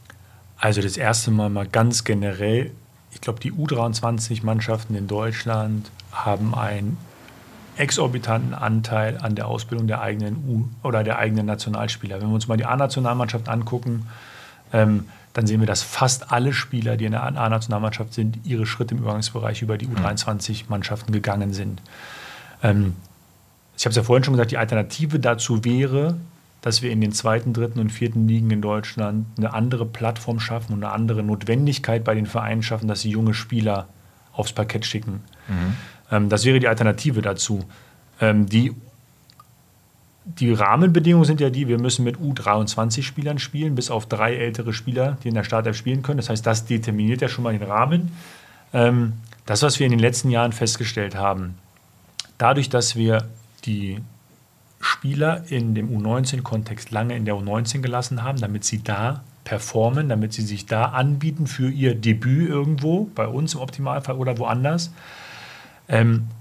[SPEAKER 6] Also das erste Mal mal ganz generell, ich glaube, die U dreiundzwanzig-Mannschaften in Deutschland haben einen exorbitanten Anteil an der Ausbildung der eigenen U- oder der eigenen Nationalspieler. Wenn wir uns mal die A-Nationalmannschaft angucken, ähm, dann sehen wir, dass fast alle Spieler, die in der A-Nationalmannschaft sind, ihre Schritte im Übergangsbereich über die U dreiundzwanzig-Mannschaften gegangen sind. Ähm, ich habe es ja vorhin schon gesagt, die Alternative dazu wäre, dass wir in den zweiten, dritten und vierten Ligen in Deutschland eine andere Plattform schaffen und eine andere Notwendigkeit bei den Vereinen schaffen, dass sie junge Spieler aufs Parkett schicken. Mhm. Ähm, das wäre die Alternative dazu. Ähm, die, die Rahmenbedingungen sind ja die, wir müssen mit U dreiundzwanzig-Spielern spielen, bis auf drei ältere Spieler, die in der Startelf spielen können. Das heißt, das determiniert ja schon mal den Rahmen. Ähm, das, was wir in den letzten Jahren festgestellt haben, dadurch, dass wir die Spieler in dem U neunzehn-Kontext lange in der U neunzehn gelassen haben, damit sie da performen, damit sie sich da anbieten für ihr Debüt irgendwo, bei uns im Optimalfall oder woanders, ähm,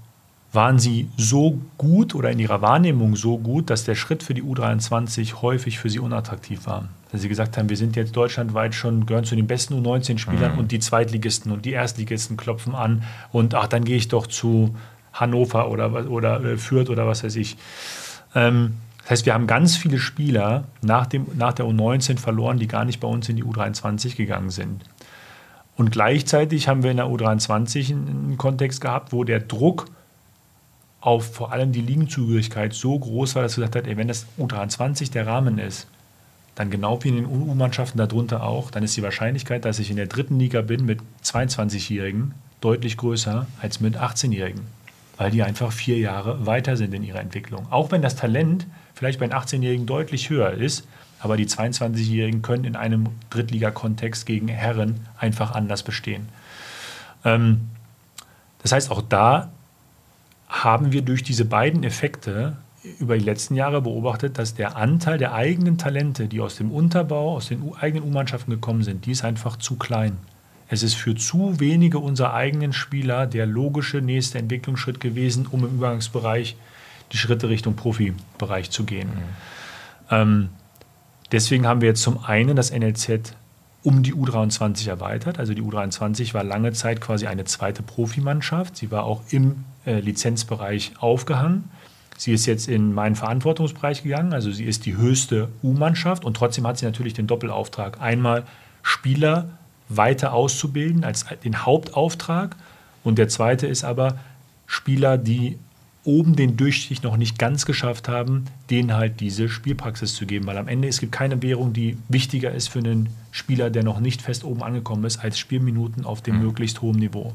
[SPEAKER 6] waren sie so gut oder in ihrer Wahrnehmung so gut, dass der Schritt für die U dreiundzwanzig häufig für sie unattraktiv war. Dass sie gesagt haben, wir sind jetzt deutschlandweit schon, gehören zu den besten U neunzehn-Spielern mhm. und die Zweitligisten und die Erstligisten klopfen an und ach, dann gehe ich doch zu Hannover oder, oder äh, Fürth oder was weiß ich. Ähm, das heißt, wir haben ganz viele Spieler nach, dem, nach der U neunzehn verloren, die gar nicht bei uns in die U dreiundzwanzig gegangen sind. Und gleichzeitig haben wir in der U dreiundzwanzig einen Kontext gehabt, wo der Druck auf vor allem die Ligenzugehörigkeit so groß war, dass er gesagt hat, ey, wenn das U dreiundzwanzig der Rahmen ist, dann genau wie in den U U-Mannschaften darunter auch, dann ist die Wahrscheinlichkeit, dass ich in der dritten Liga bin mit zweiundzwanzigjährigen deutlich größer als mit achtzehnjährigen, weil die einfach vier Jahre weiter sind in ihrer Entwicklung. Auch wenn das Talent vielleicht bei den achtzehnjährigen deutlich höher ist, aber die zweiundzwanzigjährigen können in einem Drittliga-Kontext gegen Herren einfach anders bestehen. Ähm, das heißt, auch da haben wir durch diese beiden Effekte über die letzten Jahre beobachtet, dass der Anteil der eigenen Talente, die aus dem Unterbau, aus den eigenen U-Mannschaften gekommen sind, die ist einfach zu klein. Es ist für zu wenige unserer eigenen Spieler der logische nächste Entwicklungsschritt gewesen, um im Übergangsbereich die Schritte Richtung Profibereich zu gehen. Mhm. Ähm, deswegen haben wir jetzt zum einen das N L Z um die U dreiundzwanzig erweitert. Also die U dreiundzwanzig war lange Zeit quasi eine zweite Profimannschaft. Sie war auch im äh, Lizenzbereich aufgehangen. Sie ist jetzt in meinen Verantwortungsbereich gegangen. Also sie ist die höchste U-Mannschaft und trotzdem hat sie natürlich den Doppelauftrag. Einmal Spieler weiter auszubilden als den Hauptauftrag und der zweite ist aber Spieler, die oben den Durchstich noch nicht ganz geschafft haben, denen halt diese Spielpraxis zu geben. Weil am Ende, es gibt keine Währung, die wichtiger ist für einen Spieler, der noch nicht fest oben angekommen ist, als Spielminuten auf dem mhm. möglichst hohen Niveau.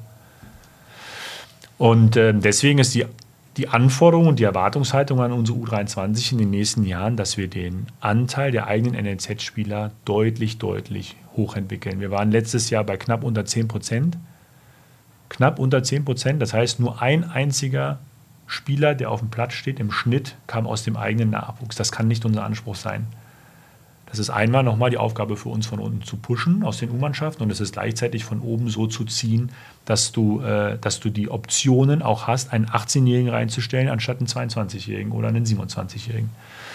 [SPEAKER 6] Und äh, deswegen ist die, die Anforderung und die Erwartungshaltung an unsere U dreiundzwanzig in den nächsten Jahren, dass wir den Anteil der eigenen N L Z-Spieler deutlich, deutlich hochentwickeln. Wir waren letztes Jahr bei knapp unter zehn Prozent. Knapp unter zehn Prozent, das heißt nur ein einziger Spieler, der auf dem Platz steht, im Schnitt kam aus dem eigenen Nachwuchs. Das kann nicht unser Anspruch sein. Das ist einmal nochmal die Aufgabe für uns, von unten zu pushen aus den U-Mannschaften und es ist gleichzeitig von oben so zu ziehen, dass du, äh, dass du die Optionen auch hast, einen achtzehnjährigen reinzustellen, anstatt einen zweiundzwanzigjährigen oder einen siebenundzwanzigjährigen.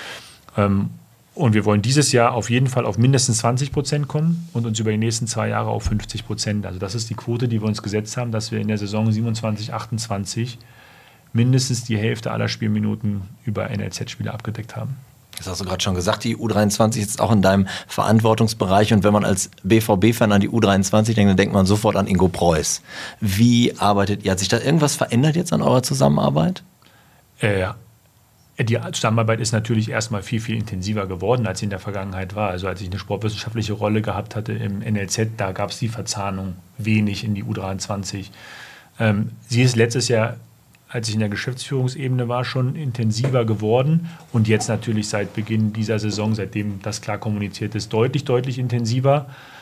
[SPEAKER 6] Ähm, und wir wollen dieses Jahr auf jeden Fall auf mindestens zwanzig Prozent kommen und uns über die nächsten zwei Jahre auf fünfzig Prozent. Also das ist die Quote, die wir uns gesetzt haben, dass wir in der Saison siebenundzwanzig achtundzwanzig mindestens die Hälfte aller Spielminuten über N L Z-Spieler abgedeckt haben.
[SPEAKER 2] Das hast du gerade schon gesagt, die U dreiundzwanzig ist auch in deinem Verantwortungsbereich und wenn man als B V B-Fan an die U dreiundzwanzig denkt, dann denkt man sofort an Ingo Preuß. Wie arbeitet ihr? Hat sich da irgendwas verändert jetzt an eurer Zusammenarbeit?
[SPEAKER 6] Äh, die Zusammenarbeit ist natürlich erstmal viel, viel intensiver geworden, als sie in der Vergangenheit war. Also als ich eine sportwissenschaftliche Rolle gehabt hatte im N L Z, da gab es die Verzahnung wenig in die U dreiundzwanzig. Ähm, sie ist letztes Jahr, als ich in der Geschäftsführungsebene war, schon intensiver geworden und jetzt natürlich seit Beginn dieser Saison, seitdem das klar kommuniziert ist, deutlich, deutlich intensiver.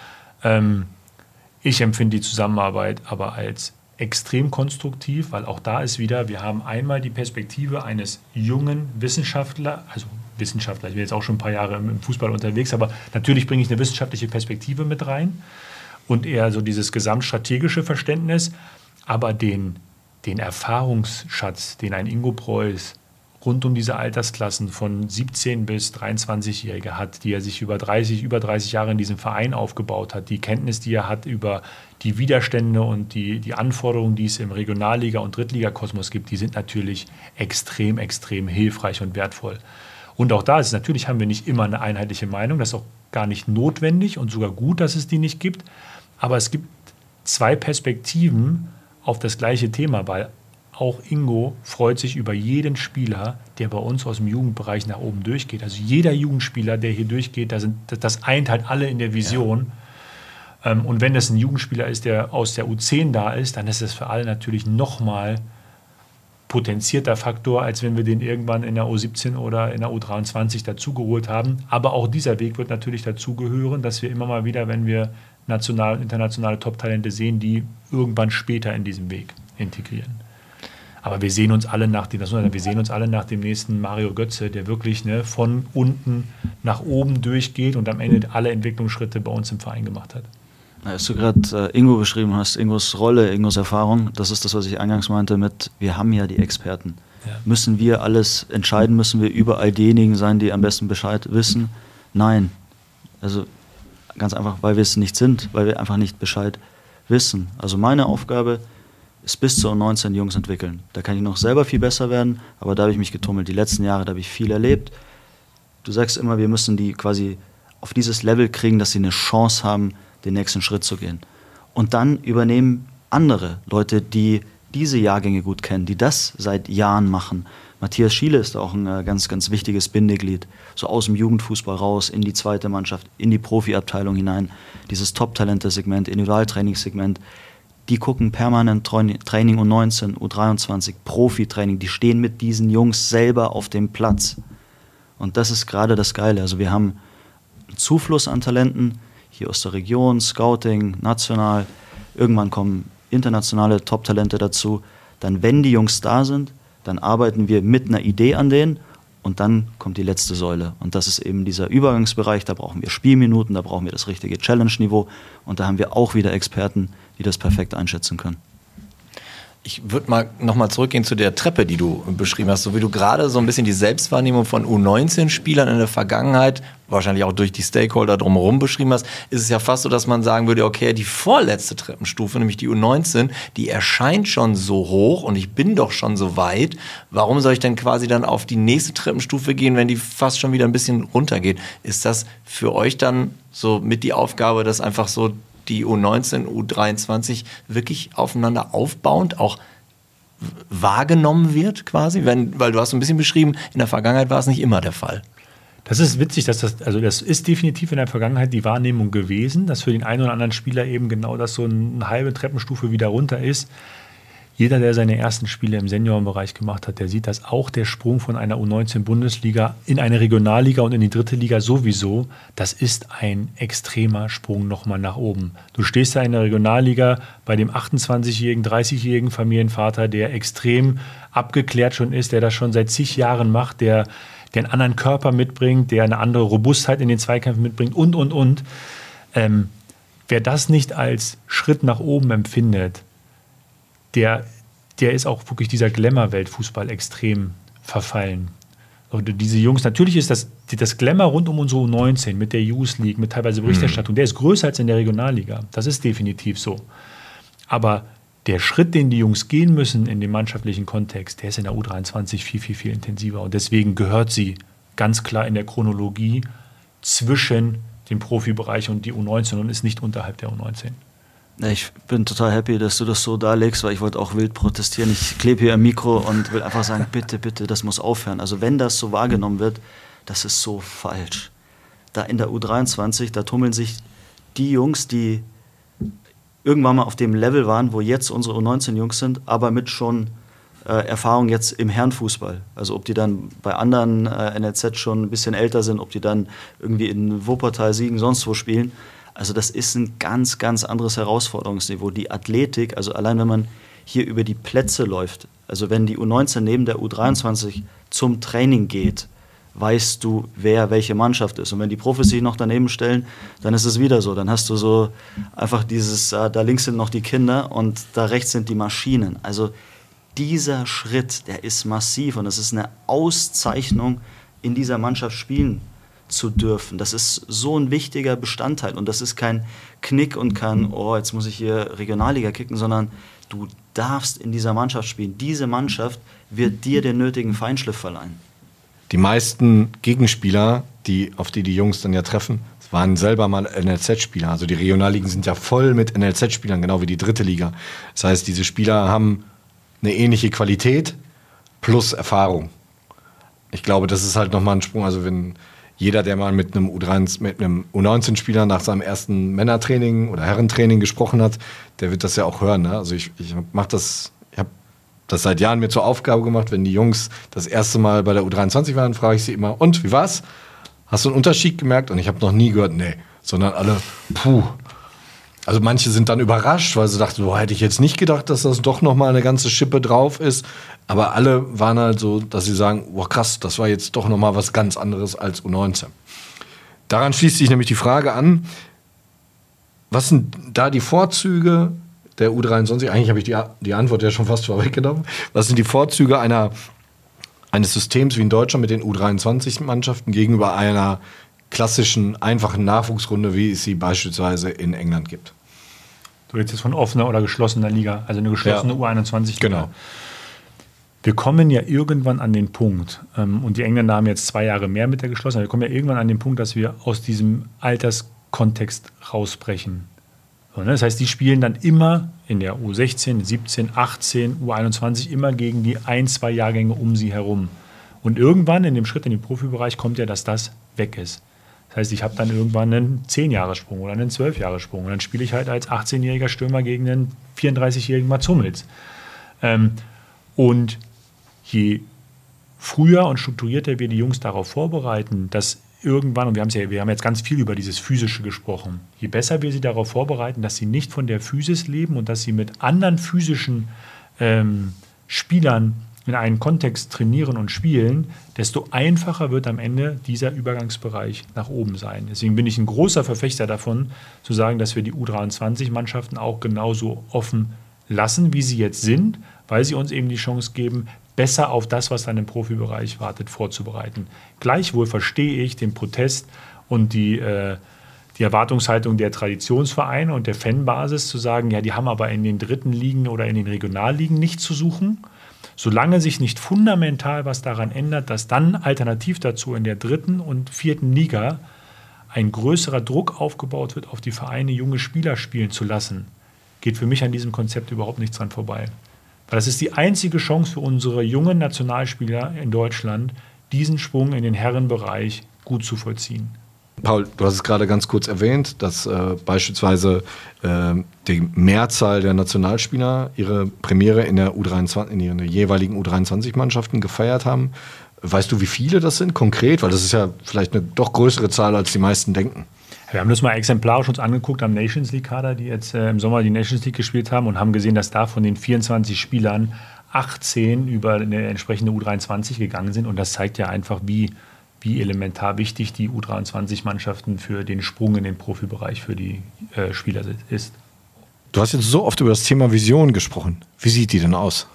[SPEAKER 6] Ähm, ich empfinde die Zusammenarbeit aber als extrem konstruktiv, weil auch da ist wieder, wir haben einmal die Perspektive eines jungen Wissenschaftlers, also Wissenschaftler, ich bin jetzt auch schon ein paar Jahre im Fußball unterwegs, aber natürlich bringe ich eine wissenschaftliche Perspektive mit rein und eher so dieses gesamtstrategische Verständnis, aber den den Erfahrungsschatz, den ein Ingo Preuß rund um diese Altersklassen von siebzehn bis dreiundzwanzigjährige hat, die er sich über dreißig, über dreißig Jahre in diesem Verein aufgebaut hat, die Kenntnis, die er hat über die Widerstände und die, die Anforderungen, die es im Regionalliga- und Drittliga-Kosmos gibt, die sind natürlich extrem, extrem hilfreich und wertvoll. Und auch da ist es natürlich, haben wir nicht immer eine einheitliche Meinung, das ist auch gar nicht notwendig und sogar gut, dass es die nicht gibt, aber es gibt zwei Perspektiven auf das gleiche Thema, weil auch Ingo freut sich über jeden Spieler, der bei uns aus dem Jugendbereich nach oben durchgeht. Also jeder Jugendspieler, der hier durchgeht, das, sind, das eint halt alle in der Vision. Ja. Ähm, und wenn das ein Jugendspieler ist, der aus der U zehn da ist, dann ist das für alle natürlich nochmal potenzierter Faktor, als wenn wir den irgendwann in der U siebzehn oder in der U dreiundzwanzig dazugeholt haben. Aber auch dieser Weg wird natürlich dazugehören, dass wir immer mal wieder, wenn wir national und internationale Top-Talente sehen, die irgendwann später in diesem Weg integrieren. Aber wir sehen uns alle nach dem, wir sehen uns alle nach dem nächsten Mario Götze, der wirklich ne, von unten nach oben durchgeht und am Ende alle Entwicklungsschritte bei uns im Verein gemacht hat.
[SPEAKER 7] Als du gerade äh, Ingo beschrieben hast, Ingos Rolle, Ingos Erfahrung, das ist das, was ich eingangs meinte mit, wir haben ja die Experten. Ja. Müssen wir alles entscheiden, müssen wir überall diejenigen sein, die am besten Bescheid wissen? Nein. Also ganz einfach, weil wir es nicht sind, weil wir einfach nicht Bescheid wissen. Also meine Aufgabe ist bis zu U neunzehn Jungs entwickeln. Da kann ich noch selber viel besser werden, aber da habe ich mich getummelt. Die letzten Jahre, da habe ich viel erlebt. Du sagst immer, wir müssen die quasi auf dieses Level kriegen, dass sie eine Chance haben, den nächsten Schritt zu gehen. Und dann übernehmen andere Leute, die diese Jahrgänge gut kennen, die das seit Jahren machen. Matthias Schiele ist auch ein ganz, ganz wichtiges Bindeglied. So aus dem Jugendfußball raus, in die zweite Mannschaft, in die Profiabteilung hinein. Dieses Top-Talente-Segment, Individualtrainingssegment. Die gucken permanent Training U neunzehn, U dreiundzwanzig, Profitraining. Die stehen mit diesen Jungs selber auf dem Platz. Und das ist gerade das Geile. Also wir haben einen Zufluss an Talenten, hier aus der Region, Scouting, national. Irgendwann kommen internationale Top-Talente dazu. Dann, wenn die Jungs da sind, dann arbeiten wir mit einer Idee an denen und dann kommt die letzte Säule. Und das ist eben dieser Übergangsbereich. Da brauchen wir Spielminuten, da brauchen wir das richtige Challenge-Niveau und da haben wir auch wieder Experten, die das perfekt einschätzen können.
[SPEAKER 2] Ich würde mal nochmal zurückgehen zu der Treppe, die du beschrieben hast. So wie du gerade so ein bisschen die Selbstwahrnehmung von U neunzehn-Spielern in der Vergangenheit, wahrscheinlich auch durch die Stakeholder drumherum beschrieben hast, ist es ja fast so, dass man sagen würde, okay, die vorletzte Treppenstufe, nämlich die U neunzehn, die erscheint schon so hoch und ich bin doch schon so weit. Warum soll ich denn quasi dann auf die nächste Treppenstufe gehen, wenn die fast schon wieder ein bisschen runtergeht? Ist das für euch dann so mit die Aufgabe, dass einfach so die U neunzehn, U dreiundzwanzig wirklich aufeinander aufbauend auch wahrgenommen wird quasi? Wenn, weil du hast ein bisschen beschrieben, in der Vergangenheit war es nicht immer der Fall.
[SPEAKER 6] Das ist witzig, dass das, also das ist definitiv in der Vergangenheit die Wahrnehmung gewesen, dass für den einen oder anderen Spieler eben genau das so eine halbe Treppenstufe wieder runter ist. Jeder, der seine ersten Spiele im Seniorenbereich gemacht hat, der sieht, dass auch der Sprung von einer U neunzehn-Bundesliga in eine Regionalliga und in die dritte Liga sowieso, das ist ein extremer Sprung nochmal nach oben. Du stehst da in der Regionalliga bei dem achtundzwanzigjährigen, dreißigjährigen Familienvater, der extrem abgeklärt schon ist, der das schon seit zig Jahren macht, der, der einen anderen Körper mitbringt, der eine andere Robustheit in den Zweikämpfen mitbringt und, und, und. Ähm, wer das nicht als Schritt nach oben empfindet, Der, der ist auch wirklich dieser Glamour-Weltfußball extrem verfallen. Und diese Jungs, natürlich ist das, das Glamour rund um unsere U neunzehn mit der Youth League, mit teilweise Berichterstattung, der ist größer als in der Regionalliga. Das ist definitiv so. Aber der Schritt, den die Jungs gehen müssen in dem mannschaftlichen Kontext, der ist in der U dreiundzwanzig viel, viel, viel intensiver. Und deswegen gehört sie ganz klar in der Chronologie zwischen dem Profibereich und die U neunzehn und ist nicht unterhalb der U neunzehn.
[SPEAKER 7] Ich bin total happy, dass du das so darlegst, weil ich wollte auch wild protestieren. Ich klebe hier am Mikro und will einfach sagen, bitte, bitte, das muss aufhören. Also wenn das so wahrgenommen wird, das ist so falsch. Da in der U dreiundzwanzig, da tummeln sich die Jungs, die irgendwann mal auf dem Level waren, wo jetzt unsere U neunzehn-Jungs sind, aber mit schon äh, Erfahrung jetzt im Herrenfußball. Also ob die dann bei anderen äh, N L Z schon ein bisschen älter sind, ob die dann irgendwie in Wuppertal, Siegen, sonst wo spielen. Also das ist ein ganz, ganz anderes Herausforderungsniveau. Die Athletik, also allein wenn man hier über die Plätze läuft, also wenn die U neunzehn neben der U dreiundzwanzig zum Training geht, weißt du, wer welche Mannschaft ist. Und wenn die Profis sich noch daneben stellen, dann ist es wieder so. Dann hast du so einfach dieses, äh, da links sind noch die Kinder und da rechts sind die Maschinen. Also dieser Schritt, der ist massiv und es ist eine Auszeichnung, in dieser Mannschaft spielen zu dürfen. Das ist so ein wichtiger Bestandteil und das ist kein Knick und kein, oh, jetzt muss ich hier Regionalliga kicken, sondern du darfst in dieser Mannschaft spielen. Diese Mannschaft wird dir den nötigen Feinschliff verleihen.
[SPEAKER 1] Die meisten Gegenspieler, die, auf die die Jungs dann ja treffen, waren selber mal N L Z-Spieler. Also die Regionalligen sind ja voll mit N L Z-Spielern, genau wie die dritte Liga. Das heißt, diese Spieler haben eine ähnliche Qualität plus Erfahrung. Ich glaube, das ist halt nochmal ein Sprung. Also wenn jeder, der mal mit einem U dreiundzwanzig, mit einem U neunzehn-Spieler nach seinem ersten Männertraining oder Herrentraining gesprochen hat, der wird das ja auch hören. Ne? Also ich, ich mache das, ich habe das seit Jahren mir zur Aufgabe gemacht, wenn die Jungs das erste Mal bei der U dreiundzwanzig waren, frage ich sie immer, und, wie war's? Hast du einen Unterschied gemerkt? Und ich habe noch nie gehört, nee, sondern alle, puh. Also manche sind dann überrascht, weil sie dachten, boah, hätte ich jetzt nicht gedacht, dass das doch nochmal eine ganze Schippe drauf ist. Aber alle waren halt so, dass sie sagen, boah krass, das war jetzt doch nochmal was ganz anderes als U neunzehn. Daran schließt sich nämlich die Frage an, was sind da die Vorzüge der U dreiundzwanzig? Eigentlich habe ich die, die Antwort ja schon fast vorweggenommen. Was sind die Vorzüge einer, eines Systems wie in Deutschland mit den U dreiundzwanzig-Mannschaften gegenüber einer klassischen, einfachen Nachwuchsrunde, wie es sie beispielsweise in England gibt?
[SPEAKER 6] Du redest jetzt von offener oder geschlossener Liga, also eine geschlossene
[SPEAKER 1] Ja.
[SPEAKER 6] U einundzwanzig-Liga.
[SPEAKER 1] Genau.
[SPEAKER 6] Wir kommen ja irgendwann an den Punkt, ähm, und die Engländer haben jetzt zwei Jahre mehr mit der geschlossenen, wir kommen ja irgendwann an den Punkt, dass wir aus diesem Alterskontext rausbrechen. So, ne? Das heißt, die spielen dann immer in der U sechzehn, siebzehn, achtzehn, U einundzwanzig immer gegen die ein, zwei Jahrgänge um sie herum. Und irgendwann in dem Schritt in den Profibereich kommt ja, dass das weg ist. Das heißt, ich habe dann irgendwann einen zehn-Jahres-Sprung oder einen zwölf-Jahres-Sprung. Und dann spiele ich halt als achtzehnjähriger Stürmer gegen einen vierunddreißigjährigen Mats Hummels. Ähm, und je früher und strukturierter wir die Jungs darauf vorbereiten, dass irgendwann, und wir, ja, wir haben jetzt ganz viel über dieses Physische gesprochen, je besser wir sie darauf vorbereiten, dass sie nicht von der Physis leben und dass sie mit anderen physischen ähm, Spielern in einen Kontext trainieren und spielen, desto einfacher wird am Ende dieser Übergangsbereich nach oben sein. Deswegen bin ich ein großer Verfechter davon, zu sagen, dass wir die U dreiundzwanzig-Mannschaften auch genauso offen lassen, wie sie jetzt sind, weil sie uns eben die Chance geben, besser auf das, was dann im Profibereich wartet, vorzubereiten. Gleichwohl verstehe ich den Protest und die, äh, die Erwartungshaltung der Traditionsvereine und der Fanbasis zu sagen, ja, die haben aber in den dritten Ligen oder in den Regionalligen nichts zu suchen. Solange sich nicht fundamental was daran ändert, dass dann alternativ dazu in der dritten und vierten Liga ein größerer Druck aufgebaut wird, auf die Vereine junge Spieler spielen zu lassen, geht für mich an diesem Konzept überhaupt nichts dran vorbei. Weil das ist die einzige Chance für unsere jungen Nationalspieler in Deutschland, diesen Sprung in den Herrenbereich gut zu vollziehen.
[SPEAKER 1] Paul, du hast es gerade ganz kurz erwähnt, dass äh, beispielsweise äh, die Mehrzahl der Nationalspieler ihre Premiere in der U dreiundzwanzig, in ihren jeweiligen U dreiundzwanzig-Mannschaften gefeiert haben. Weißt du, wie viele das sind konkret? Weil das ist ja vielleicht eine doch größere Zahl, als die meisten denken.
[SPEAKER 6] Wir haben das mal exemplarisch uns angeguckt am Nations League-Kader, die jetzt äh, im Sommer die Nations League gespielt haben, und haben gesehen, dass da von den vierundzwanzig Spielern achtzehn über eine entsprechende U dreiundzwanzig gegangen sind. Und das zeigt ja einfach, wie, wie elementar wichtig die U dreiundzwanzig-Mannschaften für den Sprung in den Profibereich für die äh, Spieler ist.
[SPEAKER 1] Du hast jetzt so oft über das Thema Vision gesprochen. Wie sieht die denn aus?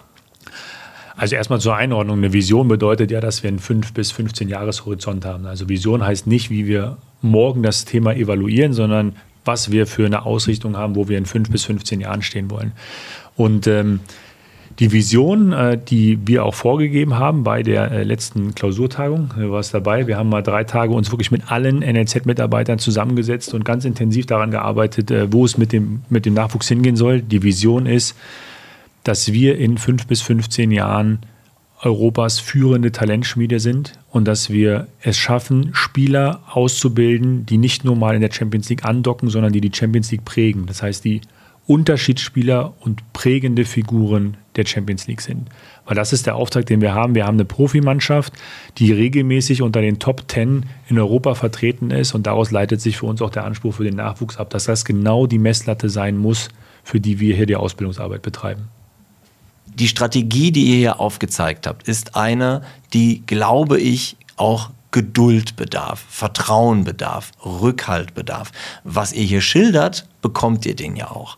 [SPEAKER 6] Also erstmal zur Einordnung. Eine Vision bedeutet ja, dass wir einen fünf bis fünfzehn Jahreshorizont haben. Also Vision heißt nicht, wie wir morgen das Thema evaluieren, sondern was wir für eine Ausrichtung haben, wo wir in fünf bis fünfzehn Jahren stehen wollen. Und ähm, die Vision, äh, die wir auch vorgegeben haben bei der äh, letzten Klausurtagung, du warst dabei, wir haben mal drei Tage uns wirklich mit allen N L Z-Mitarbeitern zusammengesetzt und ganz intensiv daran gearbeitet, äh, wo es mit dem, mit dem Nachwuchs hingehen soll. Die Vision ist, dass wir in fünf bis fünfzehn Jahren Europas führende Talentschmiede sind und dass wir es schaffen, Spieler auszubilden, die nicht nur mal in der Champions League andocken, sondern die die Champions League prägen. Das heißt, die Unterschiedsspieler und prägende Figuren der Champions League sind. Weil das ist der Auftrag, den wir haben. Wir haben eine Profimannschaft, die regelmäßig unter den Top Ten in Europa vertreten ist, und daraus leitet sich für uns auch der Anspruch für den Nachwuchs ab, dass das genau die Messlatte sein muss, für die wir hier die Ausbildungsarbeit betreiben.
[SPEAKER 2] Die Strategie, die ihr hier aufgezeigt habt, ist eine, die, glaube ich, auch Geduld bedarf, Vertrauen bedarf, Rückhalt bedarf. Was ihr hier schildert, bekommt ihr den ja auch.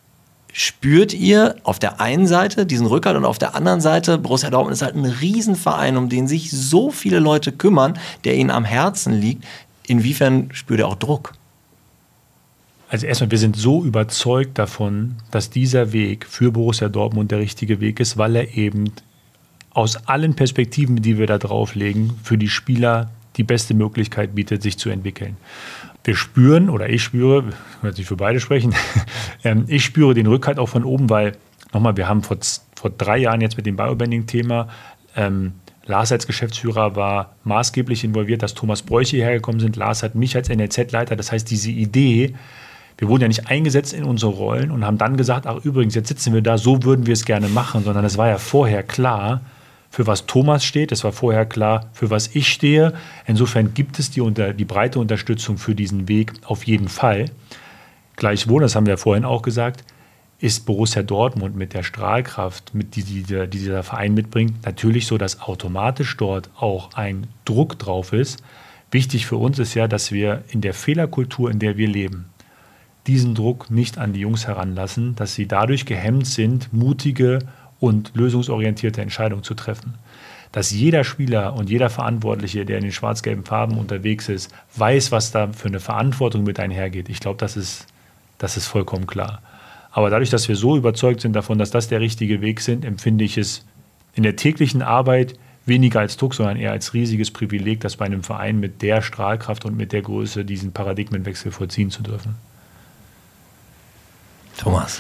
[SPEAKER 2] Spürt ihr auf der einen Seite diesen Rückhalt und auf der anderen Seite, Borussia Dortmund ist halt ein Riesenverein, um den sich so viele Leute kümmern, der ihnen am Herzen liegt. Inwiefern spürt ihr auch Druck?
[SPEAKER 6] Also erstmal, wir sind so überzeugt davon, dass dieser Weg für Borussia Dortmund der richtige Weg ist, weil er eben aus allen Perspektiven, die wir da drauflegen, für die Spieler die beste Möglichkeit bietet, sich zu entwickeln. Wir spüren, oder ich spüre, ich kann jetzt nicht für beide sprechen, ich spüre den Rückhalt auch von oben, weil, nochmal, wir haben vor, vor drei Jahren jetzt mit dem Biobanding-Thema, ähm, Lars als Geschäftsführer war maßgeblich involviert, dass Thomas Bräuche hierher gekommen sind. Lars hat mich als N L Z-Leiter, das heißt, diese Idee, wir wurden ja nicht eingesetzt in unsere Rollen und haben dann gesagt, ach übrigens, jetzt sitzen wir da, so würden wir es gerne machen, sondern es war ja vorher klar, für was Thomas steht, es war vorher klar, für was ich stehe. Insofern gibt es die, unter, die breite Unterstützung für diesen Weg auf jeden Fall. Gleichwohl, das haben wir ja vorhin auch gesagt, ist Borussia Dortmund mit der Strahlkraft, mit die, die, die dieser Verein mitbringt, natürlich so, dass automatisch dort auch ein Druck drauf ist. Wichtig für uns ist ja, dass wir in der Fehlerkultur, in der wir leben, diesen Druck nicht an die Jungs heranlassen, dass sie dadurch gehemmt sind, mutige und lösungsorientierte Entscheidungen zu treffen. Dass jeder Spieler und jeder Verantwortliche, der in den schwarz-gelben Farben unterwegs ist, weiß, was da für eine Verantwortung mit einhergeht. Ich glaube, das ist, das ist vollkommen klar. Aber dadurch, dass wir so überzeugt sind davon, dass das der richtige Weg sind, empfinde ich es in der täglichen Arbeit weniger als Druck, sondern eher als riesiges Privileg, das bei einem Verein mit der Strahlkraft und mit der Größe diesen Paradigmenwechsel vollziehen zu dürfen.
[SPEAKER 2] Thomas.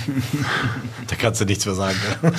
[SPEAKER 1] Da kannst du nichts mehr sagen.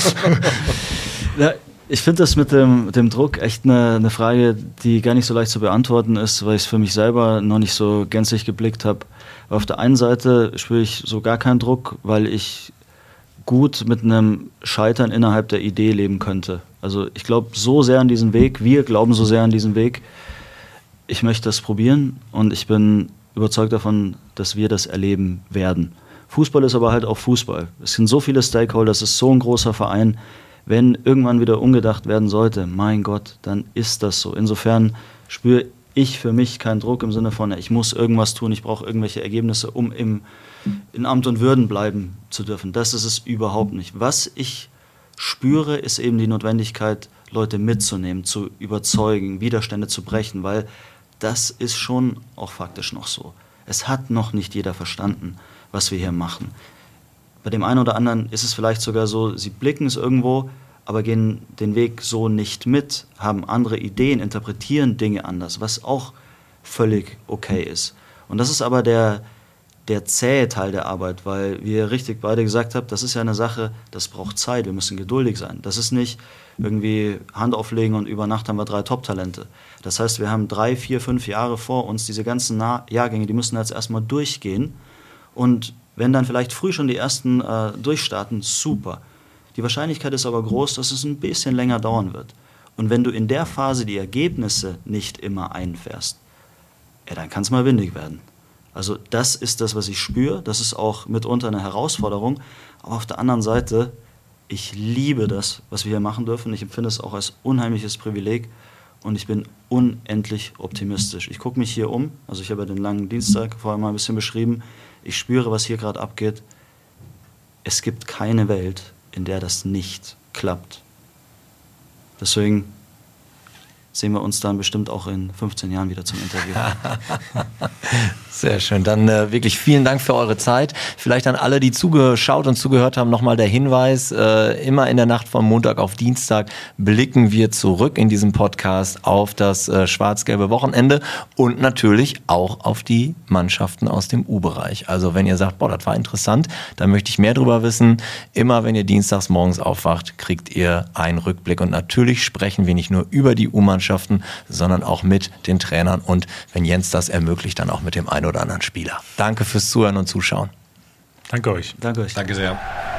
[SPEAKER 7] Ja, ich finde das mit dem, mit dem Druck echt eine, eine Frage, die gar nicht so leicht zu beantworten ist, weil ich es für mich selber noch nicht so gänzlich geblickt habe. Auf der einen Seite spüre ich so gar keinen Druck, weil ich gut mit einem Scheitern innerhalb der Idee leben könnte. Also ich glaube so sehr an diesen Weg, wir glauben so sehr an diesen Weg. Ich möchte das probieren und ich bin überzeugt davon, dass wir das erleben werden. Fußball ist aber halt auch Fußball. Es sind so viele Stakeholder, es ist so ein großer Verein. Wenn irgendwann wieder umgedacht werden sollte, mein Gott, dann ist das so. Insofern spüre ich für mich keinen Druck im Sinne von, ich muss irgendwas tun, ich brauche irgendwelche Ergebnisse, um im, in Amt und Würden bleiben zu dürfen. Das ist es überhaupt nicht. Was ich spüre, ist eben die Notwendigkeit, Leute mitzunehmen, zu überzeugen, Widerstände zu brechen, weil das ist schon auch faktisch noch so. Es hat noch nicht jeder verstanden, was wir hier machen. Bei dem einen oder anderen ist es vielleicht sogar so, sie blicken es irgendwo, aber gehen den Weg so nicht mit, haben andere Ideen, interpretieren Dinge anders, was auch völlig okay ist. Und das ist aber der, der zähe Teil der Arbeit, weil wir richtig beide gesagt haben, das ist ja eine Sache, das braucht Zeit, wir müssen geduldig sein. Das ist nicht irgendwie Hand auflegen und über Nacht haben wir drei Top-Talente. Das heißt, wir haben drei, vier, fünf Jahre vor uns, diese ganzen Jahrgänge, die müssen jetzt erstmal durchgehen. Und wenn dann vielleicht früh schon die ersten äh, durchstarten, super. Die Wahrscheinlichkeit ist aber groß, dass es ein bisschen länger dauern wird. Und wenn du in der Phase die Ergebnisse nicht immer einfährst, ja, dann kann es mal windig werden. Also das ist das, was ich spüre. Das ist auch mitunter eine Herausforderung. Aber auf der anderen Seite, ich liebe das, was wir hier machen dürfen. Ich empfinde es auch als unheimliches Privileg. Und ich bin unendlich optimistisch. Ich gucke mich hier um. Also ich habe ja den langen Dienstag vorher mal ein bisschen beschrieben. Ich spüre, was hier gerade abgeht. Es gibt keine Welt, in der das nicht klappt. Deswegen sehen wir uns dann bestimmt auch in fünfzehn Jahren wieder zum Interview.
[SPEAKER 2] Sehr schön. Dann äh, wirklich vielen Dank für eure Zeit. Vielleicht an alle, die zugeschaut und zugehört haben, nochmal der Hinweis, äh, immer in der Nacht von Montag auf Dienstag blicken wir zurück in diesem Podcast auf das äh, schwarz-gelbe Wochenende und natürlich auch auf die Mannschaften aus dem U-Bereich. Also wenn ihr sagt, boah, das war interessant, da möchte ich mehr drüber wissen, immer wenn ihr dienstags morgens aufwacht, kriegt ihr einen Rückblick und natürlich sprechen wir nicht nur über die U-Mannschaften, sondern auch mit den Trainern und wenn Jens das ermöglicht, dann auch mit dem einen oder anderen Spieler. Danke fürs Zuhören und Zuschauen.
[SPEAKER 6] Danke euch.
[SPEAKER 7] Danke euch.
[SPEAKER 1] Danke sehr.